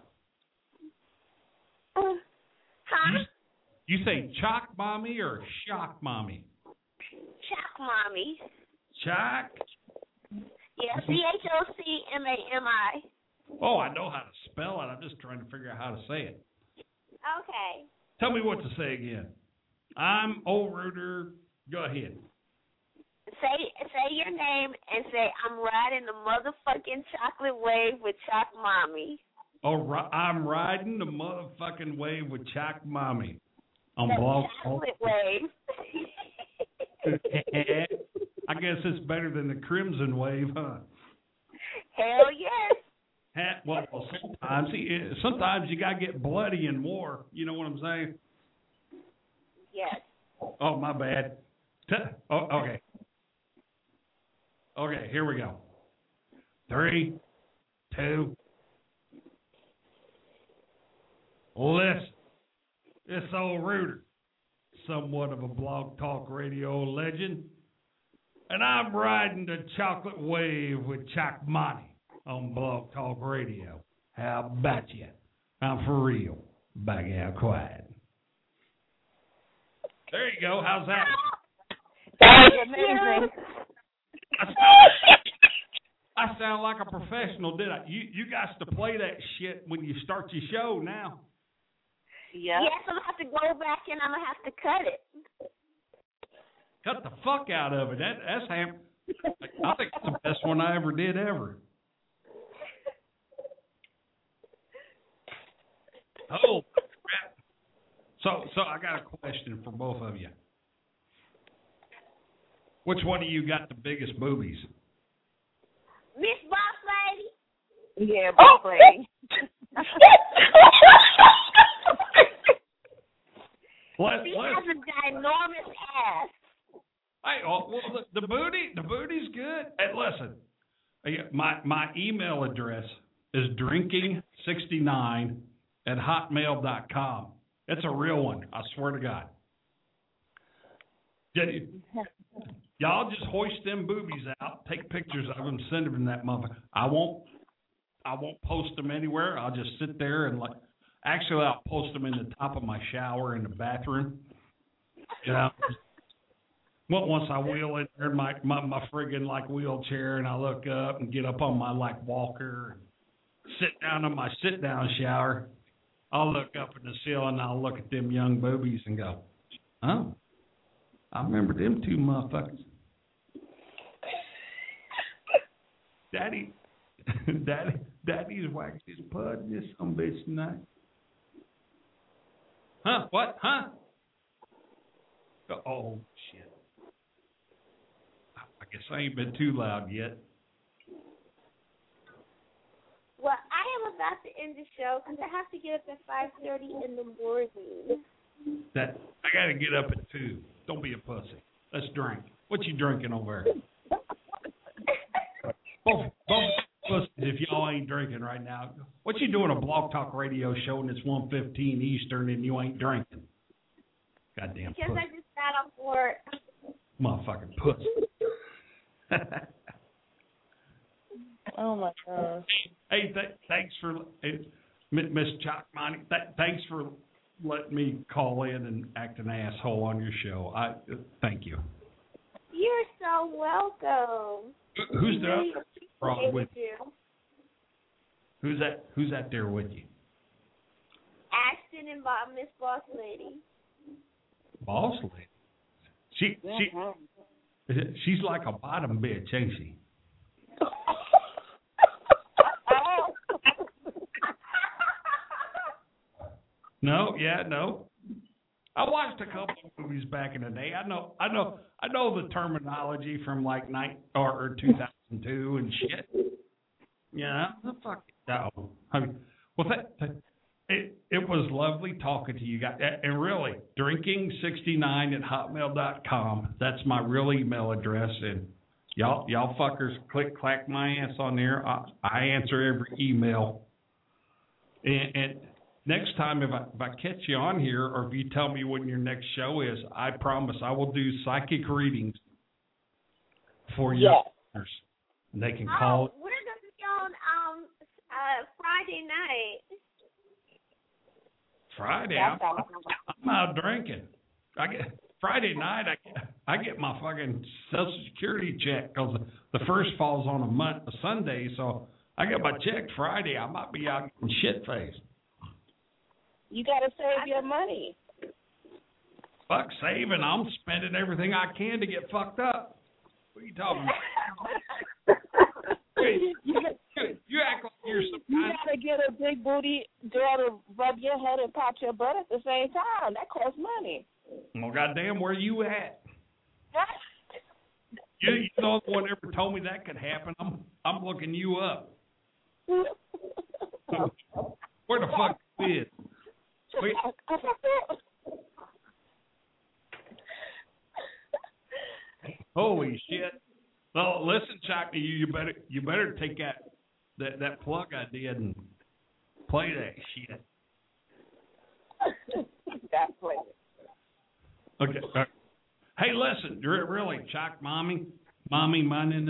Huh? You say Chalk Mommy or Shock Mommy? Chalk Mommy. Chalk? Yeah, CHOCMAMI. Oh, I know how to spell it. I'm just trying to figure out how to say it. Okay. Tell me what to say again. I'm old Rooter. Go ahead. Say your name and say, I'm riding the motherfucking chocolate wave with Chalk Mommy. Oh, I'm riding the motherfucking wave with Chalk Mommy. On Blog Talk. Chocolate wave. I guess it's better than the Crimson Wave, huh? Hell yes. Well, sometimes you gotta get bloody in war. You know what I'm saying? Yes. Oh, my bad. Okay. Okay, here we go. 3, 2. Listen, it's old Rooter, somewhat of a Blog Talk Radio legend, and I'm riding the chocolate wave with Chalk Mommy on Blog Talk Radio. How about you? I'm for real. Back out quiet. There you go. How's that? That was amazing. I sound like a professional, did I? You got to play that shit when you start your show now. Yep. Yes, I'm going to have to go back and I'm going to have to cut it. Cut the fuck out of it. That's ham. I think it's the best one I ever did ever. Oh, crap. So I got a question for both of you. Which one of you got the biggest boobies? Miss Boss Lady? Yeah, Boss Lady. She has a ginormous ass. The booty's good. Hey, listen, my email address is drinking69@hotmail.com. It's a real one. I swear to God. Y'all just hoist them boobies out, take pictures of them, send them in that mother. I won't post them anywhere. I'll just sit there and actually I'll post them in the top of my shower in the bathroom. You know. Well, once I wheel in there, my friggin' wheelchair, and I look up and get up on my walker, and sit down in my sit-down shower, I'll look up in the ceiling and I'll look at them young boobies and go, oh, I remember them two motherfuckers. Daddy's waxed his pud this some bitch tonight. Huh? What? Huh? Oh, shit. I guess I ain't been too loud yet. Well, I am about to end the show because I have to get up at 5:30 in the morning. I got to get up at 2. Don't be a pussy. Let's drink. What you drinking over there? both pussies, if y'all ain't drinking right now. What you doing a Blog Talk Radio show and it's 1:15 Eastern and you ain't drinking? Goddamn Because pussy. I just got off work. Motherfucking pussy. Oh, my God. Hey, thanks for Miss Chakmani. Thanks for letting me call in and act an asshole on your show. Thank you. You're so welcome. Who's the other fraud with you? Who's that there with you? Ashton and Miss Boss Lady. Boss Lady? She's like a bottom bitch, ain't she? No. I watched a couple of movies back in the day. I know the terminology from like 2002 and shit. Yeah, the fuck no. I mean, well, it was lovely talking to you guys. And really, drinking69@hotmail.com. That's my real email address. And y'all fuckers clack my ass on there. I answer every email. And next time, if I catch you on here, or if you tell me when your next show is, I promise I will do psychic readings for you. Listeners. And they can call. We're gonna be on Friday night. Friday, I'm out drinking. Friday night. I get my fucking Social Security check because the first falls on a Sunday, so I get my check Friday. I might be out getting shit faced. You gotta save your money. Fuck saving. I'm spending everything I can to get fucked up. What are you talking about? You act like you're some You gotta get a big booty girl to rub your head and pop your butt at the same time. That costs money. Well, goddamn, where you at? You know, no one ever told me that could happen. I'm looking you up. Where the fuck is? Holy shit! Well, listen, Chuck, you better take that plug I did and play that shit. That's right. Okay. Hey, listen, really, Chuck, mommy, money.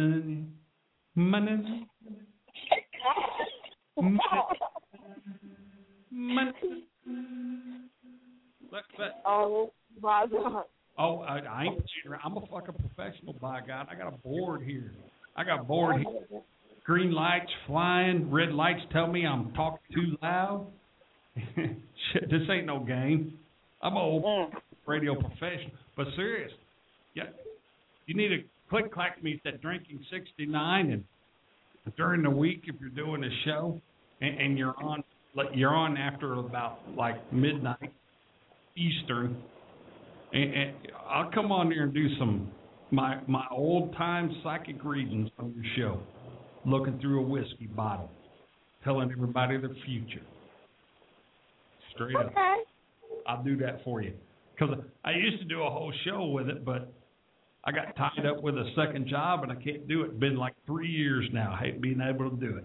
Oh, I ain't. I'm a fucking professional, by God. I got a board here. Green lights flying, red lights tell me I'm talking too loud. Shit, this ain't no game. I'm an old radio professional, but serious. Yeah, you need to clack me at Drinking 69, and during the week if you're doing a show and you're on after about like midnight Eastern. And I'll come on there and do some my old time psychic readings on your show, looking through a whiskey bottle, telling everybody their future. Straight up. I'll do that for you. Because I used to do a whole show with it, but I got tied up with a second job and I can't do it. It's been like 3 years now. I hate being able to do it.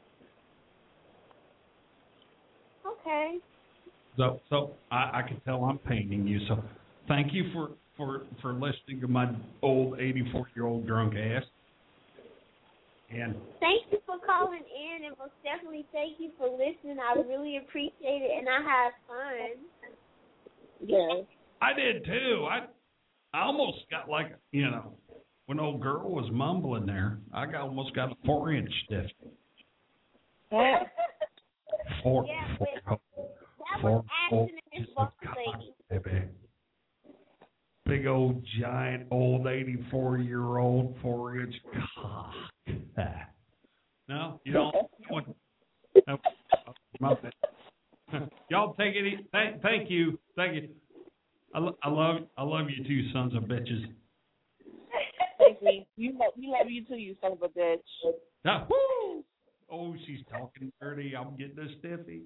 Okay. So I can tell I'm painting you. So thank you for listening to my old 84-year-old drunk ass. And thank you for calling in, and most definitely thank you for listening. I really appreciate it, and I had fun. Yeah. I did too. I almost got like, when old girl was mumbling there, almost got a 4-inch stiff. Yeah, Four was Ashton and his boss lady. Baby. Big old giant old 84-year-old 4-inch cock. No, you don't. No, my bad. Y'all take it easy. Thank you. I love you too, sons of bitches. Thank me. We love you too, you son of a bitch. Ah, woo! Oh, she's talking dirty. I'm getting a stiffy.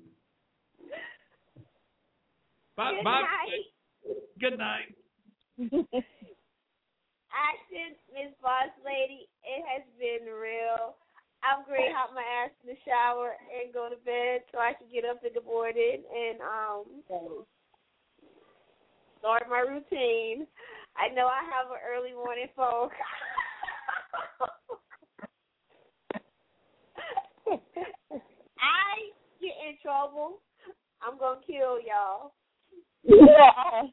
Bye. Good night. Ashton, Miss Boss Lady, it has been real. I'm going to hop my ass in the shower and go to bed so I can get up in the morning and start my routine. I know I have an early morning folk. trouble, I'm gonna kill y'all. Yeah.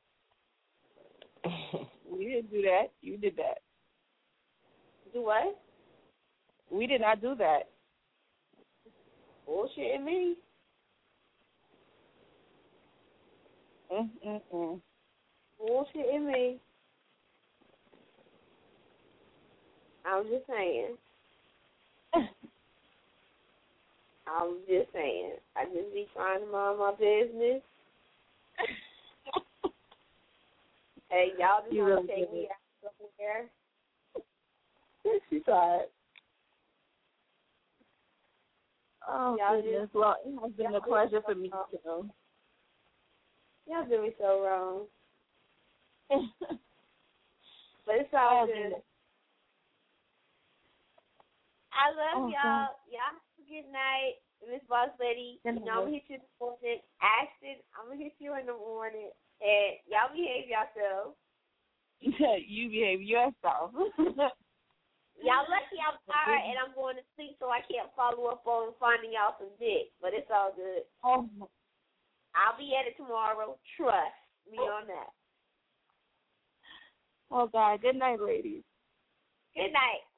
We didn't do that. You did that. Do what? We did not do that. Bullshitting me. Bullshitting me. I'm just saying. I'm just saying. I just be trying to mind my business. Hey, y'all just want to take me out somewhere. She tried. Oh, y'all goodness. Well, it has been a pleasure for me, too. Y'all do me so wrong. But it's all good. I love y'all. Y'all have a good night. Miss Boss Lady, you know, I'm going to hit you in the morning. Ashton, I'm going to hit you in the morning. And y'all behave yourselves. You behave yourself. Y'all lucky I'm tired and I'm going to sleep, so I can't follow up on finding y'all some dick. But it's all good. Oh. I'll be at it tomorrow. Trust me on that. Oh, God. Good night, ladies. Good night.